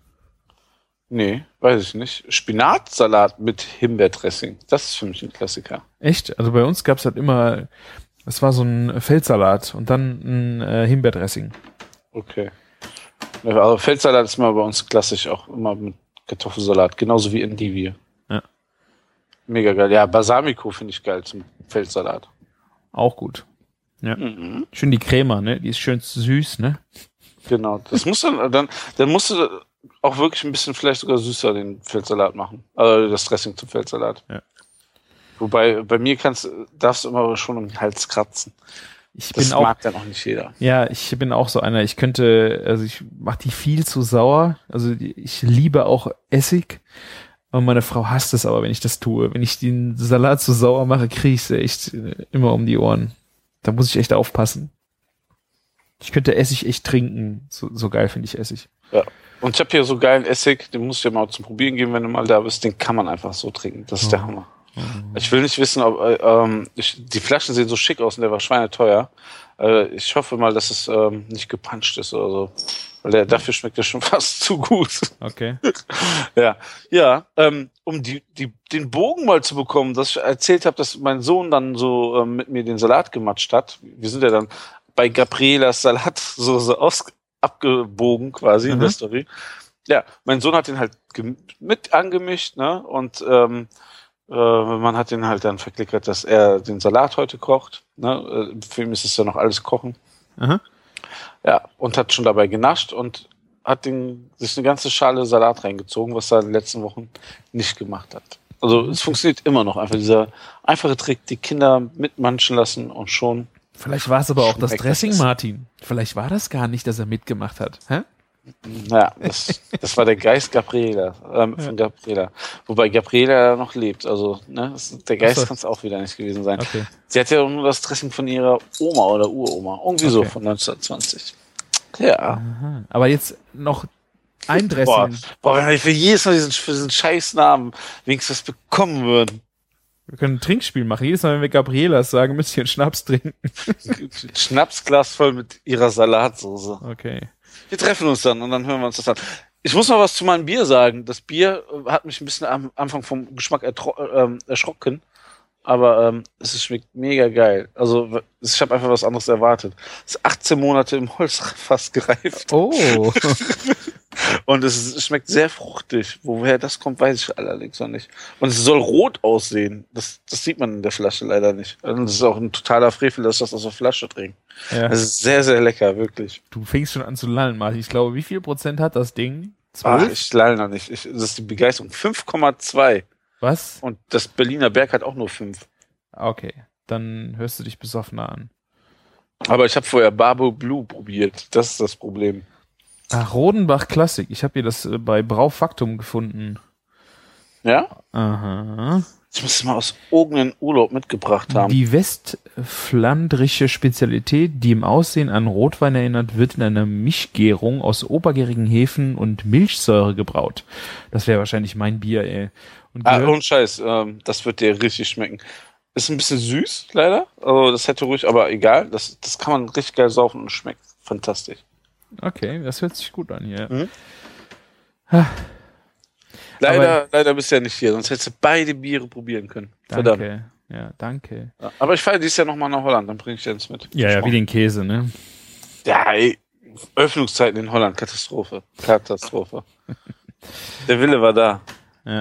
Speaker 2: Nee, weiß ich nicht. Spinatsalat mit Himbeerdressing. Das ist für mich ein Klassiker.
Speaker 4: Echt? Also bei uns gab's halt immer, es war so ein Feldsalat und dann ein äh, Himbeerdressing.
Speaker 2: Okay. Ja, also Feldsalat ist mal bei uns klassisch auch immer mit Kartoffelsalat, genauso wie Endivie.
Speaker 4: Ja.
Speaker 2: Mega geil. Ja, Balsamico finde ich geil zum Feldsalat.
Speaker 4: Auch gut. Ja.
Speaker 2: Mhm.
Speaker 4: Schön die Crema, ne? Die ist schön süß, ne?
Speaker 2: Genau. Das muss dann, dann, dann musst du auch wirklich ein bisschen vielleicht sogar süßer den Feldsalat machen. Also das Dressing zum Feldsalat.
Speaker 4: Ja.
Speaker 2: Wobei, bei mir kannst, darfst du immer schon um den Hals kratzen.
Speaker 4: Ich
Speaker 2: Das
Speaker 4: bin auch,
Speaker 2: mag dann auch nicht jeder.
Speaker 4: ja, ich bin auch so einer. Ich könnte, also ich mache die viel zu sauer. Also die- ich liebe auch Essig. Und meine Frau hasst es aber, wenn ich das tue. Wenn ich den Salat zu sauer mache, kriege ich sie echt äh, immer um die Ohren. Da muss ich echt aufpassen. Ich könnte Essig echt trinken. So, so geil finde ich Essig.
Speaker 2: Ja. Und ich habe hier so geilen Essig, den musst du ja mal zum Probieren geben, wenn du mal da bist. Den kann man einfach so trinken. Das ist der Hammer. Ich will nicht wissen, ob äh, ähm, ich, die Flaschen sehen so schick aus und der war schweineteuer. Äh, ich hoffe mal, dass es ähm, nicht gepanscht ist oder so. Weil der, dafür schmeckt der schon fast zu gut.
Speaker 4: Okay.
Speaker 2: Ja, ja, ähm, um die, die, den Bogen mal zu bekommen, dass ich erzählt habe, dass mein Sohn dann so ähm, mit mir den Salat gematscht hat. Wir sind ja dann bei Gabrielas Salatsoße aus, abgebogen quasi in
Speaker 4: Mhm.
Speaker 2: der Story. Ja, mein Sohn hat den halt gem- mit angemischt, ne? Und ähm, äh, man hat den halt dann verklickert, dass er den Salat heute kocht. Ne? Äh, Für ihn ist es ja noch alles Kochen.
Speaker 4: Aha.
Speaker 2: Ja, und hat schon dabei genascht und hat den, sich eine ganze Schale Salat reingezogen, was er in den letzten Wochen nicht gemacht hat. Also es funktioniert immer noch. Einfach dieser einfache Trick, die Kinder mitmanschen lassen und schon.
Speaker 4: Vielleicht war es aber auch das
Speaker 2: Schmeckt
Speaker 4: Dressing,
Speaker 2: das.
Speaker 4: Martin. Vielleicht war das gar nicht, dass er mitgemacht hat. Hä?
Speaker 2: Naja, das, das war der Geist Gabriela, ähm, von Gabriela. Wobei Gabriela noch lebt. Also ne, das, der Geist
Speaker 4: Ach so.
Speaker 2: kann es auch wieder nicht gewesen sein.
Speaker 4: Okay.
Speaker 2: Sie hat ja nur das Dressing von ihrer Oma oder Uroma. Irgendwie so
Speaker 4: Okay.
Speaker 2: von neunzehnhundertzwanzig. Ja.
Speaker 4: Aha. Aber jetzt noch ein Dressing.
Speaker 2: Boah, boah, wenn wir für jedes Mal diesen, für diesen Scheißnamen wenigstens was bekommen würden.
Speaker 4: Wir können ein Trinkspiel machen. Jedes Mal, wenn wir Gabrielas sagen, müsst ihr einen Schnaps trinken.
Speaker 2: Schnapsglas voll mit ihrer Salatsoße.
Speaker 4: Okay.
Speaker 2: Wir treffen uns dann und dann hören wir uns das an. Ich muss noch was zu meinem Bier sagen. Das Bier äh, hat mich ein bisschen am Anfang vom Geschmack ertro- ähm, erschrocken. Aber ähm, es schmeckt mega geil. Also w- ich habe einfach was anderes erwartet. Es ist achtzehn Monate im Holzfass gereift.
Speaker 4: Oh.
Speaker 2: Und es, ist, es schmeckt sehr fruchtig. Woher das kommt, weiß ich allerdings noch nicht. Und es soll rot aussehen. Das, das sieht man in der Flasche leider nicht. Und es ist auch ein totaler Frevel, dass das aus der Flasche trinkt.
Speaker 4: Ja.
Speaker 2: Es ist sehr, sehr lecker, wirklich.
Speaker 4: Du fängst schon an zu lallen, Martin. Ich glaube, wie viel Prozent hat das Ding?
Speaker 2: Ach,
Speaker 4: zwölf?
Speaker 2: ich lall noch nicht. Ich, das ist die Begeisterung. fünf Komma zwei.
Speaker 4: Was?
Speaker 2: Und das Berliner Berg hat auch nur fünf.
Speaker 4: Okay, dann hörst du dich besoffener an.
Speaker 2: Aber ich habe vorher Barbo Blue probiert. Das ist das Problem.
Speaker 4: Ach, Rodenbach Klassik. Ich habe hier das äh, bei Braufaktum gefunden.
Speaker 2: Ja?
Speaker 4: Aha.
Speaker 2: Ich muss es mal aus irgendeinem Urlaub mitgebracht haben.
Speaker 4: Die westflandrische Spezialität, die im Aussehen an Rotwein erinnert, wird in einer Mischgärung aus obergärigen Hefen und Milchsäure gebraut. Das wäre wahrscheinlich mein Bier, ey. Und
Speaker 2: ah,
Speaker 4: gehört-
Speaker 2: ohne Scheiß. Ähm, das wird dir richtig schmecken. Ist ein bisschen süß, leider. Also das hätte ruhig, aber egal. Das, das kann man richtig geil saufen und schmeckt fantastisch.
Speaker 4: Okay, das hört sich gut an hier.
Speaker 2: Mhm.
Speaker 4: Ha,
Speaker 2: Leider, leider bist du ja nicht hier, sonst hättest du beide Biere probieren können. Verdammt.
Speaker 4: danke. Ja, danke.
Speaker 2: Ja, aber ich fahre dieses Jahr nochmal nach Holland, dann bringe ich dir das mit.
Speaker 4: Ja, ja, wie den Käse, ne?
Speaker 2: Ja, ey, Öffnungszeiten in Holland, Katastrophe. Katastrophe. Der Wille war da.
Speaker 4: Ja.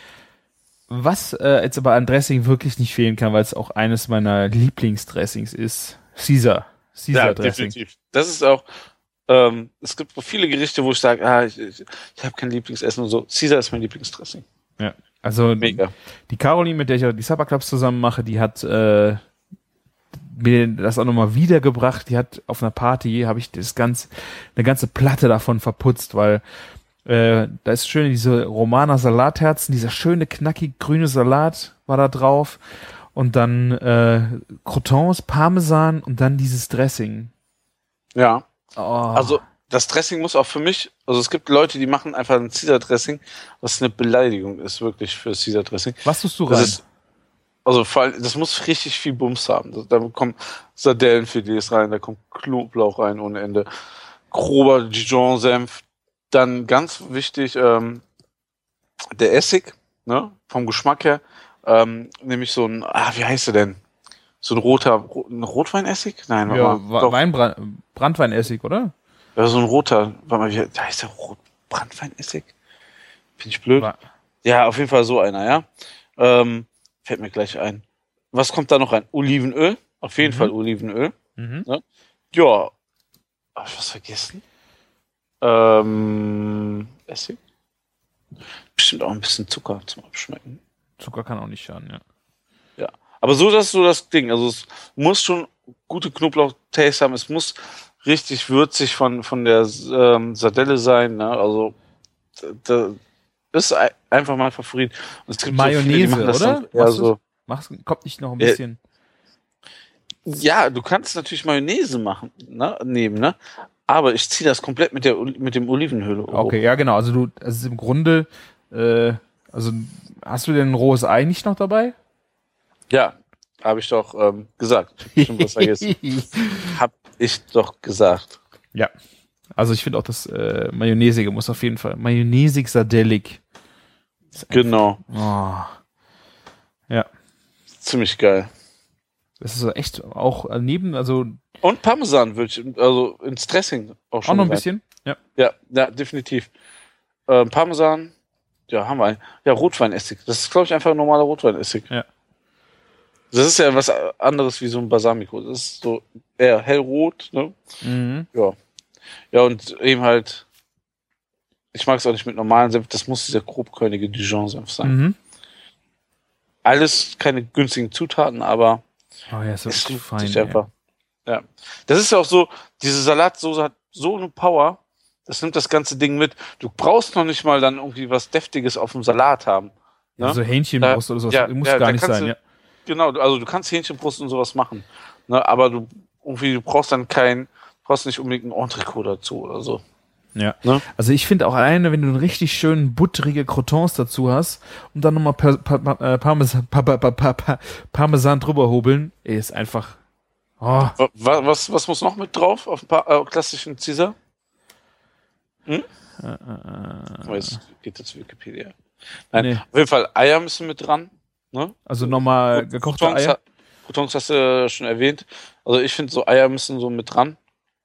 Speaker 4: Was äh, jetzt aber an Dressing wirklich nicht fehlen kann, weil es auch eines meiner Lieblingsdressings ist, Caesar. Caesar
Speaker 2: Ja,
Speaker 4: Dressing.
Speaker 2: definitiv. Das ist auch, ähm, es gibt viele Gerichte, wo ich sage, ah, ich, ich, ich habe kein Lieblingsessen und so. Caesar ist mein Lieblingsdressing.
Speaker 4: Ja, also
Speaker 2: Mega.
Speaker 4: die Caroline, mit der ich auch die Supper Clubs zusammen mache, die hat äh, mir das auch nochmal wiedergebracht. Die hat auf einer Party, habe ich das ganz, eine ganze Platte davon verputzt, weil äh, da ist schön diese Romaner Salatherzen, dieser schöne, knackig grüne Salat war da drauf und dann äh, Croutons, Parmesan und dann dieses Dressing.
Speaker 2: Ja.
Speaker 4: Oh.
Speaker 2: Also, das Dressing muss auch für mich, also es gibt Leute, die machen einfach ein Caesar-Dressing, was eine Beleidigung ist, wirklich für Caesar-Dressing.
Speaker 4: Was tust du
Speaker 2: Das
Speaker 4: rein?
Speaker 2: ist, also vor allem, das muss richtig viel Bums haben. Da, da kommen Sardellenfilets rein, da kommt Knoblauch rein ohne Ende, grober Dijon-Senf, dann ganz wichtig, ähm, der Essig, ne, vom Geschmack her, ähm, nämlich so ein, ah, wie heißt der denn? So ein roter, ein Rotweinessig? Nein, warte
Speaker 4: Ja,
Speaker 2: mal.
Speaker 4: Wa- Weinbrand, Brandweinessig, oder?
Speaker 2: Ja, so ein roter, warte mal, wie, da heißt der Rot Brandweinessig? Bin ich blöd?
Speaker 4: Wa-
Speaker 2: Ja, auf jeden Fall so einer, ja. Ähm, fällt mir gleich ein. Was kommt da noch rein? Olivenöl? Auf jeden
Speaker 4: Mhm.
Speaker 2: Fall Olivenöl.
Speaker 4: Mhm.
Speaker 2: Ja. Hab ich was vergessen? Ähm, Essig? Bestimmt auch ein bisschen Zucker zum Abschmecken.
Speaker 4: Zucker kann auch nicht schaden, ja.
Speaker 2: Ja. Aber so, das ist so das Ding. Also es muss schon gute Knoblauch-Taste haben. Es muss richtig würzig von, von der ähm, Sardelle sein. Ne? Also da ist ei- einfach mein Favorit. Und es gibt
Speaker 4: Mayonnaise,
Speaker 2: so viele, die machen das
Speaker 4: oder?
Speaker 2: dann eher
Speaker 4: Machst du-
Speaker 2: so.
Speaker 4: Mach's, kommt nicht noch ein
Speaker 2: Ja.
Speaker 4: bisschen.
Speaker 2: Ja, du kannst natürlich Mayonnaise machen, ne, nehmen, ne? Aber ich ziehe das komplett mit der Oli- mit dem Olivenöl hoch.
Speaker 4: Okay, ja genau. Also du, also im Grunde, äh, also hast du denn ein rohes Ei nicht noch dabei?
Speaker 2: Ja, habe ich doch ähm, gesagt. Schon was vergessen. Hab ich doch gesagt.
Speaker 4: Ja. Also ich finde auch das äh, Mayonnaisige muss auf jeden Fall. Mayonnaisig sardellig.
Speaker 2: Genau.
Speaker 4: Oh. Ja.
Speaker 2: Ziemlich geil.
Speaker 4: Das ist so echt auch neben, also
Speaker 2: Und Parmesan würde ich, also ins Dressing auch schon
Speaker 4: auch noch ein
Speaker 2: rein.
Speaker 4: bisschen. Ja.
Speaker 2: Ja, ja, definitiv. Ähm, Parmesan, ja, haben wir einen. Ja, Rotweinessig. Das ist, glaube ich, einfach ein normaler Rotweinessig.
Speaker 4: Ja.
Speaker 2: Das ist ja was anderes wie so ein Balsamico. Das ist so eher hellrot, ne?
Speaker 4: Mhm.
Speaker 2: Ja. Ja, und eben halt, ich mag es auch nicht mit normalen Senf, das muss dieser grobkörnige Dijon-Senf sein.
Speaker 4: Mhm.
Speaker 2: Alles keine günstigen Zutaten, aber
Speaker 4: Oh ja, ist
Speaker 2: es
Speaker 4: wirklich
Speaker 2: tut
Speaker 4: fein.
Speaker 2: sich
Speaker 4: ey.
Speaker 2: einfach. Ja. Das ist ja auch so, diese Salatsoße hat so eine Power, das nimmt das ganze Ding mit. Du brauchst noch nicht mal dann irgendwie was Deftiges auf dem Salat haben.
Speaker 4: Ja,
Speaker 2: Ne?
Speaker 4: so Hähnchenbrust
Speaker 2: Da-
Speaker 4: oder sowas
Speaker 2: ja,
Speaker 4: muss
Speaker 2: ja,
Speaker 4: gar
Speaker 2: da
Speaker 4: nicht
Speaker 2: kannst
Speaker 4: sein.
Speaker 2: du-
Speaker 4: Ja.
Speaker 2: Genau, also du kannst Hähnchenbrust und sowas machen. Ne? Aber du irgendwie, du brauchst dann kein, brauchst nicht unbedingt ein Entrecot dazu oder so.
Speaker 4: Ja.
Speaker 2: Ne?
Speaker 4: Also ich finde auch alleine, wenn du einen richtig schönen butterige Croutons dazu hast und dann nochmal pa pa pa Parmesan, pa pa pa pa pa Parmesan drüber hobeln, ey, ist einfach. Oh.
Speaker 2: Was, was, was muss noch mit drauf auf dem pa äh, klassischen Caesar? Hm?
Speaker 4: Äh, äh,
Speaker 2: Oh, jetzt geht jetzt Wikipedia. Nein,
Speaker 4: Nee.
Speaker 2: auf jeden Fall Eier müssen mit dran. Ne?
Speaker 4: Also nochmal gekochte
Speaker 2: Croutons
Speaker 4: Eier.
Speaker 2: ha- Croutons hast du ja schon erwähnt. Also ich finde so Eier müssen so mit dran.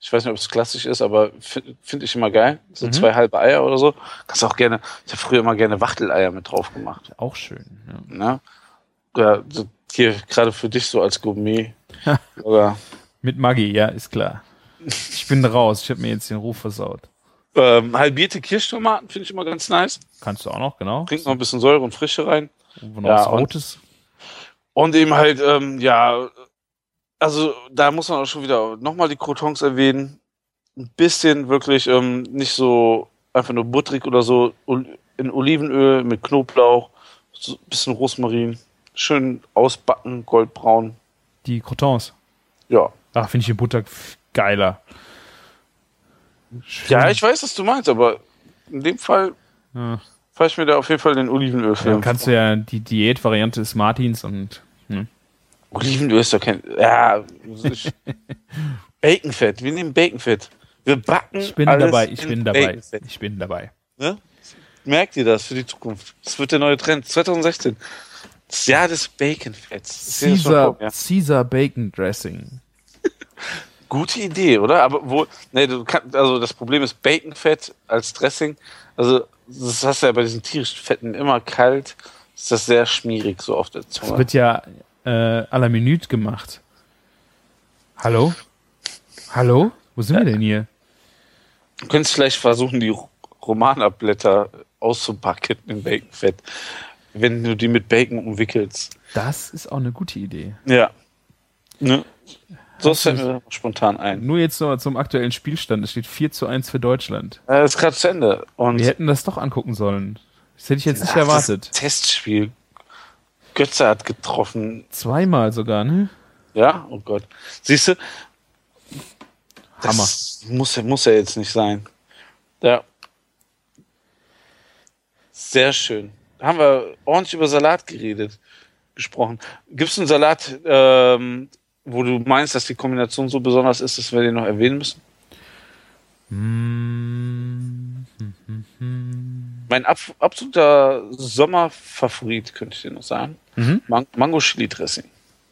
Speaker 2: Ich weiß nicht, ob es klassisch ist, aber finde find ich immer geil. So
Speaker 4: Mhm.
Speaker 2: zwei halbe Eier oder so. Kannst auch gerne, ich habe früher immer gerne Wachteleier mit drauf gemacht.
Speaker 4: Auch schön. Ja.
Speaker 2: Ne? Ja, so hier gerade für dich so als Gourmet. Oder
Speaker 4: Mit Maggi, ja, ist klar. Ich bin raus. Ich habe mir jetzt den Ruf versaut.
Speaker 2: ähm, halbierte Kirschtomaten finde ich immer ganz nice.
Speaker 4: Kannst du auch noch, genau.
Speaker 2: Bringt noch ein bisschen Säure und Frische rein.
Speaker 4: Wo noch
Speaker 2: Ja,
Speaker 4: was
Speaker 2: und-
Speaker 4: Rotes.
Speaker 2: Und eben halt, ähm, ja, also da muss man auch schon wieder nochmal die Crotons erwähnen. Ein bisschen wirklich ähm, nicht so einfach nur butterig oder so. Ol- In Olivenöl mit Knoblauch, so ein bisschen Rosmarin. Schön ausbacken, goldbraun.
Speaker 4: Die Crotons.
Speaker 2: Ja.
Speaker 4: Ach, finde ich die Butter f- geiler. Schön.
Speaker 2: Ja, ich weiß, was du meinst, aber in dem Fall
Speaker 4: Ja.
Speaker 2: fahre ich mir da auf jeden Fall den Olivenöl für.
Speaker 4: Dann kannst du ja die Diätvariante des Martins und hm.
Speaker 2: Olivenöl ist doch kein. Ja, ich, Baconfett. Wir nehmen Baconfett. Wir backen.
Speaker 4: ich bin
Speaker 2: alles
Speaker 4: dabei, ich
Speaker 2: in
Speaker 4: bin dabei.
Speaker 2: Baconfett.
Speaker 4: Ich bin dabei.
Speaker 2: Ne? Merkt ihr das für die Zukunft? Das wird der neue Trend. zwanzig sechzehn. Das Jahr des Baconfetts. Ich sehe das schon
Speaker 4: Caesar,
Speaker 2: vor mir.
Speaker 4: Caesar Bacon Dressing.
Speaker 2: Gute Idee, oder? Aber wo. Nee, du kannst, also das Problem ist Baconfett als Dressing. Also, das hast du ja bei diesen tierischen Fetten immer kalt. Ist das sehr schmierig so auf der
Speaker 4: Das
Speaker 2: Zunge.
Speaker 4: wird ja äh, à la Minute gemacht. Hallo? Hallo? Wo sind wir denn hier?
Speaker 2: Du könntest vielleicht versuchen, die Romana-Blätter auszubacken in Baconfett, wenn du die mit Bacon umwickelst.
Speaker 4: Das ist auch eine gute Idee.
Speaker 2: Ja. Ne? So
Speaker 4: Hast
Speaker 2: fällt
Speaker 4: du-
Speaker 2: mir spontan ein.
Speaker 4: Nur jetzt noch zum aktuellen Spielstand. Es steht vier zu eins für Deutschland.
Speaker 2: Äh, Das ist gerade zu Ende. Und
Speaker 4: Wir hätten das doch angucken sollen. Das hätte ich jetzt nicht
Speaker 2: Ach,
Speaker 4: erwartet.
Speaker 2: Das Testspiel. Götze hat getroffen.
Speaker 4: Zweimal sogar, ne?
Speaker 2: Ja? Oh Gott. Siehst du? Das muss, ja- muss ja jetzt nicht sein. Ja. Sehr schön. Haben wir ordentlich über Salat geredet, gesprochen. Gibt es einen Salat, ähm, wo du meinst, dass die Kombination so besonders ist, dass wir den noch erwähnen müssen?
Speaker 4: Mm, hm, hm, hm.
Speaker 2: Mein ab, absoluter Sommerfavorit, könnte ich dir noch sagen.
Speaker 4: Mhm.
Speaker 2: Man Mango Chili Dressing.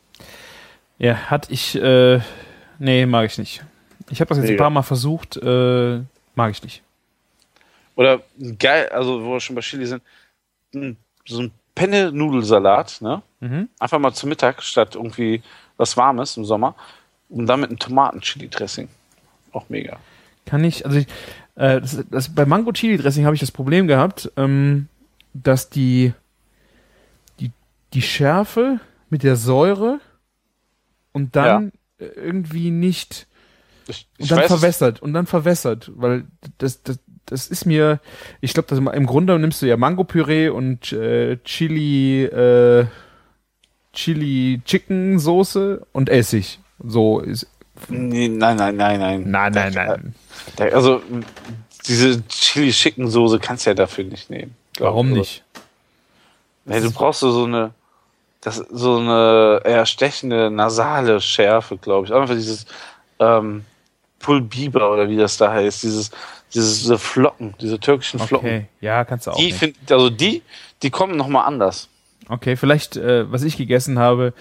Speaker 4: Ja, hatte ich, äh, nee, mag ich nicht. Ich habe das jetzt ein
Speaker 2: Mega.
Speaker 4: paar Mal versucht, äh, mag ich nicht.
Speaker 2: Oder geil, also wo wir schon bei Chili sind, ein- so ein Penne-Nudelsalat, ne?
Speaker 4: Mhm.
Speaker 2: Einfach mal zum Mittag statt irgendwie was Warmes im Sommer. Und dann mit einem Tomaten-Chili-Dressing. Auch mega.
Speaker 4: Kann ich, also ich, äh, das, das, bei Mango Chili Dressing habe ich das Problem gehabt, ähm, dass die, die, die Schärfe mit der Säure und dann äh, irgendwie nicht,
Speaker 2: Ich,
Speaker 4: und
Speaker 2: ich
Speaker 4: dann
Speaker 2: weiß,
Speaker 4: verwässert, und dann verwässert, weil das, das, das ist mir, ich glaube, im Grunde nimmst du ja Mango-Püree und äh, Chili, äh, Chili Chicken Soße und Essig. So ist,
Speaker 2: nee, nein, nein, nein, nein.
Speaker 4: nein, nein,
Speaker 2: Da-
Speaker 4: nein.
Speaker 2: Da, also, diese Chili-Chicken-Soße kannst du ja dafür nicht nehmen. glaub
Speaker 4: Warum
Speaker 2: ich.
Speaker 4: nicht?
Speaker 2: Nee, du brauchst so so eine, das, so eine eher stechende, nasale Schärfe, glaube ich. Einfach dieses ähm, Pulbiber oder wie das da heißt. Dieses, dieses, diese Flocken, diese türkischen Flocken.
Speaker 4: Okay, ja, kannst du auch
Speaker 2: Die
Speaker 4: nicht.
Speaker 2: find, also die, die kommen nochmal anders.
Speaker 4: Okay, vielleicht, äh, was ich gegessen habe,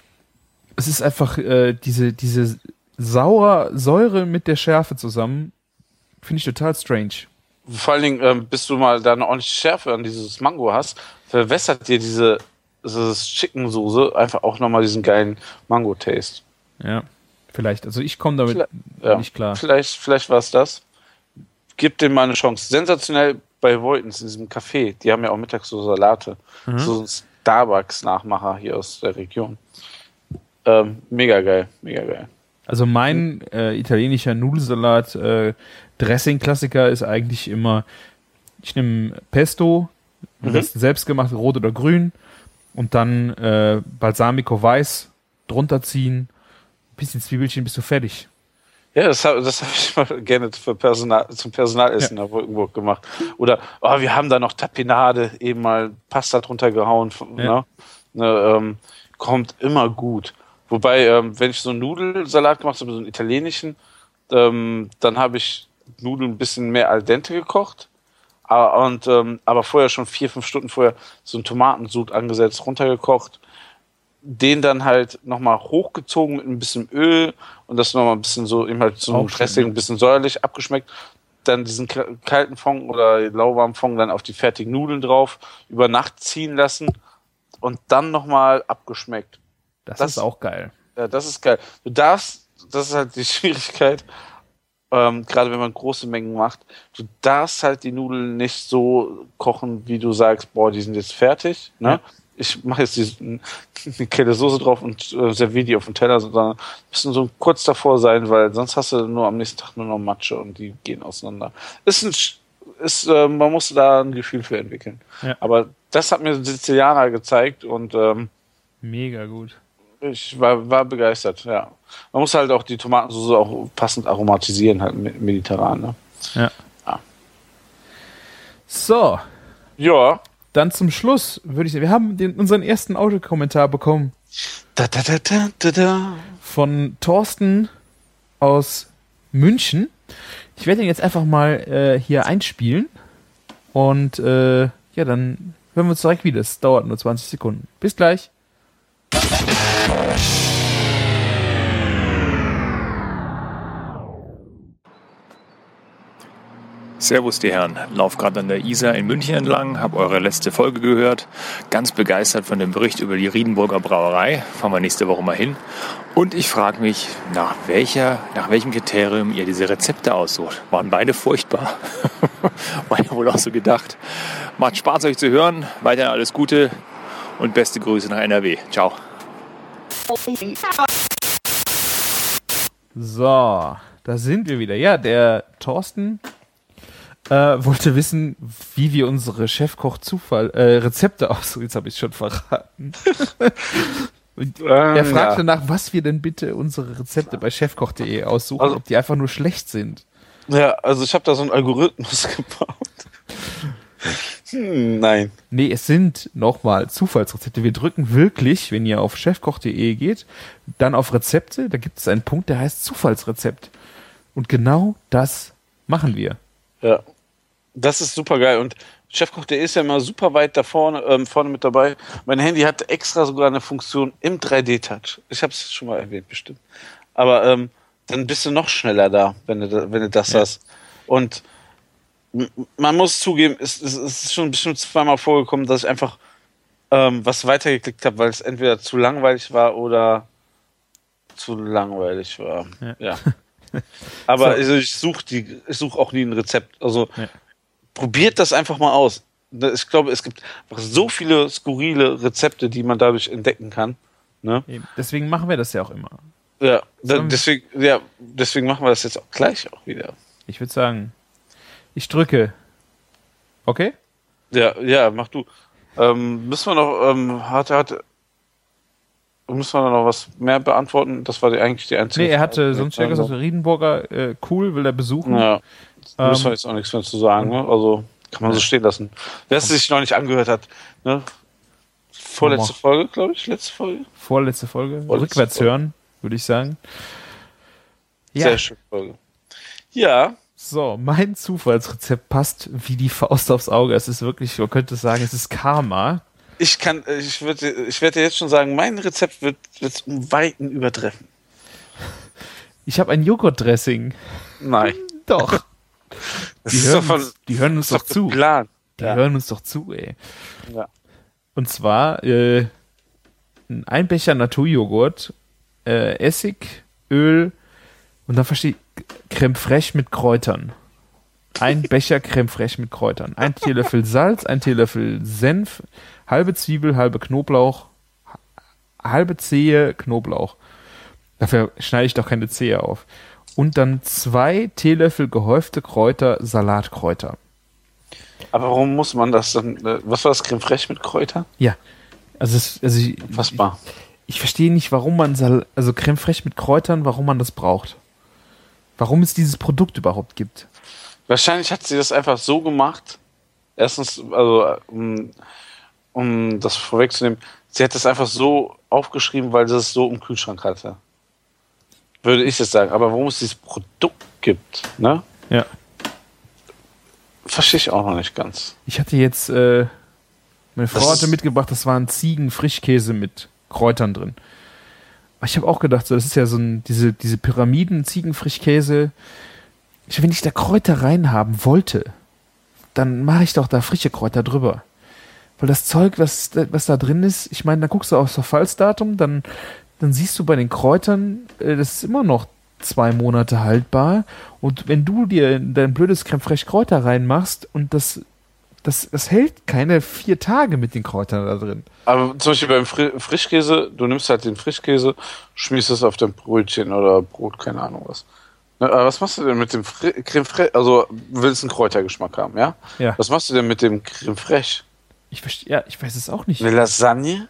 Speaker 4: es ist einfach äh, diese, diese sauer Säure mit der Schärfe zusammen, finde ich total strange.
Speaker 2: Vor allen Dingen, ähm, bis du mal da eine ordentliche Schärfe an dieses Mango hast, verwässert dir diese, dieses Chicken-Soße einfach auch nochmal diesen geilen Mango-Taste.
Speaker 4: Ja, vielleicht. Also ich komme damit
Speaker 2: Vielleicht- Ja.
Speaker 4: nicht klar.
Speaker 2: Vielleicht, vielleicht war es das. Gib dem mal eine Chance. Sensationell bei Voitens in diesem Café. Die haben ja auch mittags so Salate.
Speaker 4: Mhm.
Speaker 2: So ein Starbucks-Nachmacher hier aus der Region. Ähm, mega geil, mega geil.
Speaker 4: Also mein äh, italienischer Nudelsalat äh, Dressing-Klassiker ist eigentlich immer, ich nehme Pesto, am
Speaker 2: Mhm.
Speaker 4: besten selbst gemacht, rot oder grün, und dann äh, Balsamico weiß drunter ziehen, bisschen Zwiebelchen, bist du fertig.
Speaker 2: Ja, das habe das hab ich mal gerne für Personal, zum Personalessen nach Wolkenburg gemacht. Oder, oh, wir haben da noch Tapenade, eben mal Pasta drunter gehauen.
Speaker 4: Ja.
Speaker 2: Ne? Ne, ähm, kommt immer gut. Wobei, ähm, wenn ich so einen Nudelsalat gemacht habe, so einen italienischen, ähm, dann habe ich Nudeln ein bisschen mehr al dente gekocht. Aber, und, ähm, aber vorher schon vier, fünf Stunden vorher so einen Tomatensud angesetzt, runtergekocht. den dann halt nochmal hochgezogen mit ein bisschen Öl und das nochmal ein bisschen so, eben halt so ein Dressing, ein bisschen säuerlich abgeschmeckt. Dann diesen kalten Fond oder lauwarmen Fond dann auf die fertigen Nudeln drauf, über Nacht ziehen lassen und dann nochmal abgeschmeckt.
Speaker 4: Das, das ist auch geil.
Speaker 2: Ja, das ist geil. Du darfst, das ist halt die Schwierigkeit, ähm, gerade wenn man große Mengen macht, du darfst halt die Nudeln nicht so kochen, wie du sagst, boah, die sind jetzt fertig, ne? Ja. Ich mache jetzt die, eine Kelle Soße drauf und äh, serviere die auf dem Teller, sondern müssen so kurz davor sein, weil sonst hast du nur am nächsten Tag nur noch Matsche und die gehen auseinander. Ist ein, ist, äh, man muss da ein Gefühl für entwickeln. Ja. Aber das hat mir Sizilianer gezeigt und ähm,
Speaker 4: mega gut.
Speaker 2: Ich war, war begeistert, ja. Man muss halt auch die Tomatensauce auch passend aromatisieren, halt mediterran, ne?
Speaker 4: Ja. ja. So.
Speaker 2: Ja.
Speaker 4: Dann zum Schluss würde ich sagen, wir haben den, unseren ersten Audiokommentar bekommen.
Speaker 2: Da, da, da, da, da, da.
Speaker 4: Von Thorsten aus München. Ich werde ihn jetzt einfach mal äh, hier einspielen. Und äh, ja, dann hören wir uns direkt wieder. Es dauert nur zwanzig Sekunden. Bis gleich.
Speaker 3: Servus die Herren, lauf gerade an der Isar in München entlang, habe eure letzte Folge gehört, ganz begeistert von dem Bericht über die Riedenburger Brauerei, fahren wir nächste Woche mal hin. Und ich frage mich, nach welcher, nach welchem Kriterium ihr diese Rezepte aussucht. Waren beide furchtbar? War ja wohl auch so gedacht. Macht Spaß euch zu hören, weiterhin alles Gute und beste Grüße nach N R W. Ciao.
Speaker 4: So, da sind wir wieder. Ja, der Thorsten Äh, wollte wissen, wie wir unsere Chefkoch-Zufall äh, Rezepte aussuchen. Jetzt habe ich es schon verraten. Und ähm, er fragte ja. nach, was wir denn bitte unsere Rezepte bei chefkoch punkt de aussuchen, also, ob die einfach nur schlecht sind.
Speaker 2: Ja, also ich habe da so einen Algorithmus gebaut. hm, nein.
Speaker 4: Nee, es sind nochmal Zufallsrezepte. Wir drücken wirklich, wenn ihr auf chefkoch punkt de geht, dann auf Rezepte, da gibt es einen Punkt, der heißt Zufallsrezept. Und genau das machen wir.
Speaker 2: Ja. Das ist super geil und chefkoch punkt de ist ja immer super weit da vorne, ähm, vorne mit dabei. Mein Handy hat extra sogar eine Funktion im drei D-Touch. Ich habe es schon mal erwähnt, bestimmt. Aber ähm, dann bist du noch schneller da, wenn du, wenn du das ja. hast. Und m- man muss zugeben, es, es, es ist schon bestimmt zweimal vorgekommen, dass ich einfach ähm, was weitergeklickt habe, weil es entweder zu langweilig war oder zu langweilig war. Ja. ja. Aber so. also ich suche die, ich suche auch nie ein Rezept. Also ja. probiert das einfach mal aus. Ich glaube, es gibt einfach so viele skurrile Rezepte, die man dadurch entdecken kann. Ne?
Speaker 4: Deswegen machen wir das ja auch immer.
Speaker 2: Ja, da, deswegen, ja, deswegen machen wir das jetzt auch gleich auch wieder.
Speaker 4: Ich würde sagen, ich drücke. Okay?
Speaker 2: Ja, ja, mach du. Ähm, müssen wir noch, ähm, hat, hat, müssen wir noch was mehr beantworten? Das war die, eigentlich die einzige
Speaker 4: Nee, er hatte Frage. sonst ja gesagt, Riedenburger, äh, cool, will er besuchen.
Speaker 2: Ja, ähm, müssen wir jetzt auch nichts mehr zu sagen, ne? Also kann man so stehen lassen. Wer es sich noch nicht angehört hat, ne? Vorletzte oh. Folge, glaube ich, letzte Folge.
Speaker 4: Vorletzte Folge, Vorletzte rückwärts Folge. hören, würde ich sagen. Ja.
Speaker 2: Sehr schöne Folge. Ja.
Speaker 4: So, mein Zufallsrezept passt wie die Faust aufs Auge. Es ist wirklich, man könnte sagen, es ist Karma.
Speaker 2: Ich kann, ich würde, ich werde jetzt schon sagen, mein Rezept wird es um Weiten übertreffen.
Speaker 4: Ich habe ein Joghurtdressing.
Speaker 2: Nein.
Speaker 4: Doch.
Speaker 2: Das
Speaker 4: die,
Speaker 2: ist
Speaker 4: hören
Speaker 2: doch von,
Speaker 4: uns, die hören uns doch zu.
Speaker 2: Plan.
Speaker 4: Die
Speaker 2: ja.
Speaker 4: hören uns doch zu, ey.
Speaker 2: Ja.
Speaker 4: Und zwar äh, ein Becher Naturjoghurt, äh, Essig, Öl und dann verstehe ich Creme fraiche mit Kräutern. Ein Becher Creme fraiche mit Kräutern. Ein Teelöffel Salz, ein Teelöffel Senf, halbe Zwiebel, halbe Knoblauch, halbe Zehe Knoblauch. Dafür schneide ich doch keine Zehe auf. Und dann zwei Teelöffel gehäufte Kräuter, Salatkräuter.
Speaker 2: Aber warum muss man das dann, was war das, Creme fraiche mit Kräutern?
Speaker 4: Ja, also, es, also ich,
Speaker 2: Fassbar.
Speaker 4: Ich, ich verstehe nicht, warum man, Sal- also Creme fraiche mit Kräutern, warum man das braucht. Warum es dieses Produkt überhaupt gibt.
Speaker 2: Wahrscheinlich hat sie das einfach so gemacht, erstens, also um, um das vorwegzunehmen, sie hat das einfach so aufgeschrieben, weil sie es so im Kühlschrank hatte. Würde ich jetzt sagen. Aber warum es dieses Produkt gibt, ne?
Speaker 4: Ja.
Speaker 2: Verstehe ich auch noch nicht ganz.
Speaker 4: Ich hatte jetzt, äh, meine Frau
Speaker 2: das
Speaker 4: hatte mitgebracht, das war ein Ziegen-Frischkäse mit Kräutern drin. Aber ich habe auch gedacht, so, das ist ja so ein, diese, diese Pyramiden, Ziegenfrischkäse. Ich, wenn ich da Kräuter reinhaben wollte, dann mache ich doch da frische Kräuter drüber. Weil das Zeug, was, was da drin ist, ich meine, da guckst du aufs Verfallsdatum, dann, dann siehst du bei den Kräutern, äh, das ist immer noch zwei Monate haltbar. Und wenn du dir dein blödes Creme Fraiche Kräuter reinmachst und das, das, das hält keine vier Tage mit den Kräutern da drin.
Speaker 2: Aber zum Beispiel beim Fri- Frischkäse, du nimmst halt den Frischkäse, schmierst es auf dein Brötchen oder Brot, keine Ahnung was. Ne, aber was machst du denn mit dem Fri- Creme Fraiche? Also, du willst einen Kräutergeschmack haben, ja?
Speaker 4: Ja.
Speaker 2: Was machst du denn mit dem Creme Fraiche?
Speaker 4: Ich verstehe, ja, ich weiß es auch nicht.
Speaker 2: Eine Lasagne?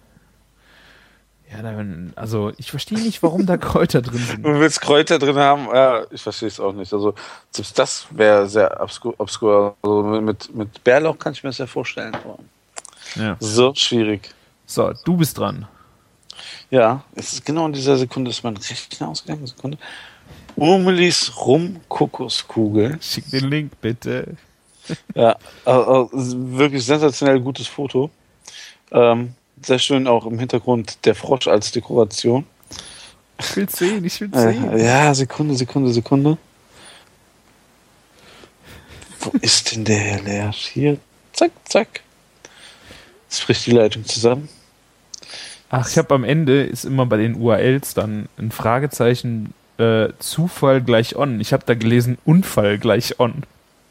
Speaker 4: Ja, dann, also ich verstehe nicht, warum da Kräuter drin sind.
Speaker 2: Du willst Kräuter drin haben? Ja, ich verstehe es auch nicht. Also, selbst das wäre sehr obskur. obskur. Also, mit, mit Bärlauch kann ich mir das ja vorstellen. Aber
Speaker 4: Ja.
Speaker 2: so schwierig.
Speaker 4: So, du bist dran.
Speaker 2: Ja, es ist genau in dieser Sekunde ist mein Rechner ausgegangen. Sekunde. Urmelis Rum-Kokoskugel.
Speaker 4: Schick den Link, bitte.
Speaker 2: Ja, also, wirklich sensationell gutes Foto. Ähm, sehr schön auch im Hintergrund der Frosch als Dekoration.
Speaker 4: Ich will sehen, ich will
Speaker 2: Äh,
Speaker 4: sehen.
Speaker 2: ja, Sekunde, Sekunde, Sekunde. Wo ist denn der Herr Lersch? Hier, zack, zack. Jetzt bricht die Leitung zusammen.
Speaker 4: Ach, ich habe am Ende, ist immer bei den U R Ls dann ein Fragezeichen, äh, Zufall gleich on. Ich habe da gelesen, Unfall gleich on.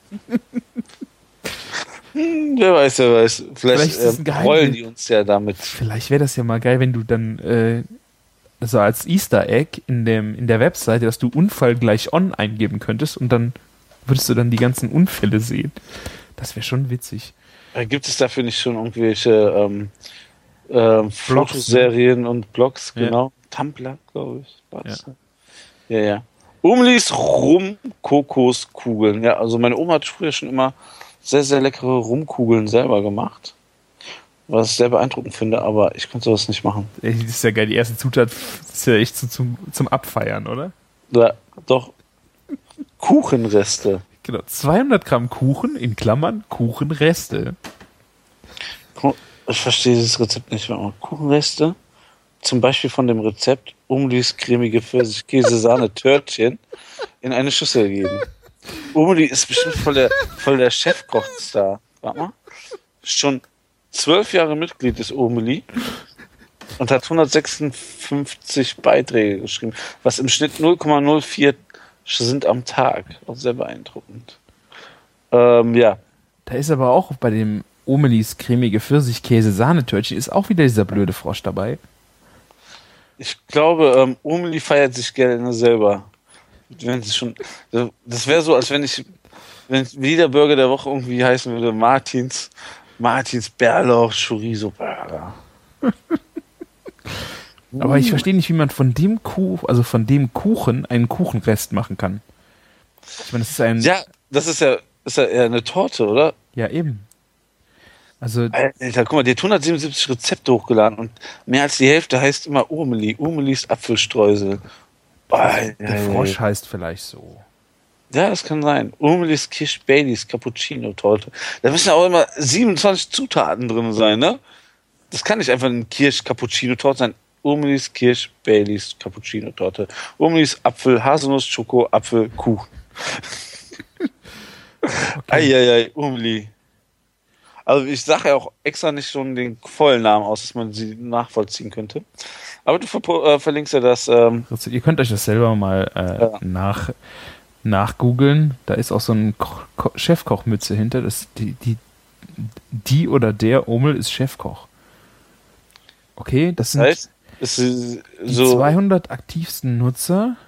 Speaker 2: Hm, wer weiß, wer weiß. Vielleicht,
Speaker 4: Vielleicht ist es ein
Speaker 2: äh,
Speaker 4: Geheimnis.
Speaker 2: rollen die uns ja damit.
Speaker 4: Vielleicht wäre das ja mal geil, wenn du dann äh, so als Easter Egg in dem in der Webseite, dass du Unfall gleich on eingeben könntest und dann würdest du dann die ganzen Unfälle sehen. Das wäre schon witzig.
Speaker 2: Äh, Gibt es dafür nicht schon irgendwelche ähm, ähm, Fotoserien und Blogs?
Speaker 4: Ja.
Speaker 2: Genau. Tumblr, glaube ich. War das, ne? Ja, ja. Umlis Rum-Kokoskugeln. Ja, also meine Oma hat früher schon immer sehr, sehr leckere Rumkugeln selber gemacht. Was ich sehr beeindruckend finde, aber ich konnte sowas nicht machen.
Speaker 4: Ey, das ist ja geil, die erste Zutat ist ja echt so zum, zum Abfeiern, oder?
Speaker 2: Ja, doch. Kuchenreste.
Speaker 4: Genau, zweihundert Gramm Kuchen, in Klammern Kuchenreste.
Speaker 2: Ich verstehe dieses Rezept nicht mehr. Kuchenreste, zum Beispiel von dem Rezept Umlis cremige Pfirsich-Käse-Sahne-Törtchen in eine Schüssel geben. Umli ist bestimmt voll der, voll der Chefkoch-Star. Warte mal. Schon zwölf Jahre Mitglied des Umli und hat hundertsechsundfünfzig Beiträge geschrieben, was im Schnitt null Komma null vier sind am Tag. Auch sehr beeindruckend. Ähm, ja.
Speaker 4: Da ist aber auch bei dem Omelis cremige Pfirsich-Käse-Sahne-Törtchen ist auch wieder dieser blöde Frosch dabei.
Speaker 2: Ich glaube, ähm, Umli feiert sich gerne selber. Wenn sie schon, das wäre so, als wenn ich, wenn wie der Burger der Woche irgendwie heißen würde, Martins, Martins Bärlauch Chorizo Burger.
Speaker 4: Aber ich verstehe nicht, wie man von dem Kuchen, also von dem Kuchen einen Kuchenrest machen kann. Ich meine, das ist ein...
Speaker 2: Ja, das ist ja, ist ja eher eine Torte, oder?
Speaker 4: Ja, eben. Also,
Speaker 2: Alter, guck mal, die hat hundertsiebenundsiebzig Rezepte hochgeladen und mehr als die Hälfte heißt immer Urmeli. Urmelis Apfelstreusel. Alter,
Speaker 4: der Frosch heißt vielleicht so.
Speaker 2: Ja, das kann sein. Urmelis Kirsch Baileys Cappuccino Torte. Da müssen ja auch immer siebenundzwanzig Zutaten drin sein, ne? Das kann nicht einfach ein Kirsch Cappuccino Torte sein. Urmelis Kirsch Baileys Cappuccino Torte. Urmelis Apfel, Haselnuss, Schoko, Apfel, Kuchen.
Speaker 4: Okay.
Speaker 2: Eieiei, Urmeli. Also ich sage ja auch extra nicht schon den vollen Namen aus, dass man sie nachvollziehen könnte. Aber du ver äh, verlinkst ja das. Ähm
Speaker 4: Also, ihr könnt euch das selber mal äh,
Speaker 2: Ja.
Speaker 4: nach nachgoogeln. Da ist auch so eine Ko Ko Chefkochmütze hinter. Das, die, die, die oder der Omel ist Chefkoch. Okay, das sind
Speaker 2: heißt, ist sie
Speaker 4: die
Speaker 2: so.
Speaker 4: zweihundert aktivsten Nutzer.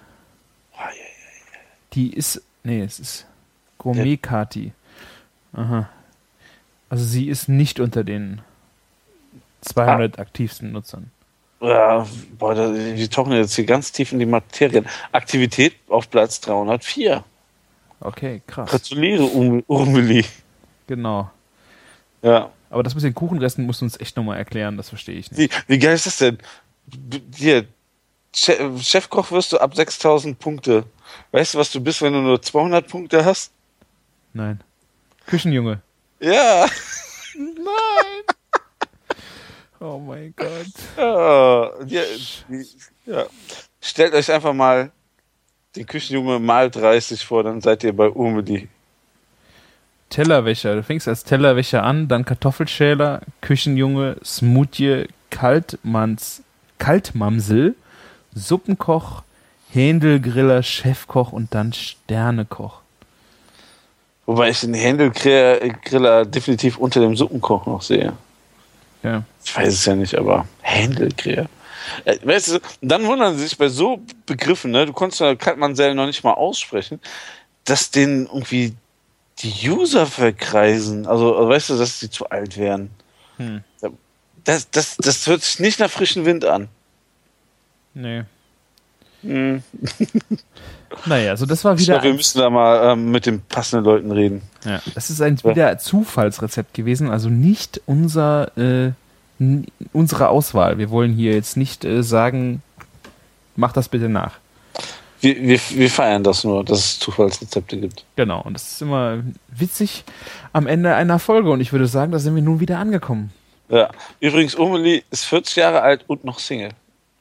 Speaker 4: Die ist, nee, es ist Gourmet-Kati. Aha. Also sie ist nicht unter den zweihundert
Speaker 2: Ah.
Speaker 4: aktivsten Nutzern.
Speaker 2: Ja, boah, da, die tauchen jetzt hier ganz tief in die Materien. Aktivität auf Platz dreihundertvier.
Speaker 4: Okay, krass.
Speaker 2: Gratuliere, Um- Urmeli.
Speaker 4: Genau.
Speaker 2: Ja.
Speaker 4: Aber das mit den Kuchenresten musst du uns echt nochmal erklären, das verstehe ich nicht.
Speaker 2: Wie, wie geil ist das denn? Du- Hier, Che Chefkoch wirst du ab sechstausend Punkte. Weißt du, was du bist, wenn du nur zweihundert Punkte hast?
Speaker 4: Nein. Küchenjunge.
Speaker 2: Ja.
Speaker 4: Nein! Oh mein Gott.
Speaker 2: Ja, ja, ja. Stellt euch einfach mal den Küchenjunge mal dreißig vor, dann seid ihr bei Urmeli.
Speaker 4: Tellerwäscher. Du fängst als Tellerwäscher an, dann Kartoffelschäler, Küchenjunge, Smoothie, Kaltmanns, Kaltmamsel, Suppenkoch, Händelgriller, Chefkoch und dann Sternekoch.
Speaker 2: Wobei ich den Händelgriller definitiv unter dem Suppenkoch noch sehe.
Speaker 4: Ja.
Speaker 2: Ich weiß es ja nicht, aber Händelgriller. Äh, weißt du, dann wundern sie sich bei so Begriffen, ne? Du konntest ja Kaltmannsell noch nicht mal aussprechen, dass den irgendwie die User verkreisen. Also, weißt du, dass die zu alt wären.
Speaker 4: Hm.
Speaker 2: Das, das, das hört sich nicht nach frischem Wind an.
Speaker 4: Nee.
Speaker 2: Hm.
Speaker 4: Naja, also das war wieder.
Speaker 2: Ich glaube, wir müssen da mal ähm, mit den passenden Leuten reden.
Speaker 4: Ja, das ist ein wieder Zufallsrezept gewesen, also nicht unser, äh, n- unsere Auswahl. Wir wollen hier jetzt nicht äh, sagen, mach das bitte nach.
Speaker 2: Wir, wir, wir feiern das nur, dass es Zufallsrezepte gibt.
Speaker 4: Genau, und das ist immer witzig am Ende einer Folge und ich würde sagen, da sind wir nun wieder angekommen.
Speaker 2: Ja. Übrigens, Urmeli ist vierzig Jahre alt und noch Single.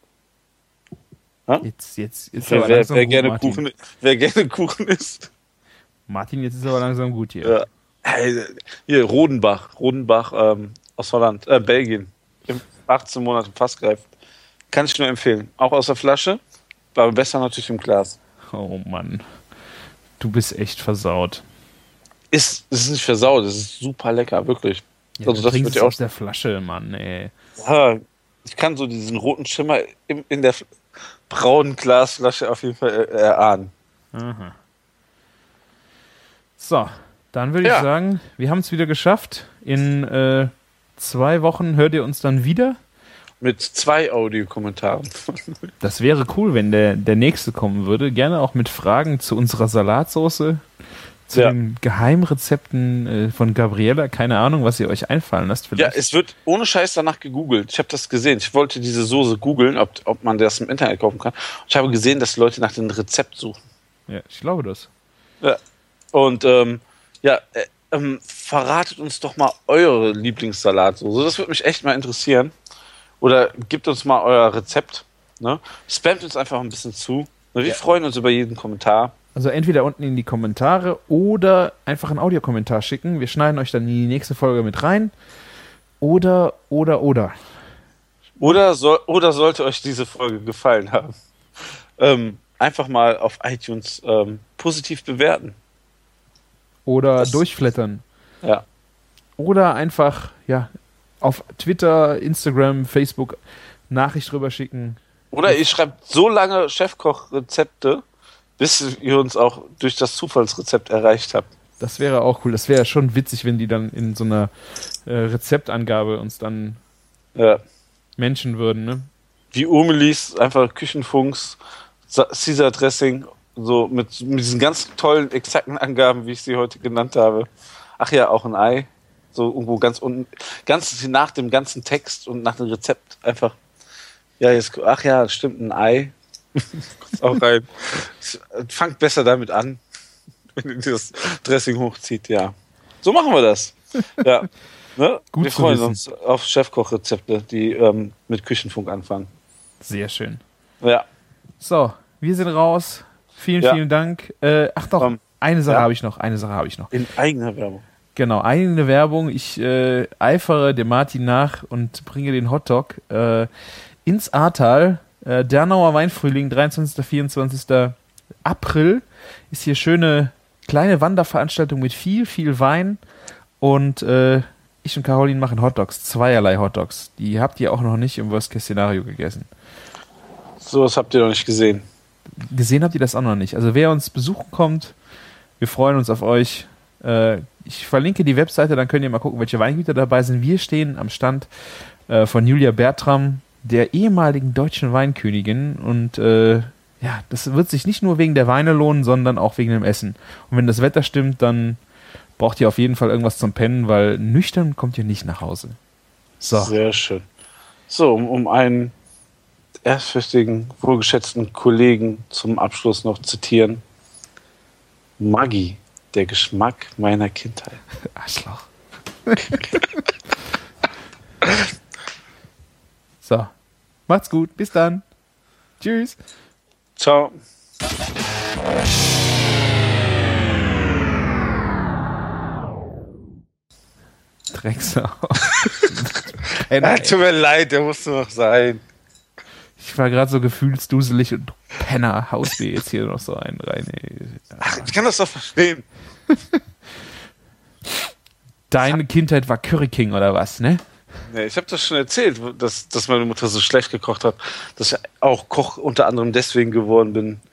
Speaker 4: Jetzt, jetzt ist
Speaker 2: Wer,
Speaker 4: aber
Speaker 2: wer,
Speaker 4: langsam
Speaker 2: wer,
Speaker 4: gut,
Speaker 2: gerne
Speaker 4: Martin.
Speaker 2: Kuchen, wer gerne Kuchen isst.
Speaker 4: Martin, jetzt ist aber langsam gut hier.
Speaker 2: Ja. Hey, hier, Rodenbach. Rodenbach ähm, aus Holland, äh, Belgien. Im achtzehn Monate Fassgreif. Kann ich nur empfehlen. Auch aus der Flasche, aber besser natürlich im Glas.
Speaker 4: Oh Mann, du bist echt versaut.
Speaker 2: Ist, es ist nicht versaut, es ist super lecker, wirklich.
Speaker 4: Ja,
Speaker 2: also
Speaker 4: du
Speaker 2: das
Speaker 4: trinkst
Speaker 2: wird
Speaker 4: es
Speaker 2: ja auch.
Speaker 4: aus der Flasche, Mann, ey.
Speaker 2: Ja, ich kann so diesen roten Schimmer in, in der braunen Glasflasche auf jeden Fall äh, erahnen.
Speaker 4: Aha. So, dann würde ich
Speaker 2: Ja.
Speaker 4: sagen, wir haben es wieder geschafft. In äh, zwei Wochen hört ihr uns dann wieder.
Speaker 2: Mit zwei Audiokommentaren.
Speaker 4: Das wäre cool, wenn der, der nächste kommen würde. Gerne auch mit Fragen zu unserer Salatsauce, zu
Speaker 2: Ja.
Speaker 4: den Geheimrezepten äh, von Gabriella. Keine Ahnung, was ihr euch einfallen lasst.
Speaker 2: Ja,
Speaker 4: Vielleicht.
Speaker 2: es wird ohne Scheiß danach gegoogelt. Ich habe das gesehen. Ich wollte diese Soße googeln, ob, ob man das im Internet kaufen kann. Ich habe gesehen, dass Leute nach dem Rezept suchen.
Speaker 4: Ja, ich glaube das.
Speaker 2: Ja. Und ähm, ja, äh, ähm, verratet uns doch mal eure Lieblingssalatsauce. Das würde mich echt mal interessieren. Oder gebt uns mal euer Rezept. Ne? Spamt uns einfach ein bisschen zu. Wir
Speaker 4: Ja.
Speaker 2: freuen uns über jeden Kommentar.
Speaker 4: Also entweder unten in die Kommentare oder einfach einen Audiokommentar schicken. Wir schneiden euch dann in die nächste Folge mit rein. Oder, oder, oder.
Speaker 2: Oder, soll, oder sollte euch diese Folge gefallen haben, ähm, einfach mal auf iTunes ähm, positiv bewerten.
Speaker 4: Oder
Speaker 2: Das-
Speaker 4: durchflattern.
Speaker 2: Ja.
Speaker 4: Oder einfach, ja, auf Twitter, Instagram, Facebook Nachricht drüber schicken.
Speaker 2: Oder ihr schreibt so lange Chefkoch-Rezepte, bis ihr uns auch durch das Zufallsrezept erreicht habt.
Speaker 4: Das wäre auch cool. Das wäre schon witzig, wenn die dann in so einer äh, Rezeptangabe uns dann
Speaker 2: Ja.
Speaker 4: Menschen würden, ne?
Speaker 2: Wie Urmelis, einfach Küchenfunks, Sa- Caesar Dressing, so mit, mit diesen ganz tollen, exakten Angaben, wie ich sie heute genannt habe. Ach ja, auch ein Ei. So irgendwo ganz unten, ganz nach dem ganzen Text und nach dem Rezept einfach. Ja, jetzt, ach ja, stimmt, ein Ei. Kurz auch rein. Fangt besser damit an, wenn ihr das Dressing hochzieht, ja. So machen wir das. Ja. Ne?
Speaker 4: Gut
Speaker 2: Wir
Speaker 4: zu
Speaker 2: freuen
Speaker 4: wissen.
Speaker 2: uns auf Chefkochrezepte, die ähm, mit Küchenfunk anfangen.
Speaker 4: Sehr schön.
Speaker 2: Ja.
Speaker 4: So, wir sind raus. Vielen,
Speaker 2: Ja.
Speaker 4: vielen Dank. Äh, ach doch,
Speaker 2: Ähm,
Speaker 4: eine Sache
Speaker 2: ja.
Speaker 4: habe ich noch. Eine Sache habe ich noch.
Speaker 2: In eigener Werbung.
Speaker 4: Genau, eigene Werbung. Ich äh, eifere dem Martin nach und bringe den Hotdog äh, ins Ahrtal. Äh, Dernauer Weinfrühling, dreiundzwanzigsten vierundzwanzigsten April. Ist hier schöne kleine Wanderveranstaltung mit viel, viel Wein. Und äh, ich und Caroline machen Hotdogs, zweierlei Hotdogs. Die habt ihr auch noch nicht im Worst-Case-Szenario gegessen.
Speaker 2: So was habt ihr noch nicht gesehen.
Speaker 4: Gesehen habt ihr das auch noch nicht. Also wer uns besuchen kommt, wir freuen uns auf euch. Äh, ich verlinke die Webseite, dann könnt ihr mal gucken, welche Weingüter dabei sind. Wir stehen am Stand äh, von Julia Bertram, der ehemaligen deutschen Weinkönigin. Und äh, ja, das wird sich nicht nur wegen der Weine lohnen, sondern auch wegen dem Essen. Und wenn das Wetter stimmt, dann braucht ihr auf jeden Fall irgendwas zum Pennen, weil nüchtern kommt ihr nicht nach Hause. So.
Speaker 2: Sehr schön. So, um, um einen ehrfürchtigen, wohlgeschätzten Kollegen zum Abschluss noch zitieren. Maggi, der Geschmack meiner Kindheit.
Speaker 4: Arschloch. So. Macht's gut. Bis dann. Tschüss.
Speaker 2: Ciao.
Speaker 4: Drecksau.
Speaker 2: Ja, tut mir leid, der musste noch sein.
Speaker 4: Ich war gerade so gefühlsduselig und Penner, haust mir jetzt hier noch so einen rein. Ey.
Speaker 2: Ach, ich kann das doch verstehen.
Speaker 4: Deine Kindheit war Curry King oder was, ne?
Speaker 2: Nee, ich habe das schon erzählt, dass, dass meine Mutter so schlecht gekocht hat, dass ich auch Koch unter anderem deswegen geworden bin.